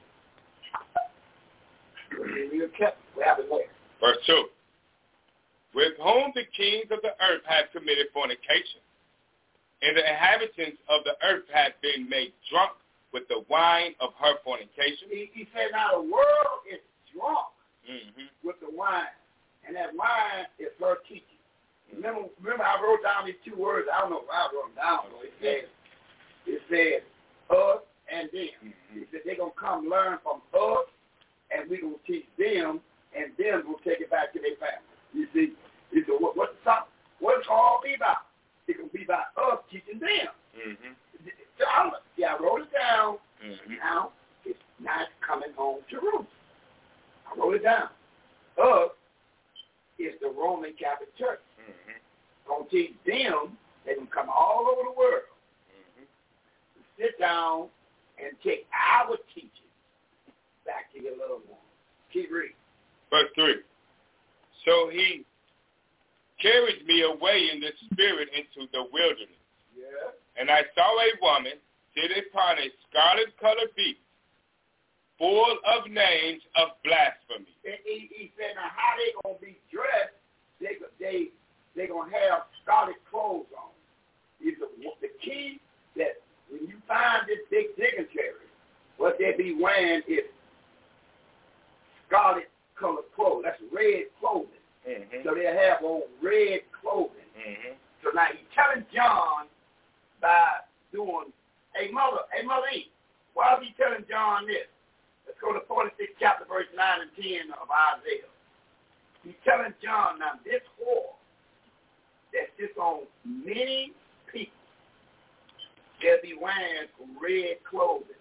We're kept. What happened there? Verse 2. "With whom the kings of the earth have committed fornication, and the inhabitants of the earth have been made drunk with the wine of her fornication." He said, now the world is drunk with the wine, and that wine is her teaching. Remember I wrote down these 2 words. I don't know if I wrote them down, though. It said us and them. He said they're going to come learn from us, and we're going to teach them, and them will take it back to their family. You see, he said, what's it all be about? It's going to be about us teaching them. So I wrote it down. Now it's not coming home to roost. I wrote it down. Us is the Roman Catholic Church. Going to teach them, they can come all over the world, sit down and take our teaching back to your little one. Keep reading. Verse 3. "So he carried me away in the spirit into the wilderness. Yeah. And I saw a woman sitting upon a scarlet-colored beast, full of names of blasphemy." He said, now how they going to be dressed, they're going to have scarlet clothes on. The key that when you find this big dignitary, what they be wearing is scarlet colored clothes. That's red clothing. So they'll have on red clothing. So now he's telling John by doing, hey mother E, why is he telling John this? Let's go to 46th chapter, verse 9 and 10 of Isaiah. He's telling John, now this whore that sits on many people, they'll be wearing red clothing.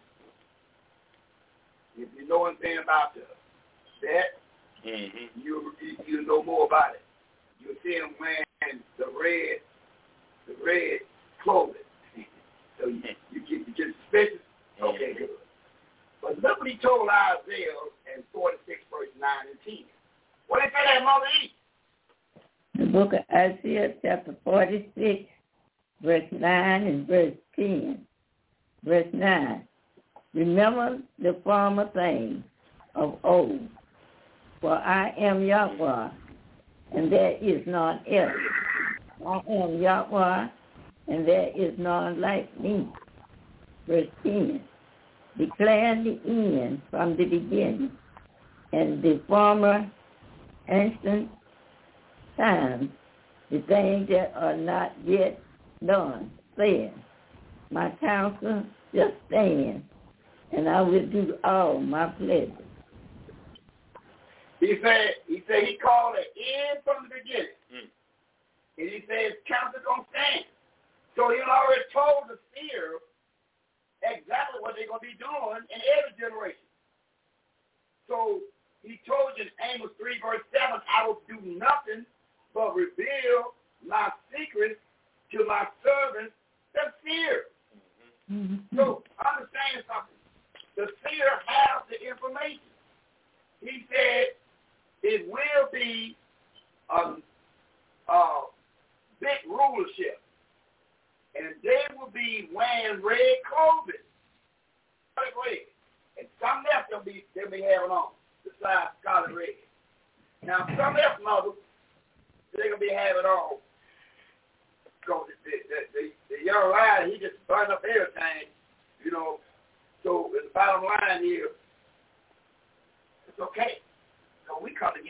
If you know anything about that, you know more about it. You'll see them wearing the red clothing. So you get suspicious? Okay, good. But look what he told Isaiah in 46, verse 9 and 10. What did he say that, Mother E? The book of Isaiah, chapter 46, verse 9 and verse 10. Verse 9. "Remember the former things of old, for I am Yahweh, and there is none else. I am Yahweh, and there is none like me." Verse 10. "Declaring the end from the beginning, and the former ancient times, the things that are not yet done, saying, my counsel shall stand, and I will do all my pleasure." He said he called it end from the beginning. And he said his counsel going to stand. So he already told the seer exactly what they're going to be doing in every generation. So he told you in Amos 3, verse 7, I will do nothing but reveal my secrets to my servants, the seer. So understand something. The seer has the information. He said it will be big rulership. And they will be wearing red clothing. And some else they'll be having on besides scarlet red. Now some else mothers they're gonna be having on. Because the young lion, he just burned up everything, you know. So the bottom line here,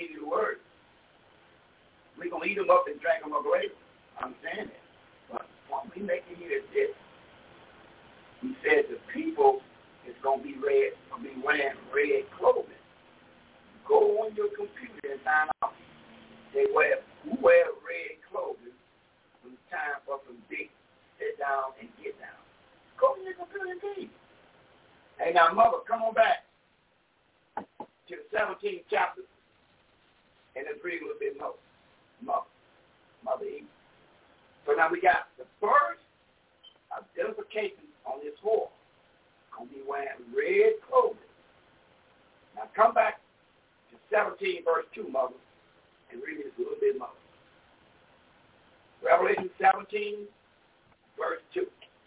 give you the word. We're going to eat them up and drink them up later. I understand that. But what we making here is this. He said the people is going to be wearing red clothing. Go on your computer and find out who wear red clothing when it's time for some big sit down and get down. Go on your computer and see. Hey, now, Mother, come on back to the 17th chapter and let's read a little bit more. Mother Eve. So now we got the first identification on this whore. Going to be wearing red clothing. Now come back to 17 verse 2, Mother, and read this a little bit more. Revelation 17 verse 2.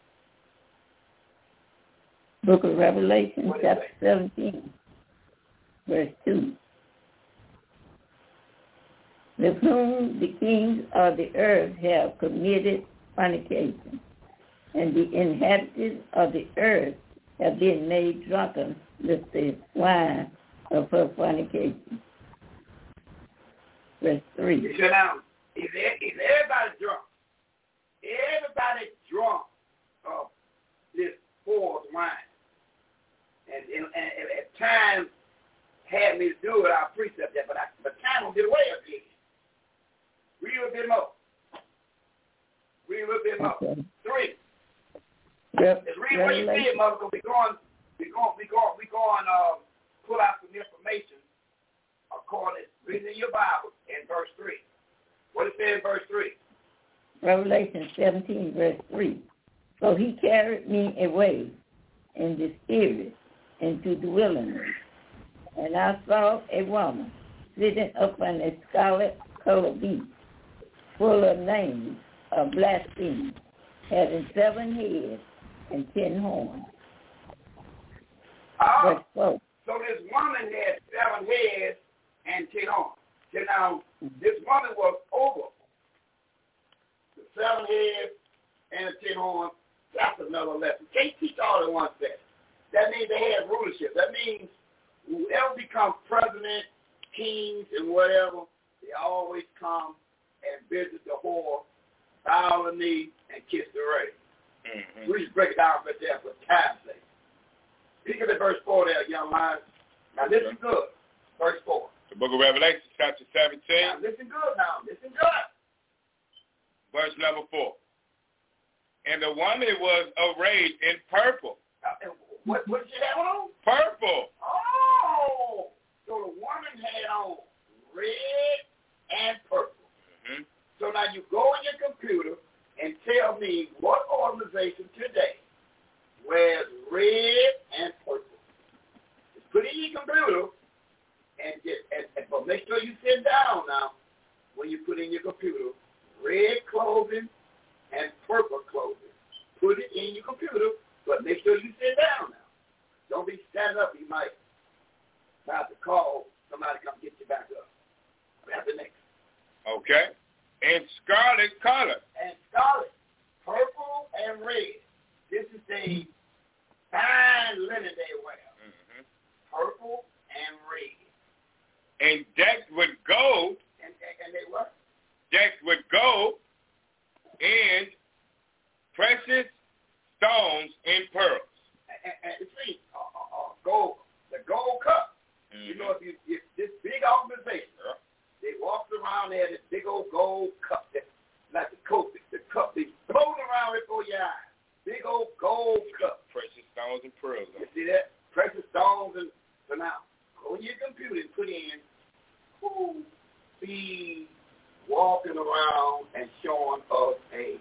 Book of Revelation, chapter 17, verse 2. With whom the kings of the earth have committed fornication, and the inhabitants of the earth have been made drunken with the wine of her fornication. Verse 3. You sit down. Is everybody drunk? Everybody drunk of this whore's wine. And at times had me to do it, I'll precept that, but time will get away again. Read a little bit more. Okay. 3. Yep. Let's read what you see, Mother, because we going pull out some information according to reading in your Bible in verse 3. What it says in verse 3? Revelation 17, verse 3. So he carried me away in the spirit into the wilderness, and I saw a woman sitting upon a scarlet-colored beast, full of names of blasphemy, having 7 heads and 10 horns. Verse 4. So this woman had 7 heads and 10 horns. So now, this woman was over the 7 heads and the 10 horns. That's another lesson. Can't teach all in one session. That means they had rulership. That means whoever becomes president, kings, and whatever, they always come and visit the whore, bow the knee, and kiss the ring. Mm-hmm. We just break it down right there for time's sake. Look at verse 4 there, young man. Now listen good. Verse 4. The book of Revelation, chapter 17. Now listen good now. Listen good. Verse number 4. And the woman was arrayed in purple. What did she have on? Purple. Oh! So the woman had on red and purple. Mm-hmm. So now you go on your computer and tell me what organization today wears red and purple. Just put it in your computer but make sure you sit down now when you put in your computer red clothing and purple clothing. Put it in your computer, but make sure you sit down now. Don't be standing up. You might have to call somebody to come get you back up. That's the next. Okay. And scarlet color. And scarlet. Purple and red. This is the fine linen they wear. Mm-hmm. Purple and red. And decked with gold. And they what? Decked with gold and precious stones and pearls. And see, gold, the gold cup. Mm-hmm. You know, if this big organization, they walked around there, this big old gold cup, like the cup, they floating around before your eyes. Big old gold cup. Precious stones and pearls. You see that? Precious stones and, so now, go in your computer and put in who be walking around and showing us a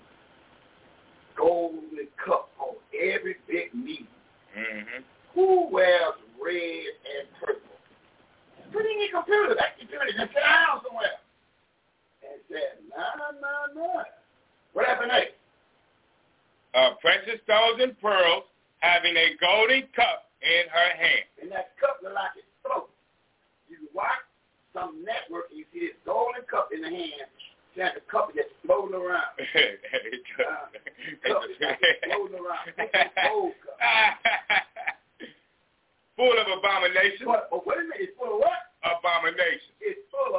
golden cup on every big meeting. Mm-hmm. Who wears red and purple? Put in your computer. That computer just sit down somewhere. And said, no. What happened next? Precious stones and pearls, having a golden cup in her hand. And that cup look like it's floating. You watch some network and you see this golden cup in the hand. That the cup is just floating around. Cup is like floating around. Gold cup. Full of abominations. What is it? It's full of what? Abominations. It's full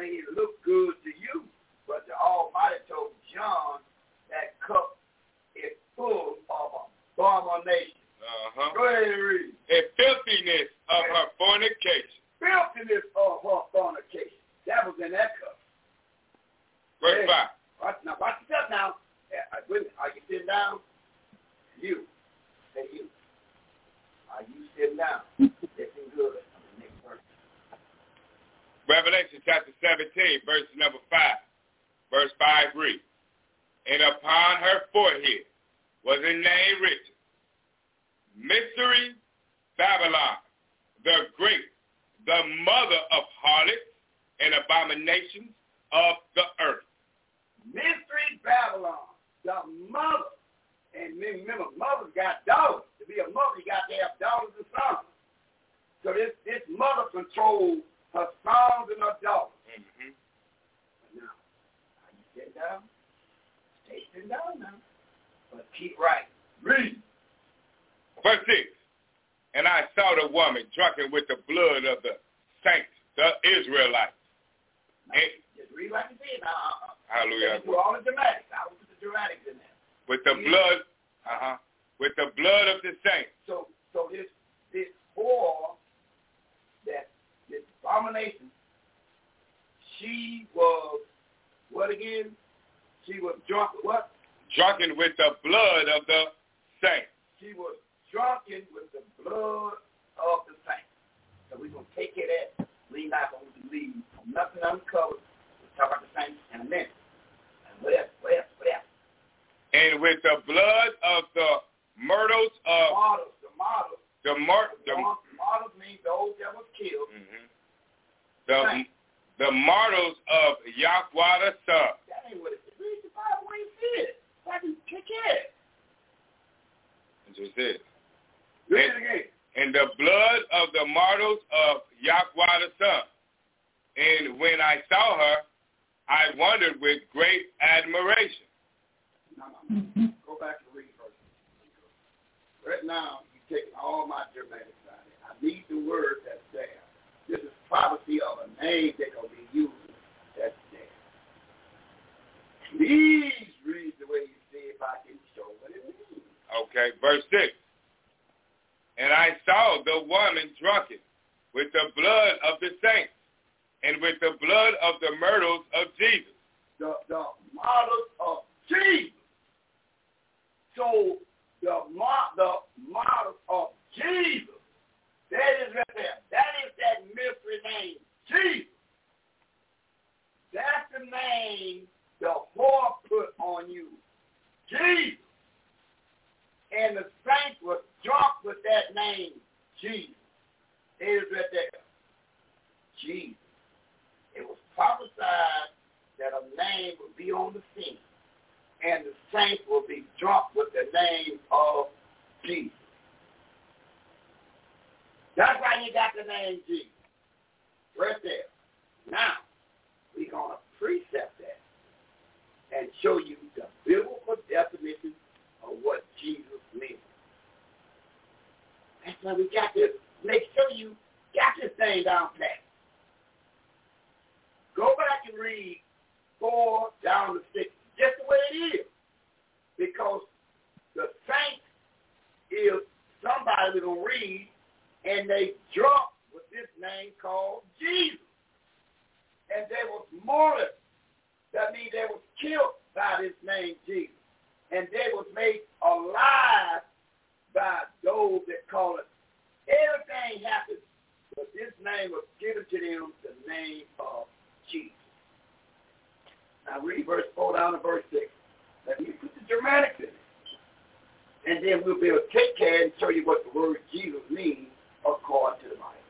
may look good to you, but the Almighty told John that cup is full of abomination. Go ahead and read. And filthiness of her fornication. Filthiness of her fornication. That was in that cup. Verse 5. Now, watch yourself now. Are you sitting down? You. Say you. Are you sitting down? Listen good. Next verse. Revelation chapter 17, verse number 5. Verse 5 reads, and upon her forehead was a name written, Mystery Babylon, the Great, the mother of harlots and abominations of the earth. Mystery Babylon, the mother. And remember, mothers got daughters. To be a mother, you got to have daughters and sons. So this mother controls her sons and her daughters. Mm-hmm. Now, are you sitting down? Stay sitting down now. But keep right. Read. Verse 6. And I saw the woman drunken with the blood of the saints, the Israelites. Now, just read like you said. Hallelujah. Do all the dramatics. I will put the dramatics in there. With the blood, with the blood of the saints. So this whore, this abomination, she was what again? She was drunk with what? Drunken with the blood of the saints. She was drunken with the blood of the saints. So we're going to take care of that. Leave out on the leave. Nothing uncovered. We'll talk about the saints in a minute. And what else? And with the blood of the myrtles of... Martyrs. The martyrs means those that was killed. Mm-hmm. The martyrs of Yahweh the Son. That ain't what it is. Read the Bible when you see it. Why do you kick it? That's what it says. Read it again. And the blood of the martyrs of Yahweh the Son. And when I saw her, I wondered with great admiration. No. Go back and read first. Right now, you're taking all my dramatics out of it. I need the word that's there. This is prophecy of a name that's going to be used that's there. Please read the way you see if I can show what it means. Okay, verse 6. And I saw the woman drunken with the blood of the saints and with the blood of the myrtles of Jesus. The martyrs of Jesus. So the martyrs of Jesus, that is right there. That is that mystery name, Jesus. That's the name the whore put on you, Jesus. And the saints were drunk with that name, Jesus. It is right there. Jesus. It was prophesied that a name would be on the scene, and the saints will be drunk with the name of Jesus. That's why you got the name Jesus. Right there. Now, we're going to precept that and show you the biblical definition of what Jesus means. That's why we got to make sure you got this thing down pat. Go back and read 4 down to 6, just the way it is. Because the saint is somebody we're going to read, and they drunk with this name called Jesus. And they was martyred. That means they was killed by this name Jesus. And they was made alive by those that call it. Everything happened, but this name was given to them, the name of Jesus. Now read verse 4 down to verse 6. Let me put the dramatics in it. And then we'll be able to take care and show you what the word Jesus means according to the Bible.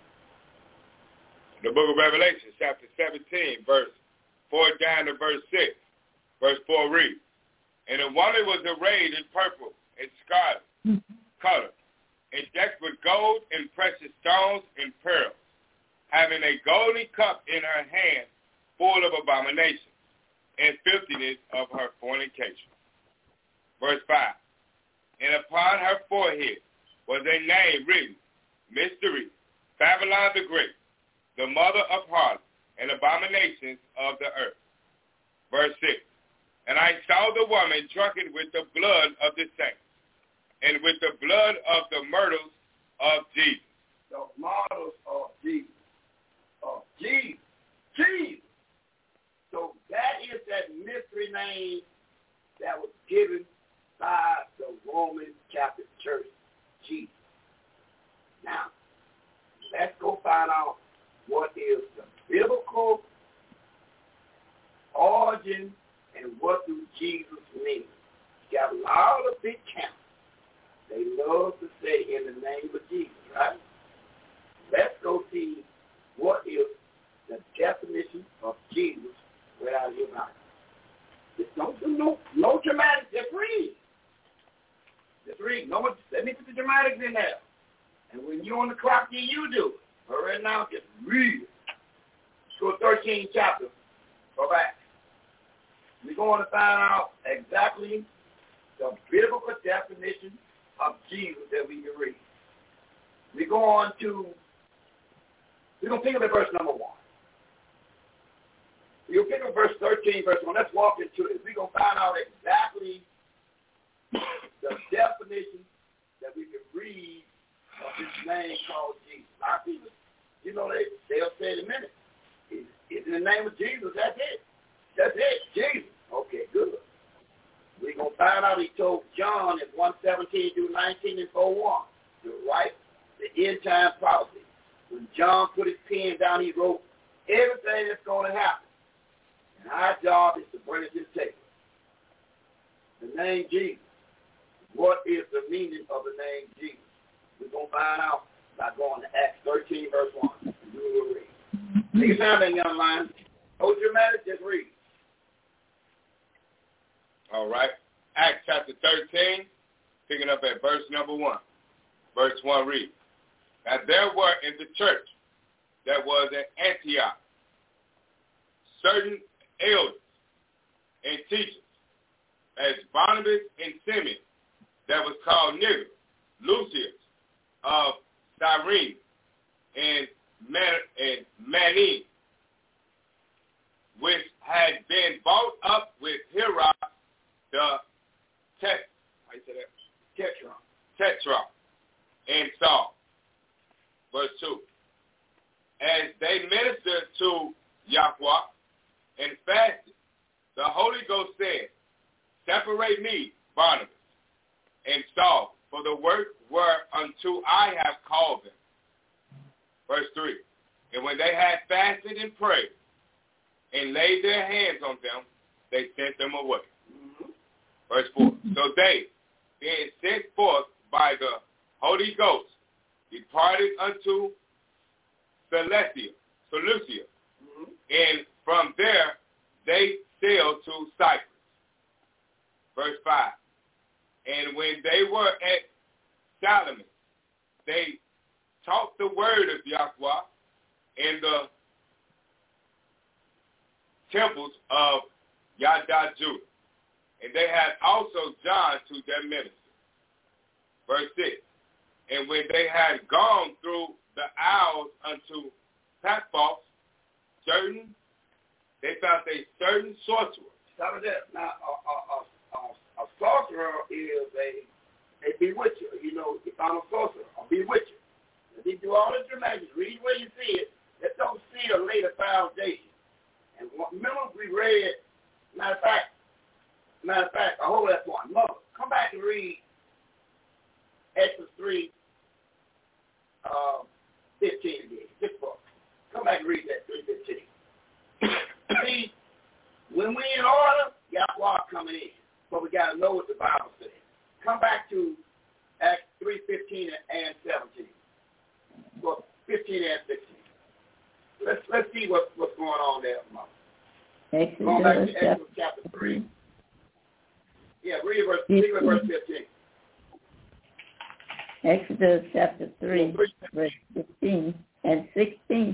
The book of Revelation, chapter 17, verse 4 down to verse 6. Verse 4 reads, and the woman was arrayed in purple and scarlet color, and decked with gold and precious stones and pearls, having a golden cup in her hand full of abominations and filthiness of her fornication. Verse 5, and upon her forehead was a name written, Mystery, Babylon the Great, the mother of harlots and abominations of the earth. Verse 6. And I saw the woman drunken with the blood of the saints, and with the blood of the myrtles of Jesus. The myrtles of Jesus. Of Jesus. Jesus. So that is that mystery name that was given by the Roman Catholic Church, Jesus. Now, let's go find out what is the biblical origin and what do Jesus mean. You got a lot of big camps. They love to say in the name of Jesus, right? Let's go see what is the definition of Jesus right out of your mouth. Just don't do no dramatics. Just read. Just read. No, let me put the dramatics in there. And when you're on the clock, you do it. But right now, just read it. Go to 13th chapter. Go back. We're going to find out exactly the biblical definition of Jesus that we can read. We're going to pick up at verse number 1. We'll pick up verse 13, verse 1. Let's walk into it. We're going to find out exactly the definition that we can read of this name called Jesus. A lot of people, they'll say in a minute, it's in the name of Jesus, that's it. That's it, Jesus. Okay, good. We're going to find out he told John in 1:17 through 19 and 4:1 to write the end time prophecy. When John put his pen down, he wrote everything that's going to happen. And our job is to bring it to the table. The name Jesus. What is the meaning of the name Jesus? We're going to find out by going to Acts 13, verse 1. And you will read. Take your time, young lion. No dramatic, just read. All right. Acts chapter 13, picking up at verse number 1. Verse 1 reads, Now there were in the church that was at Antioch certain elders and teachers, as Barnabas and Simeon, that was called Niger, Lucius of Cyrene, and Manaen, which had been bought up with Herod the Tetrarch, and Saul. Verse 2. As they ministered to Yahweh and fasted, the Holy Ghost said, Separate me, Barnabas, and Saul, for the work whereunto I have called them. Verse 3. And when they had fasted and prayed, and laid their hands on them, they sent them away. Mm-hmm. Verse 4. So they, being sent forth by the Holy Ghost, departed unto Seleucia. Mm-hmm. And from there they sailed to Cyprus. Verse 5. And when they were at Salamis, they taught the word of Yahweh in the temples of Yada Judah. And they had also John to their minister. Verse 6. And when they had gone through the isles unto Paphos, they found a certain sorcerer. Stop it there. Now, a sorcerer is a bewitcher. You found a sorcerer, a bewitcher. They do all the dramatics. Read where you see it. They don't see a later foundation. And remember we read, matter of fact, I hold that one. Mother, come back and read Exodus 3, 15 again. This book. Come back and read that 3:15. See, when we in order, Yahweh coming in. But we got to know what the Bible says. Come back to Acts 3:15 and 17. Well, 15 and 16. Let's see what's going on there, Mother. Going back to Exodus chapter 3. Yeah, read verse 15. Exodus chapter 3, verse 15 and 16.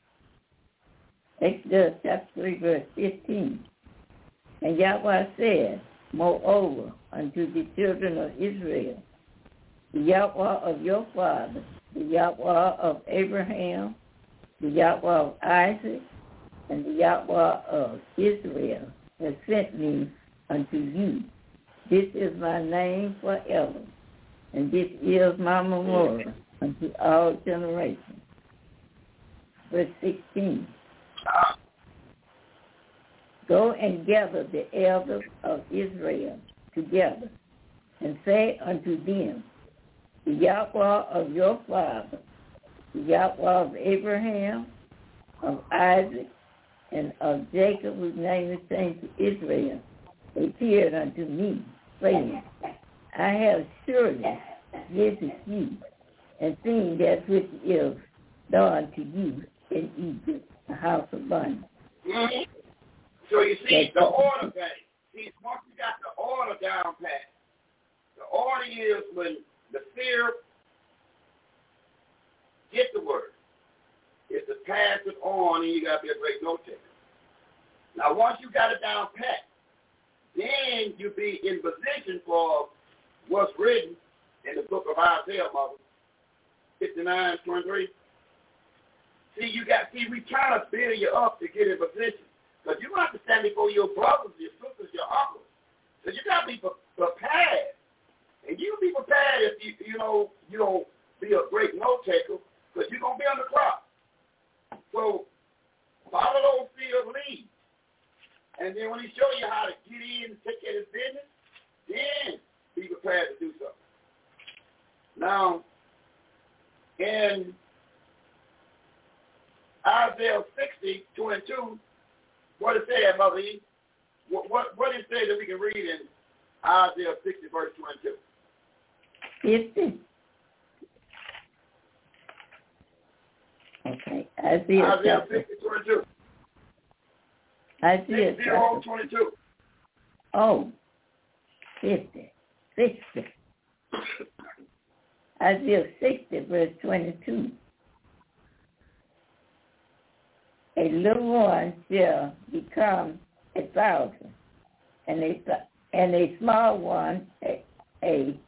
Exodus chapter 3, verse 15. And Yahweh said, Moreover, unto the children of Israel, the Yahweh of your father, the Yahweh of Abraham, the Yahweh of Isaac, and the Yahweh of Israel has sent me unto you. This is my name forever, and this is my memorial unto all generations. Verse 16. Go and gather the elders of Israel together, and say unto them, the Yahweh of your father, the Yahweh of Abraham, of Isaac, and of Jacob, whose name is changed to Israel, appeared unto me, saying, I have surely visited you, and seen that which is done to you in Egypt, the house of bondage. So you see, the order thing. See, once you got the order down pat, the order is when the seer get the word, is to pass it on, and you got to be a great note taker. Now, once you got it down pat, then you be in position for what's written in the book of Isaiah, mother, 59:23. We trying to build you up to get in position. Because you have to stand before your brothers, your sisters, your uncles. So you got to be prepared. And you be prepared if you don't be a great note taker, because you're going to be on the clock. So follow those field leads. And then when he show you how to get in and take care of his business, then be prepared to do something. Now, in Isaiah 60:2, what it say, Mother E? What it say that we can read in Isaiah 60, verse 22? 50. Okay, Isaiah 60:22. Isaiah 60:22. Oh, 50. 60. Isaiah 60, verse 22. A little one shall become 1,000, and a small one a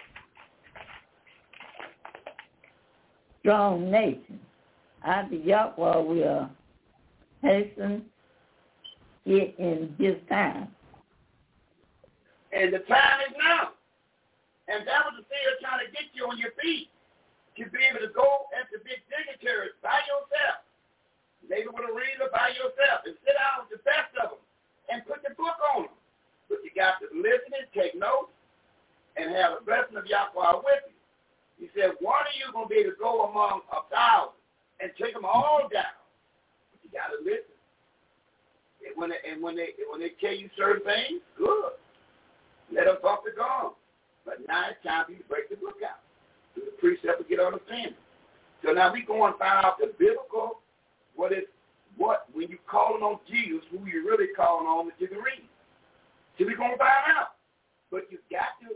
strong nation. I, the Yahweh, will hasten it in his time. And the time is now. And that was the thing they're trying to get you on your feet, to be able to go at the big dignitaries by yourself, maybe with a reader by yourself, and sit down with the best of them and put the book on them. But you got to listen and take notes and have a blessing of Yahweh with you. He said, one of you going to be able to go among 1,000 and take them all down. But you got to listen. And when they tell you certain things, good. Let them bump the gum. But now it's time for you to break the book out. So the precept will get understanding. So now we go and find out the biblical, when you calling on Jesus, who you really calling on that you can read. So we're going to find out. But you got to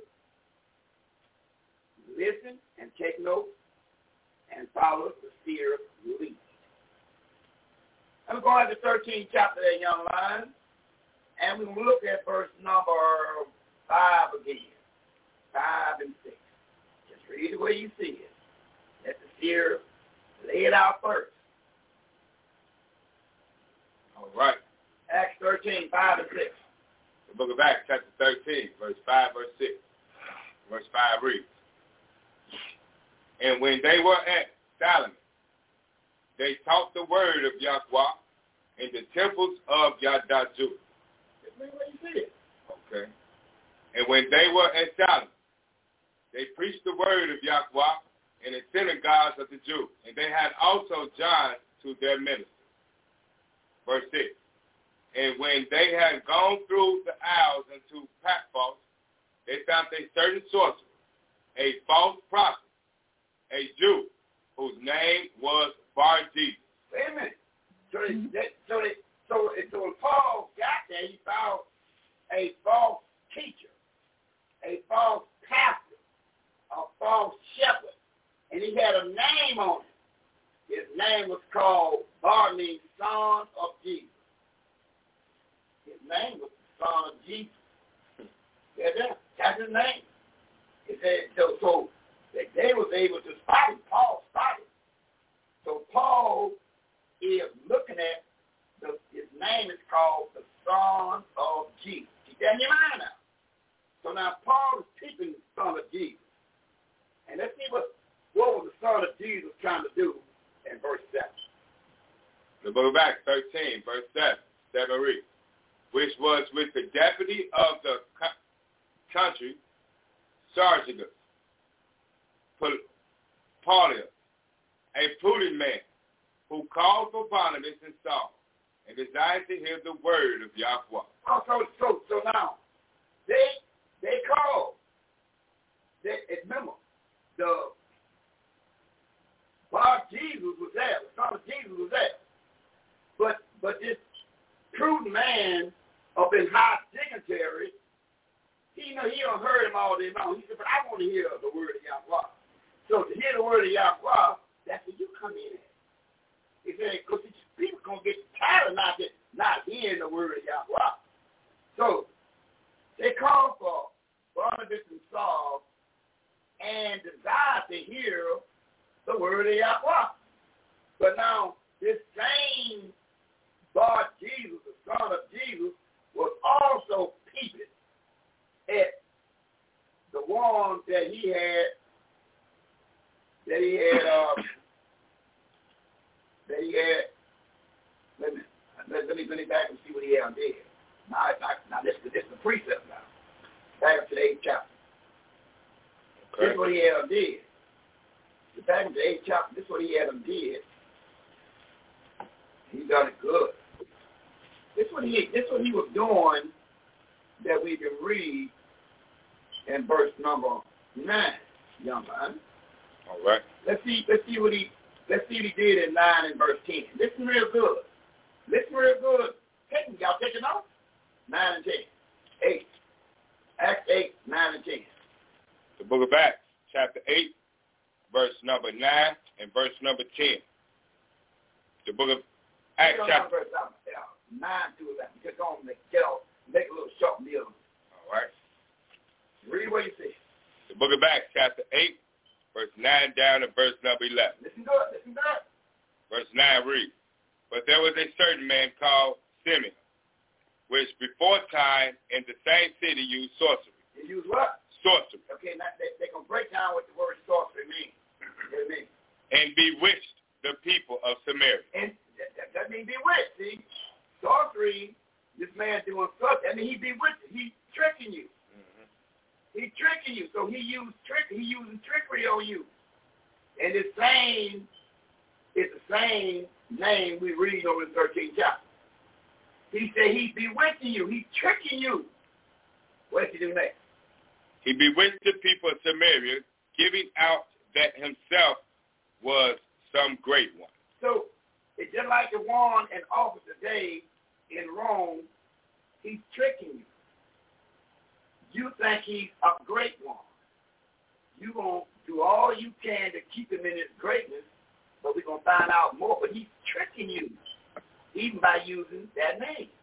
listen and take notes and follow the seer lead. I'm going to the 13th chapter there, young lions, and we're going to look at verse number 5 again. 5 and 6. Just read the way you see it. Let the seer lay it out first. All right. Acts 13, 5 and 6. The book of Acts, chapter 13, verse 5, verse 6. Verse 5 reads, and when they were at Salome, they taught the word of Yahweh in the temples of Yadaju. That's the way you see it. Okay. And when they were at Salome, they preached the word of Yahweh in the synagogues of the Jews. And they had also John to their minister. Verse 6. And when they had gone through the isles into Paphos, they found a certain sorcerer, a false prophet, a Jew, whose name was Bar-Jesus. Wait a minute. So when Paul got there, he found a false teacher, a false pastor, a false shepherd, and he had a name on it. His name was called Bar, means son of Jesus. His name was the son of Jesus. That's his name. He said, so they was able to spot him. Paul spotted him. So Paul is looking at the Jesus. Keep that in your mind now. So now Paul is teaching the Son of Jesus. And let's see what was the Son of Jesus trying to do in verse 7. The book of Acts 13, verse 7 reads, which was with the deputy of the country, Sergius Paulius, a prudent man, who called for Barnabas and Saul, and desired to hear the word of Yahweh. So now, they called. Remember, the Bar Jesus was there. The Son of Jesus was there. But this prudent man up in high dignitary, he don't heard him all day long. He said, but I want to hear the word of Yahweh. So to hear the word of Yahweh, that's where you come in at. He said, because people going to get tired of not hearing the word of Yahweh. So they called for Barnabas and Saul and desired to hear the word of Yahweh. But now, this same Bar Jesus, the Son of Jesus, was also peeping at the one that he had let me back and see what he had did. Now this is the precept now. Back up to the 8th chapter. Okay. This is what he had did. Back up to the 8th chapter, this is what he had did. He done it good. This is what he was doing that we can read in verse number 9, young man. All right. Let's see what he did in 9 and verse 10. Listen real good. Y'all take it off? 9 and 10. 8. Acts 8, 9 and 10. The book of Acts, chapter 8, verse number 9 and verse number 10. The book of Acts chapter 9 to 11. Just go and make a little short meal. All right. Read what you see. The book of Acts chapter 8, verse 9 down to verse number 11. Listen good. Verse 9 reads, but there was a certain man called Simeon, which before time in the same city used sorcery. He used what? Sorcery. Okay, now they're going to break down what the word sorcery means. What it means. And bewitched the people of Samaria. And that means bewitched, see? Sorcery, this man doing sorcery, I mean, he bewitched. He's tricking you. Mm-hmm. He's tricking you. So he using trickery on you. And it's the same name we read over in the 13th chapter. He said he's bewitching you. He's tricking you. What did he do next? He bewitched the people of Samaria, giving out that himself was some great one. So it's just like the one in office today in Rome. He's tricking you. You think he's a great one. You're going to do all you can to keep him in his greatness, but we're going to find out more. But he's tricking you, even by using that name.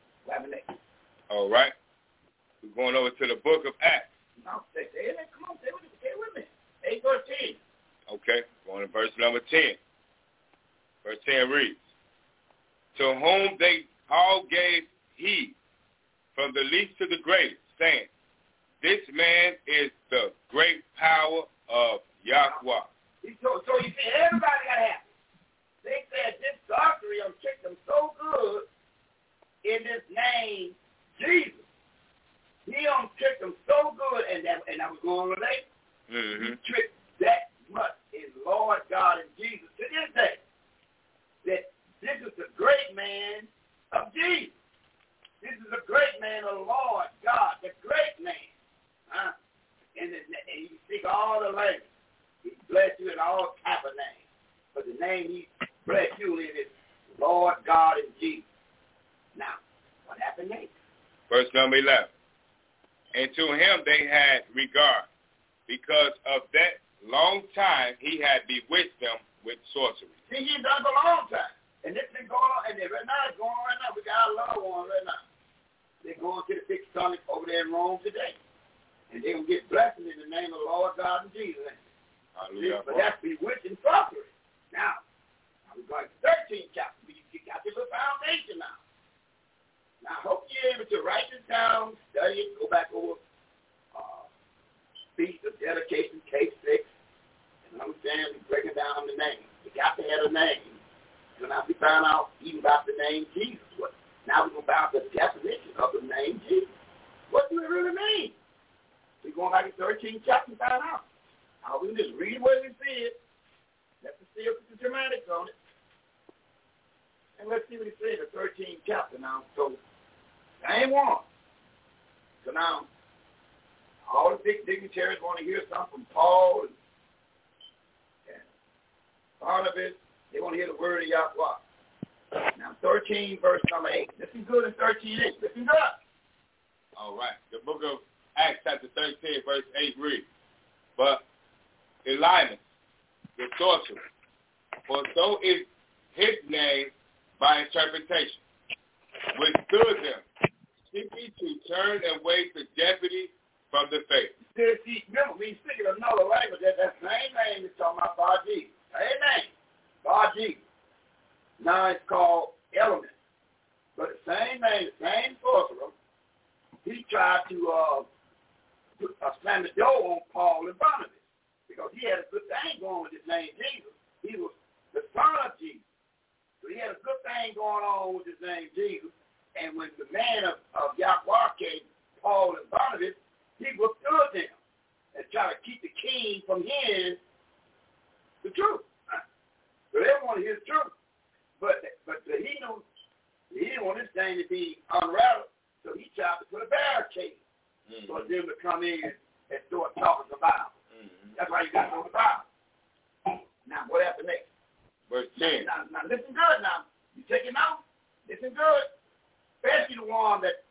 All right. We're going over to the book of Acts. Come on, stay with me. 8 verse 10. Okay, going to verse number 10. Verse 10 reads, to whom they all gave heed, from the least to the greatest, saying, this man is the great power of Yahweh. So you see, everybody got happy. They said this sorcery tricked them so good in this name, Jesus. He tricked them so good, and that was going to relate. Mm-hmm. He tricked that much in Lord God and Jesus to this day. That this is the great man of Jesus. This is the great man of the Lord God, the great man. And you speak all the language. He bless you in all type of names. But the name he bless you in is Lord God and Jesus. Now, what happened next? Verse number 11. And to him they had regard, because of that long time he had bewitched them with sorcery. See, he's done for a long time. And this been going on, and right now it's going on right now. We got a lot on right now. They're going to the big stomach over there in Rome today. And they're going to get blessings in the name of the Lord God and Jesus. Hallelujah. But that's bewitching sorcery. Now we're going to the 13th chapter. You got this little foundation now. Now, I hope you be able to write this down, study it, go back over Feast of Dedication, Case 6, and understand and breaking down the name. You got to have a name. And now we found out even about the name Jesus. Now we're going to find out the definition of the name Jesus. What do it really mean? We're going back to 13th chapter and find out. We can just read what we see it. Let's see if it's dramatics on it. And let's see what he said in the 13th chapter now. So, same one. So now, all the big dignitaries want to hear something from Paul and Barnabas. They want to hear the word of Yahweh. Now, 13, verse number 8. Listen good in 13:8. Listen good. All right. The book of Acts, chapter 13, verse 8 reads, But Elymas, the sorcerer, for so is his name by interpretation, withstood them, seeking to turn away the deputy from the faith. See, remember, we speak of another language. That same name is talking about Bar Jesus. Same name, Bar Jesus. Now it's called Element. But the same name, the same sorcerer, he tried to slam the door on Paul and Barnabas because he had a good thing going with his name Jesus. He was the son of Jesus. So he had a good thing going on with his name Jesus. And when the man of Yahweh came, Paul and Barnabas, he withstood them and tried to keep the king from hearing the truth. So they want to hear the truth. But he knew he didn't want this thing to be unraveled, so he tried to put a barricade for them to come in and start talking the Bible. That's why you got to know the Bible. Now, what happened next? Verse 10. Now listen good now. You take it out. Listen good. Especially the one that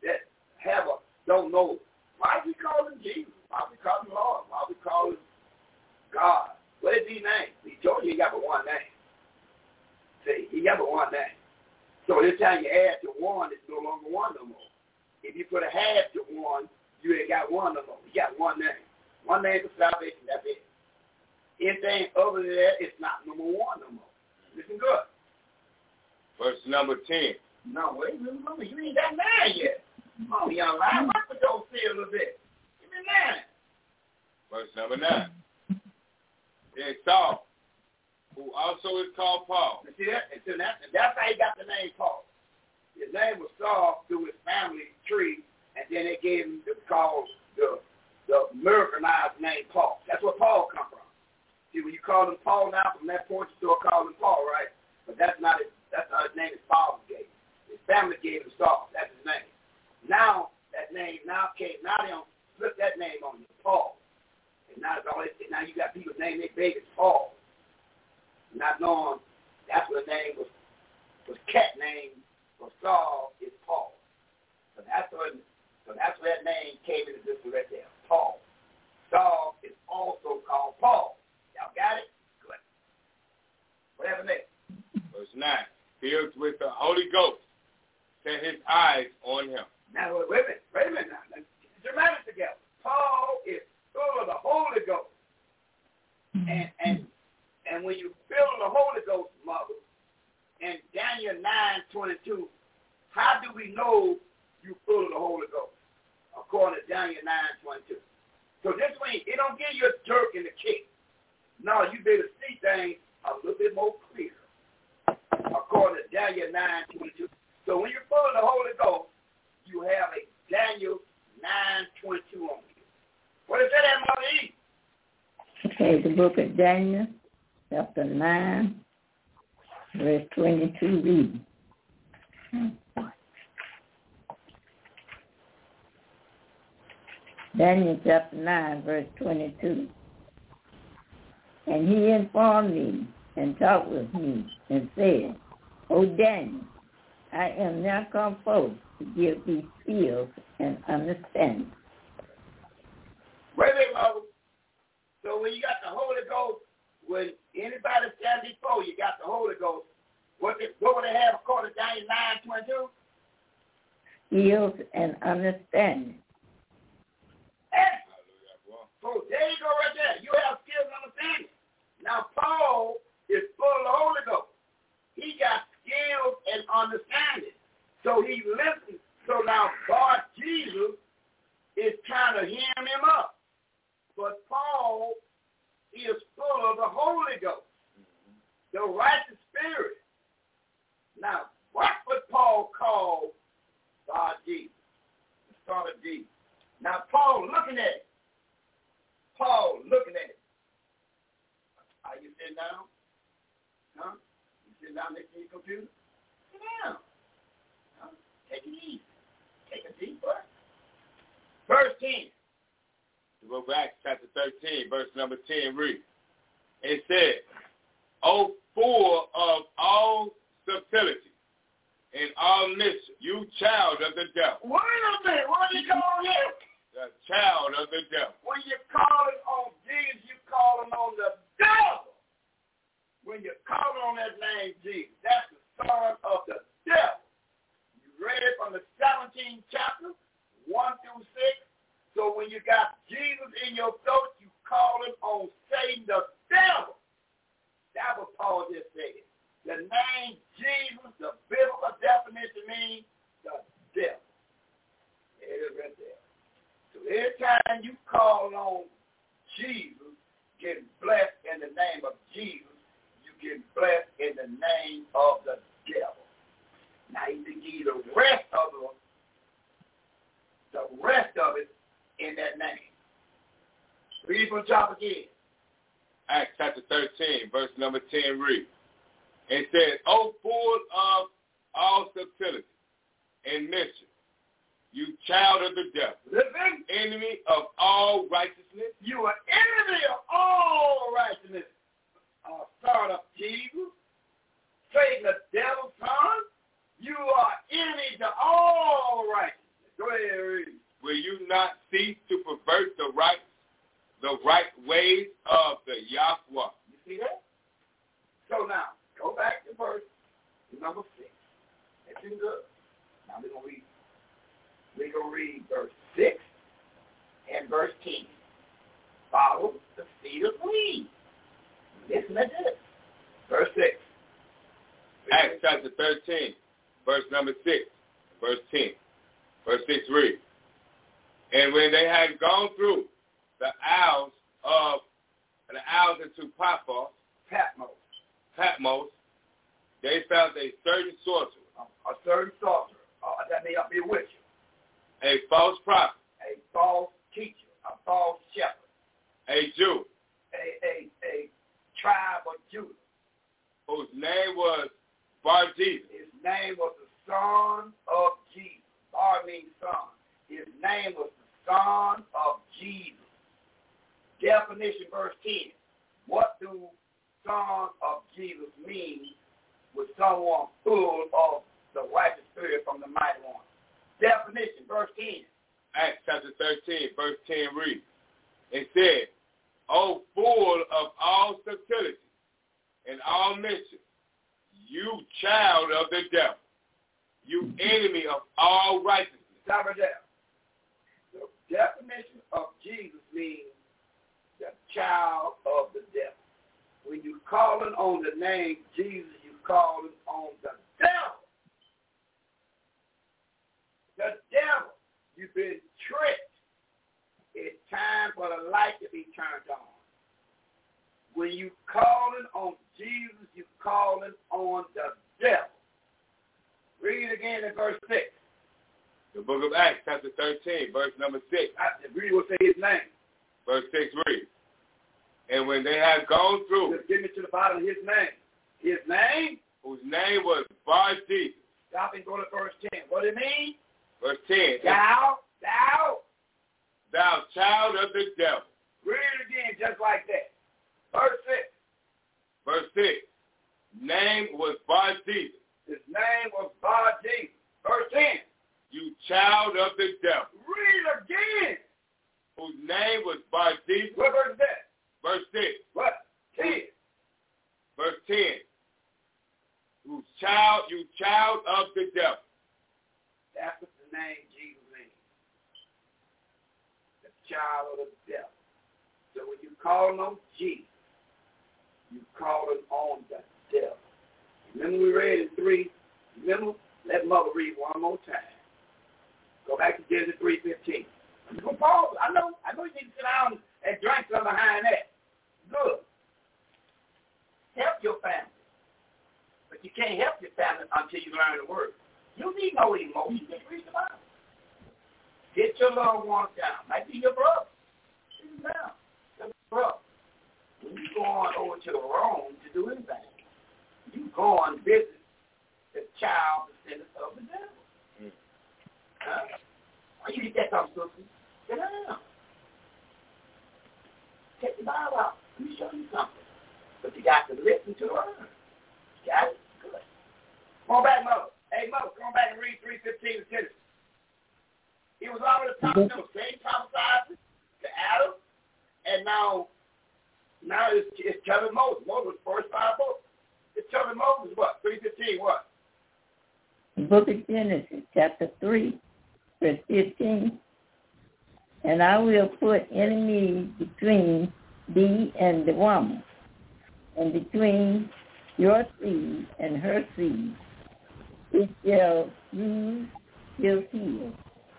don't know. Why do we call him Jesus? Why do we call him Lord? Why do we call him God? What is his name? He told you he got but one name. See, he got but one name. So this time you add to one, it's no longer one no more. If you put a half to one, you ain't got one no more. You got one name. One name for salvation, that's it. Anything other than that, it's not number one no more. Listen good. Verse number 10. No, wait, remember, you ain't that mad yet. Oh, young man, rock with those feet a little bit. Give me mad. Verse number 9. Then Saul, who also is called Paul. You see that? And that's how he got the name Paul. His name was Saul through his family tree, and then they gave him the Americanized name Paul. That's where Paul come from. See, when you call him Paul now, from that point you still call him Paul, right? But that's not his name is Paul gave. His family gave him Saul. That's his name. Now that name now they don't flip that name on you, Paul. And now it's always now you got people name their babies Paul. Not knowing that's what the name was cat name for Saul is Paul. So that's where that name came into this right there, Paul. Saul is also called Paul. Y'all got it? Good. What happened next? Verse 9. Filled with the Holy Ghost, set his eyes on him. Now, wait a minute now. Let's get the dramatics together. Paul is full of the Holy Ghost. And when you fill the Holy Ghost, mother, in Daniel 9:22, how do we know you full of the Holy Ghost? According to Daniel 9:22. So this way, it don't give you a jerk in the kick. No, you better see things a little bit more clear. According to Daniel 9:22. So when you're full of the Holy Ghost, you have a Daniel 9:22 on you. What is that at, Mother E? Okay, the book of Daniel, chapter 9, verse 22 reads. Daniel chapter 9, verse 22. And he informed me and talked with me and said, O Daniel, I am now come forth to give thee skills and understanding. Wait a minute, Mother. So when you got the Holy Ghost, when anybody stand before you got the Holy Ghost, what would they have according to Daniel 9:22? Skills and understanding. So there you go right there. You have skills and understanding. Now Paul is full of the Holy Ghost. He got skills and understanding. So he listened. So now down next to your computer? Sit down. Take it easy. Take a deep breath. Verse 10. To go back, chapter 13, verse number 10, read. It said, O full of all subtlety and all mischief, you child of the devil. Wait a minute. What do you call him? The child of the devil. When you're calling on Jesus, you're calling on the devil. When you're calling on that name, Jesus, that's the son of the devil. You read it from the 17th chapter, 1 through 6. So when you got Jesus in your throat, you calling on Satan, the devil. That's what Paul just said. The name Jesus, the biblical definition means the devil. It is right there. So every time you call on Jesus, get blessed in the name of Jesus, you get blessed in the name of the devil. Now he can give you the rest of it in that name. Read from the top again. Acts chapter 13, verse number 10, read. It says, O full of all subtlety and mischief, you child of the devil, listen, enemy of all righteousness. You are enemy of all righteousness. Son of Jesus, Satan, the devil's son, you are enemy to all righteousness. Go ahead and read. Will you not cease to pervert the right ways of the Yahweh? You see that? So now, go back to verse number 6. That's in good. Now we're going to read verse 6 and verse 10. Follow the seed of weed. Listen to this. Verse 6. Acts chapter 13, verse number 6, verse 10. Verse 6 reads, and when they had gone through the isles into Patmos, they found a certain sorcerer. That may not be a witch. A false prophet. A false teacher. A false shepherd. A Jew. A tribe of Judah. Whose name was Bar-Jesus. His name was the son of Jesus. Bar means son. His name was the son of Jesus. Definition, verse 10. What do son of Jesus mean with someone full of the righteous spirit from the mighty one? Definition, verse 10. Acts chapter 13, verse 10 reads. It said, O full of all subtlety and all mischief, you child of the devil, you enemy of all righteousness. Stop right there. The definition of Jesus means the child of the devil. When you're calling on the name Jesus, you're calling on the devil. The devil. You've been tricked. It's time for the light to be turned on. When you calling on Jesus, you're calling on the devil. Read again in verse 6. The book of Acts, chapter 13, verse number 6. Read what say his name. Verse 6 reads, and when they had gone through. Just give me to the bottom of his name. His name? Whose name was Bar-Jesus. Stop and go to verse 10. What do it mean? Verse 10. Thou child of the devil. Read it again just like that. Verse 6. Verse 6. Name was Bar-Jesus. His name was Bar-Jesus. Verse 10. You child of the devil. Read it again. Whose name was Bar-Jesus. What verse is that? Verse 6. What? 10. Verse 10. You child of the devil. That's what the name Jesus means. The child of the devil. So when you call on Jesus, you calling on the devil. Remember we read in 3. Remember? Let Mother read one more time. Go back to Genesis 3:15. Paul, I know you need to sit down and drink something behind that. Good. Help your family. But you can't help your family until you learn the word. You need no emotion. Just read the Bible. Get your loved ones down. Might be your brother. Sit them down. Your brother. When you go on over to the wrong to do anything, you go on visit the child descendant of the devil. Why you get that from, sister? Sit down. Take the Bible out. Let me show you something. But you got to listen to the word. Got it? Good. Come on back, Mother. Hey, Mother, come on back and read 3:15 to Genesis. It was already prophesied. Same prophesied to Adam, and now it's telling Moses. Moses' first 5 books. It's telling Moses what? 3:15 what? The book of Genesis, chapter 3, verse 15. And I will put enemies between thee and the woman, and between your seed and her seed. It shall bruise your heel.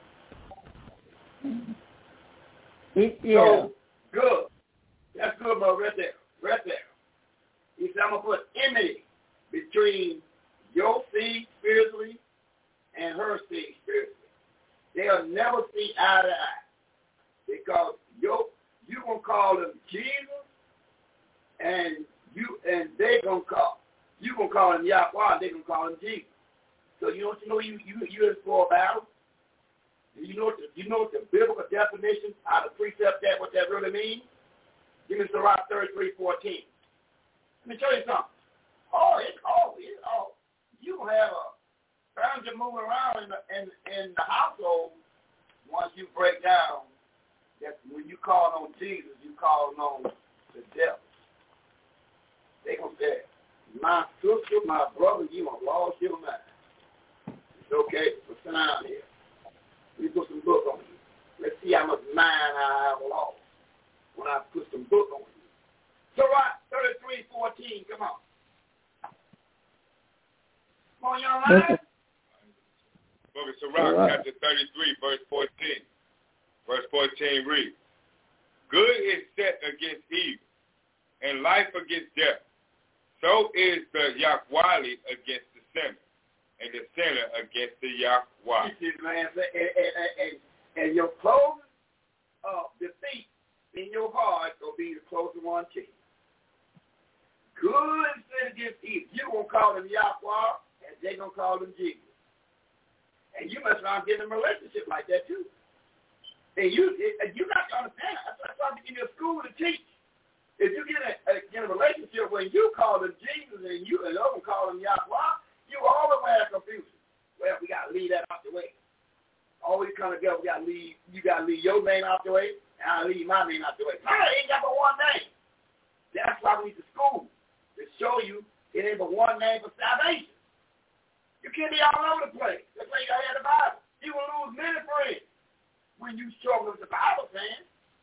It shall. So, good. That's good, Mother, right there. Right there. He said, I'm going to put enmity between your seed spiritually and her seed spiritually. They'll never see eye to eye. Because you're going to call them Jesus, and they're going to call him Yahweh, and they're going to call him Jesus. So you in for a battle? You know what the biblical definition out of precept that what that really means? Give me Sirach 33:14. Let me tell you something. You have a furniture moving around in the household once you break down. That when you call on Jesus, you call on the devil. They gonna say, my sister, my brother, you have lost your mind. It's okay. Let's sit down here. Let me put some book on you. Let's see how much mind I have lost when I put some book on you. Sirach 33:14. Come on. Come on, young man. Book of Sirach, chapter 33, verse 14. Verse 14 reads, good is set against evil, and life against death. So is the Yahweh against the sinner, and the sinner against the Yahweh. And your closest defeat in your heart will be the closest one to you. Good is set against evil. You're going to call them Yahweh, and they're going to call them Jesus. And you must not get in a relationship like that, too. And you got to understand. That's why I'm in your school to teach. If you get in a relationship where you call them Jesus and the other call them Yahweh, you always have confusion. Well, we got to leave that out the way. Always come together. You got to leave your name out the way, and I leave my name out the way. I ain't got but one name. That's why we need the school to show you it ain't but one name for salvation. You can't be all over the place. That's why you got to have the Bible. You will lose many friends when you struggle with the Bible, man.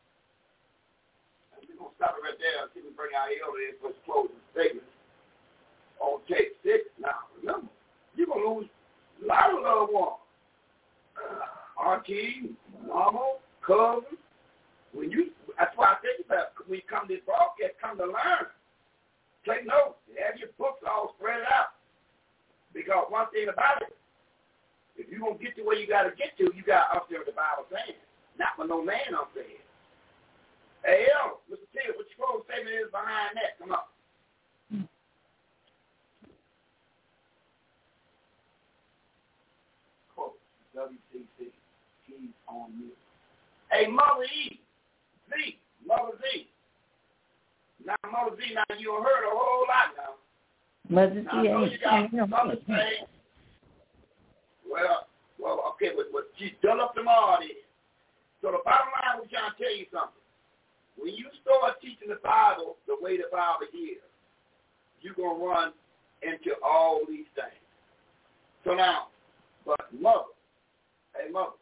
We're going to stop it right there until we bring our elder in for his closing statement on tape 6. Now, remember, you're going to lose a lot of loved ones. Auntie, mama, cousin. That's why I think about when you come to this broadcast, come to learn. Take notes. Have your books all spread out. Because one thing about it, if you're going to get to where you got to get to, you got up there with the Bible saying. Not with no man up there. Hey, yo, Mr. T, what your closing statement is behind that? Come on. Quote, WCC, he's on you. Hey, Mother E, Mother Z. Now, Mother Z, now you heard a whole lot now. Mother Z, now, you got something to say. Well, okay, but she's done up them all there. So the bottom line, we're trying to tell you something. When you start teaching the Bible the way the Bible is, you're going to run into all these things. So now, but Mother, hey, Mother,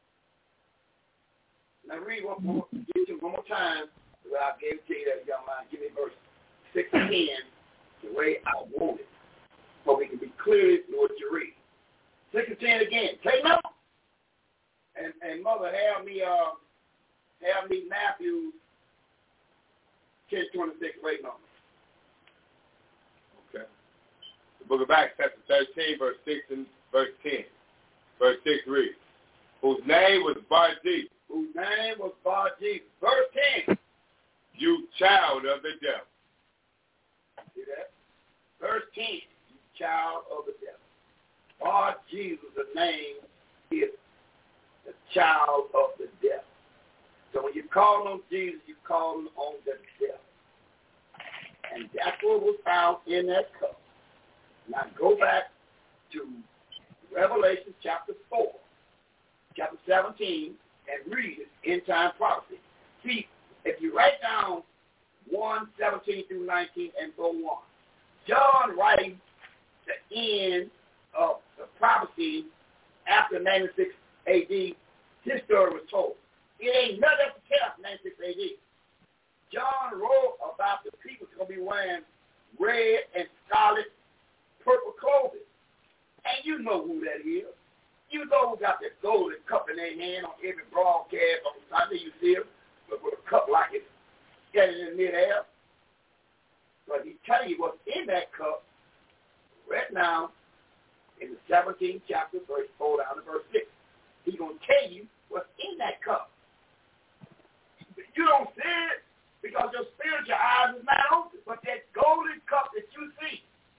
now read one more time the way I gave it to you, that young man. Give me verse 6 and 10 the way I want it, so we can be clear in what you read. 6 and 10 again. Take note. And Mother, have me Matthew 10:26 waiting on me. Okay. The book of Acts, chapter 13, verse 6 and verse 10. Verse 6 reads, whose name was Bar-Jesus. Whose name was Bar-Jesus. Verse 10. You child of the devil. See that? Verse 10, you child of the devil. Bar Jesus, the name is the child of the devil. So when you call on Jesus, you call on the devil. And that's what was found in that cup. Now go back to Revelation chapter 4, chapter 17, and read it, end time prophecy. See, if you write down 1:17 through 19 and go on, John writing the end of the prophecy after 96 A.D., his story was told. It ain't nothing to tell after 96 A.D. John wrote about the people going to be wearing red and scarlet, purple clothing. And you know who that is. You know who got that golden cup in their hand on every broadcast on Sunday. You see them with a cup like it's standing in midair. But he tell you what's in that cup right now in the 17th chapter, verse 4 down to verse 6. He's going to tell you what's in that cup. You don't see it because your spiritual eyes is not open. But that golden cup that you see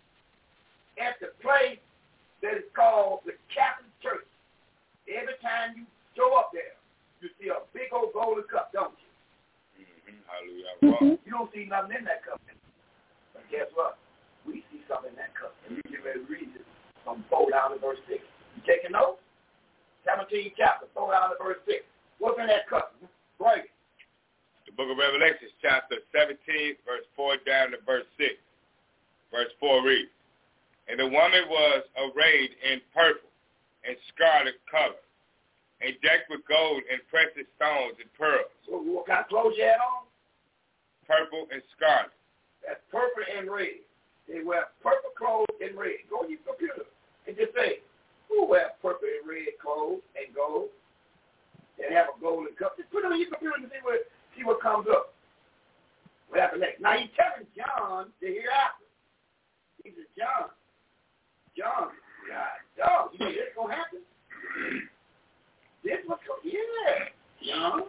at the place that is called the Catholic Church, every time you show up there, you see a big old golden cup, don't you? Mm-hmm. Hallelujah. You don't see nothing in that cup. But guess what? We see something in that cup. And you get ready to read it from 4 down to verse 6. You taking notes? 17th chapter, 4 down to verse 6. What's in that cup? Break it. The book of Revelation, chapter 17, verse 4 down to verse 6. Verse 4 reads, "And the woman was arrayed in purple and scarlet color, and decked with gold and precious stones and pearls." So what kind of clothes you had on? Purple and scarlet. That's purple and red. They wear purple clothes and red. Go on your computer and just say, who wear purple and red clothes and gold? And have a golden cup. Just put it on your computer and see what comes up. What happened next? Now he's telling John the hereafter. He says, John, you know this is going to happen? This was, John,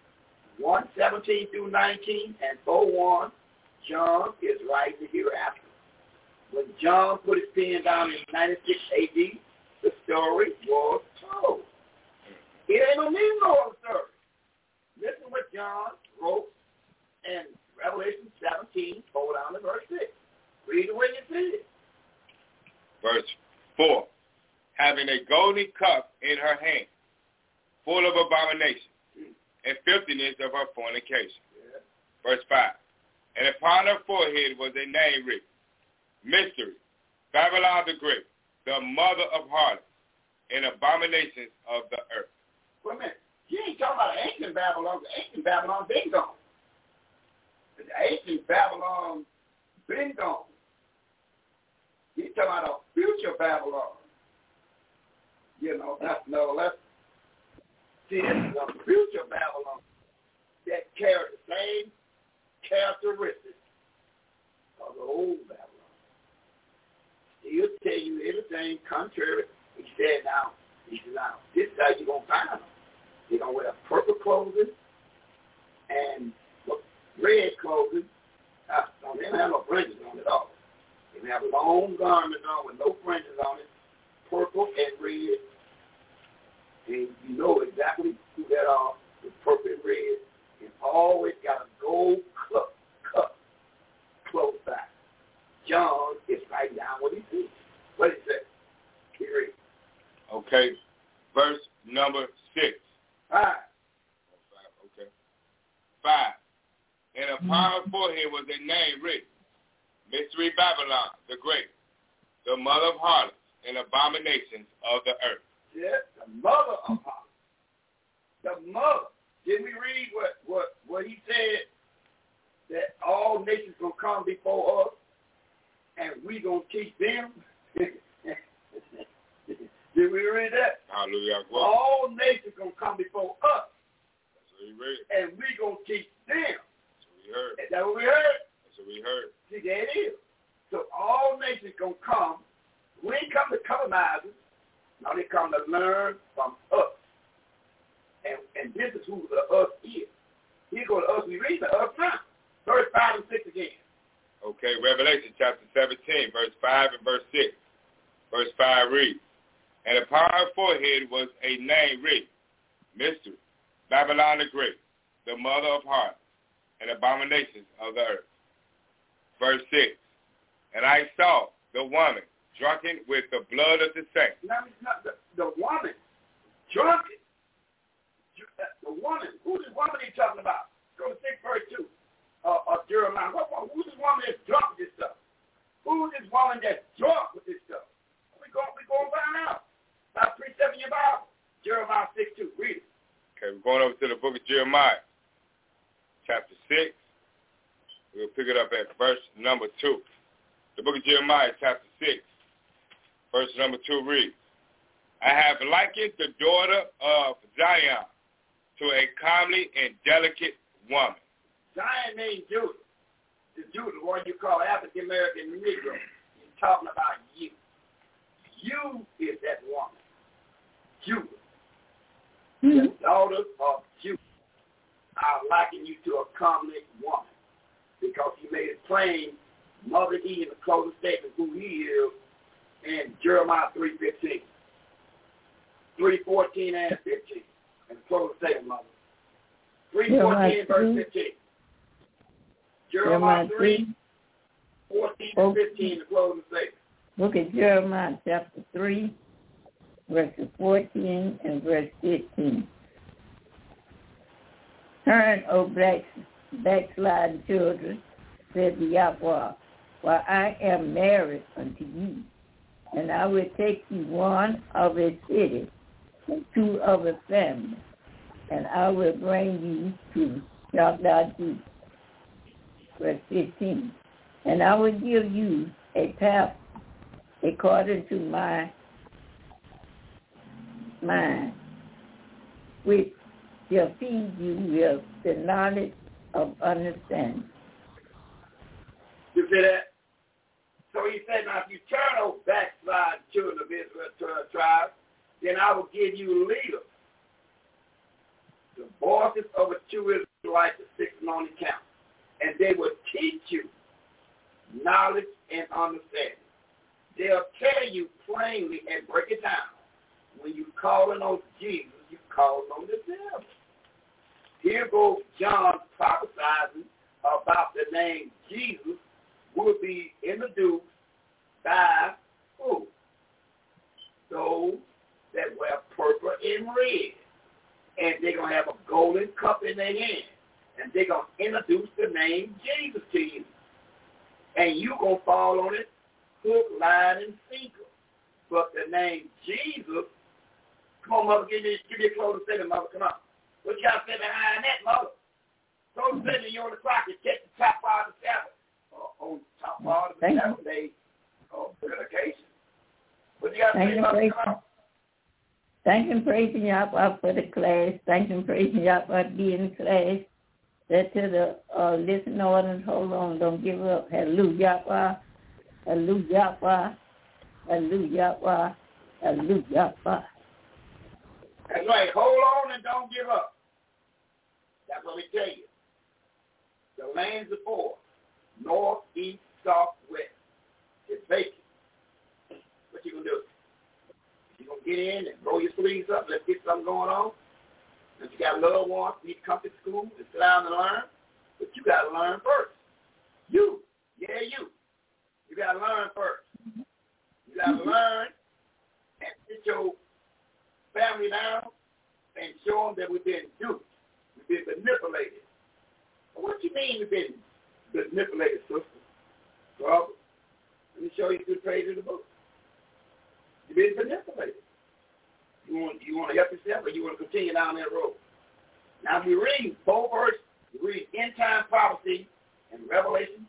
1:17 through 19 and 4:1, John is writing the hereafter. When John put his pen down in 96 A.D., the story was told. It ain't no need no other story. Listen what John wrote in Revelation 17, 4 down to verse 6. Read the way you see it. Verse 4, "Having a golden cup in her hand, full of abomination and filthiness of her fornication." Yeah. Verse 5, "And upon her forehead was a name written, Mystery, Babylon the Great, the mother of harlots and abominations of the earth." Wait a minute. You ain't talking about ancient Babylon. The ancient Babylon been gone. The ancient Babylon been gone. You're talking about a future Babylon. You know, let's see, this is a future Babylon that carries the same characteristics of the old Babylon. He'll tell you everything contrary. He said, now, this is how you're going to find them. They're going to wear purple clothing and red clothing. They don't have no fringes on it at all. They have long garments on with no fringes on it, purple and red. And you know exactly who that are with purple and red. And always got a gold cup close by. John is writing down what he sees. What is that? Here it is. Okay. Verse number 6. 5. Okay. 5. "And upon her forehead was a name written, Mystery, Babylon the Great, the mother of harlots and abominations of the earth." Yes, the mother of harlots. The mother. Didn't we read what he said? That all nations going to come before us and we going to teach them? Did we read that? Hallelujah. All nations going to come before us. That's what we read. And we going to teach them. That's what we heard. Is that what we heard? That's what we heard. See, there it is. So all nations going to come. We ain't come to colonize us. Now they come to learn from us. And this is who the us is. Here go to us. We read the us now. Verse 5 and 6 again. Okay, Revelation chapter 17, verse 5 and verse 6. Verse 5 reads, and upon her forehead was a name written, Mystery, Babylon the Great, the mother of harlots and abominations of the earth. Verse 6, and I saw the woman drunken with the blood of the saints. Now, the woman drunken. The woman. Who's this woman he's talking about? Go to 6 verse 2 of Jeremiah. Who's this woman that's drunk with this stuff? Who's this woman that's drunk with this stuff? We going to find out. About precept in your Bible. Jeremiah 6:2. Read it. Okay, we're going over to the book of Jeremiah, chapter 6. We'll pick it up at verse number 2. The book of Jeremiah, chapter 6, verse number 2 reads, I have likened the daughter of Zion to a comely and delicate woman. Zion means Judah. The Judah, the one you call African American Negro. He's talking about you. You is that woman. Judah. The daughter of Judah. I liken you to a comely woman because he made it plain. Mother E in the closing statement who he is in Jeremiah 3:15. 3:14 and 15. And the closing statement, Mother. 3:14 verse 15. Jeremiah 3:14 and 15, the closing statement. Look at Jeremiah chapter 3, verses 14 and verse 15. Turn, O backsliding children, said the Yahweh, for I am married unto you, and I will take you one of a city and two of a family, and I will bring you to Yahweh. Verse 15. And I will give you a path according to my mind, which shall feed you with the knowledge of understanding. You see that? So he said, now if you turn those backsliding children of Israel to a tribe, then I will give you leaders, the voices of a true Israelite, the 6 on the count, and they will teach you knowledge and understanding. They'll tell you plainly and break it down. When you calling on Jesus, you calling on the devil. Here goes John prophesizing about the name Jesus will be introduced by who? Those that wear purple and red. And they're going to have a golden cup in their hand. And they're going to introduce the name Jesus to you. And you're going to fall on it, hook, line, and sinker. But the name Jesus, come on, Mother, give me a closing statement, Mother, come on. What you got to say behind that, Mother? Closing statement, you're on the clock, you catch the top part of the Sabbath. On the top part of the Sabbath day, good occasion. What you got to say, Mother, come on. Thank and praising Yahweh for the class. Thank and praising Yahweh for being in class. That to the listen audience, hold on, don't give up. Hallelujah, hallelujah, hallelujah, hallelujah. That's right. Hold on and don't give up. That's what we tell you. The lands are four. North, east, south, west. It's vacant. What you going to do? You going to get in and roll your sleeves up, let's get something going on? If you got loved ones, need to come to school and sit down and learn, but you got to learn first. You got to learn first. You got to learn and sit your family down and show them that we've been duped. We've been manipulated. Well, what do you mean we've been manipulated, sister? Brother, let me show you good page of the book. You've been manipulated. You want to help yourself, or you want to continue down that road? Now, if you read 4 verses, you read end time prophecy in Revelation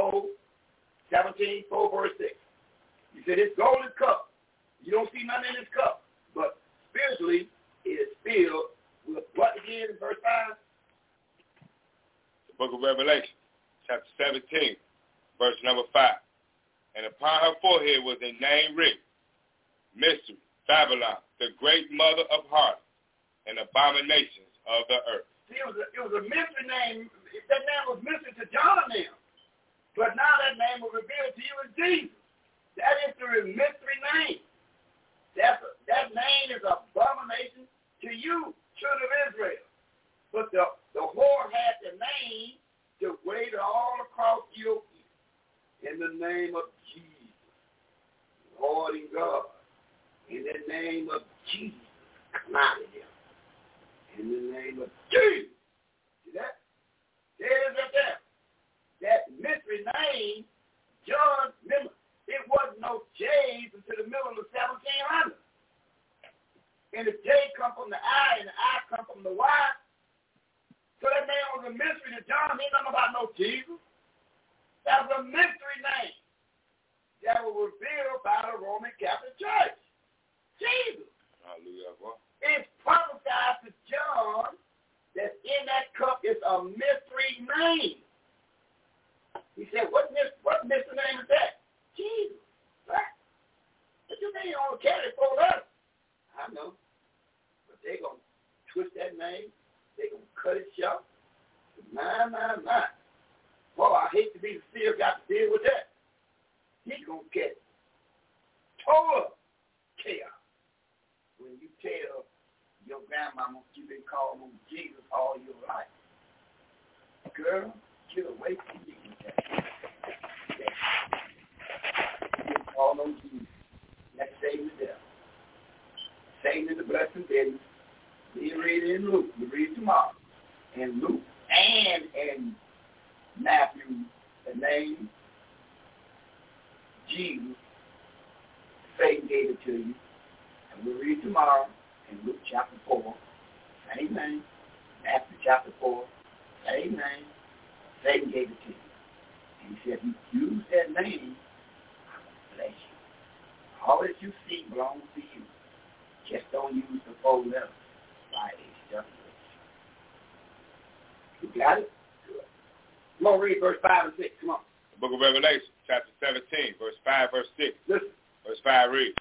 4:17, 4 verse 6. You say this golden cup, you don't see nothing in this cup, but spiritually it is filled with what again in verse 5? The book of Revelation, chapter 17, verse number 5. And upon her forehead was a name written, Mystery, Babylon, the great mother of harlots and abominations of the earth. See, it was a mystery name. That name was mystery to John now. But now that name will reveal to you as Jesus. That is the mystery name. That name is abomination to you, children of Israel. But the whore had the name to wait all across your people. In the name of Jesus, Lord and God. In the name of Jesus, come out of here. In the name of Jesus. See that? There it is up there. That mystery name, John, remember, it wasn't no J's until the middle of the 1700s. And the J come from the I, and the I come from the Y. So that name was a mystery to John. He didn't know about no Jesus. That was a mystery name that was revealed by the Roman Catholic Church. Jesus. Hallelujah. It's prophesied to John that in that cup is a mystery name. He said, what mystery name is that? Jesus. Right? What you mean you only carry 4 letters? I know. But they're going to twist that name. They're going to cut it short. My. Boy, I hate to be the seer got to deal with that. He's going to get total chaos when you tell your grandmama you've been calling on Jesus all your life. Girl, get away from me with that. You've been calling on Jesus. That's Satan the devil. Satan is the blessing business. You read it in Luke. You read it tomorrow. In Luke and in Matthew, the name Jesus, Satan gave it to you. And we'll read tomorrow in Luke chapter 4. Same name. Matthew chapter 4. Same name. Satan gave it to you. And he said, if you use that name, I will bless you. All that you see belongs to you. Just don't use the 4 letters. You got it? Good. Come on, read verse 5 and 6. Come on. The book of Revelation, chapter 17, verse 5, verse 6. Listen. Verse 5 reads,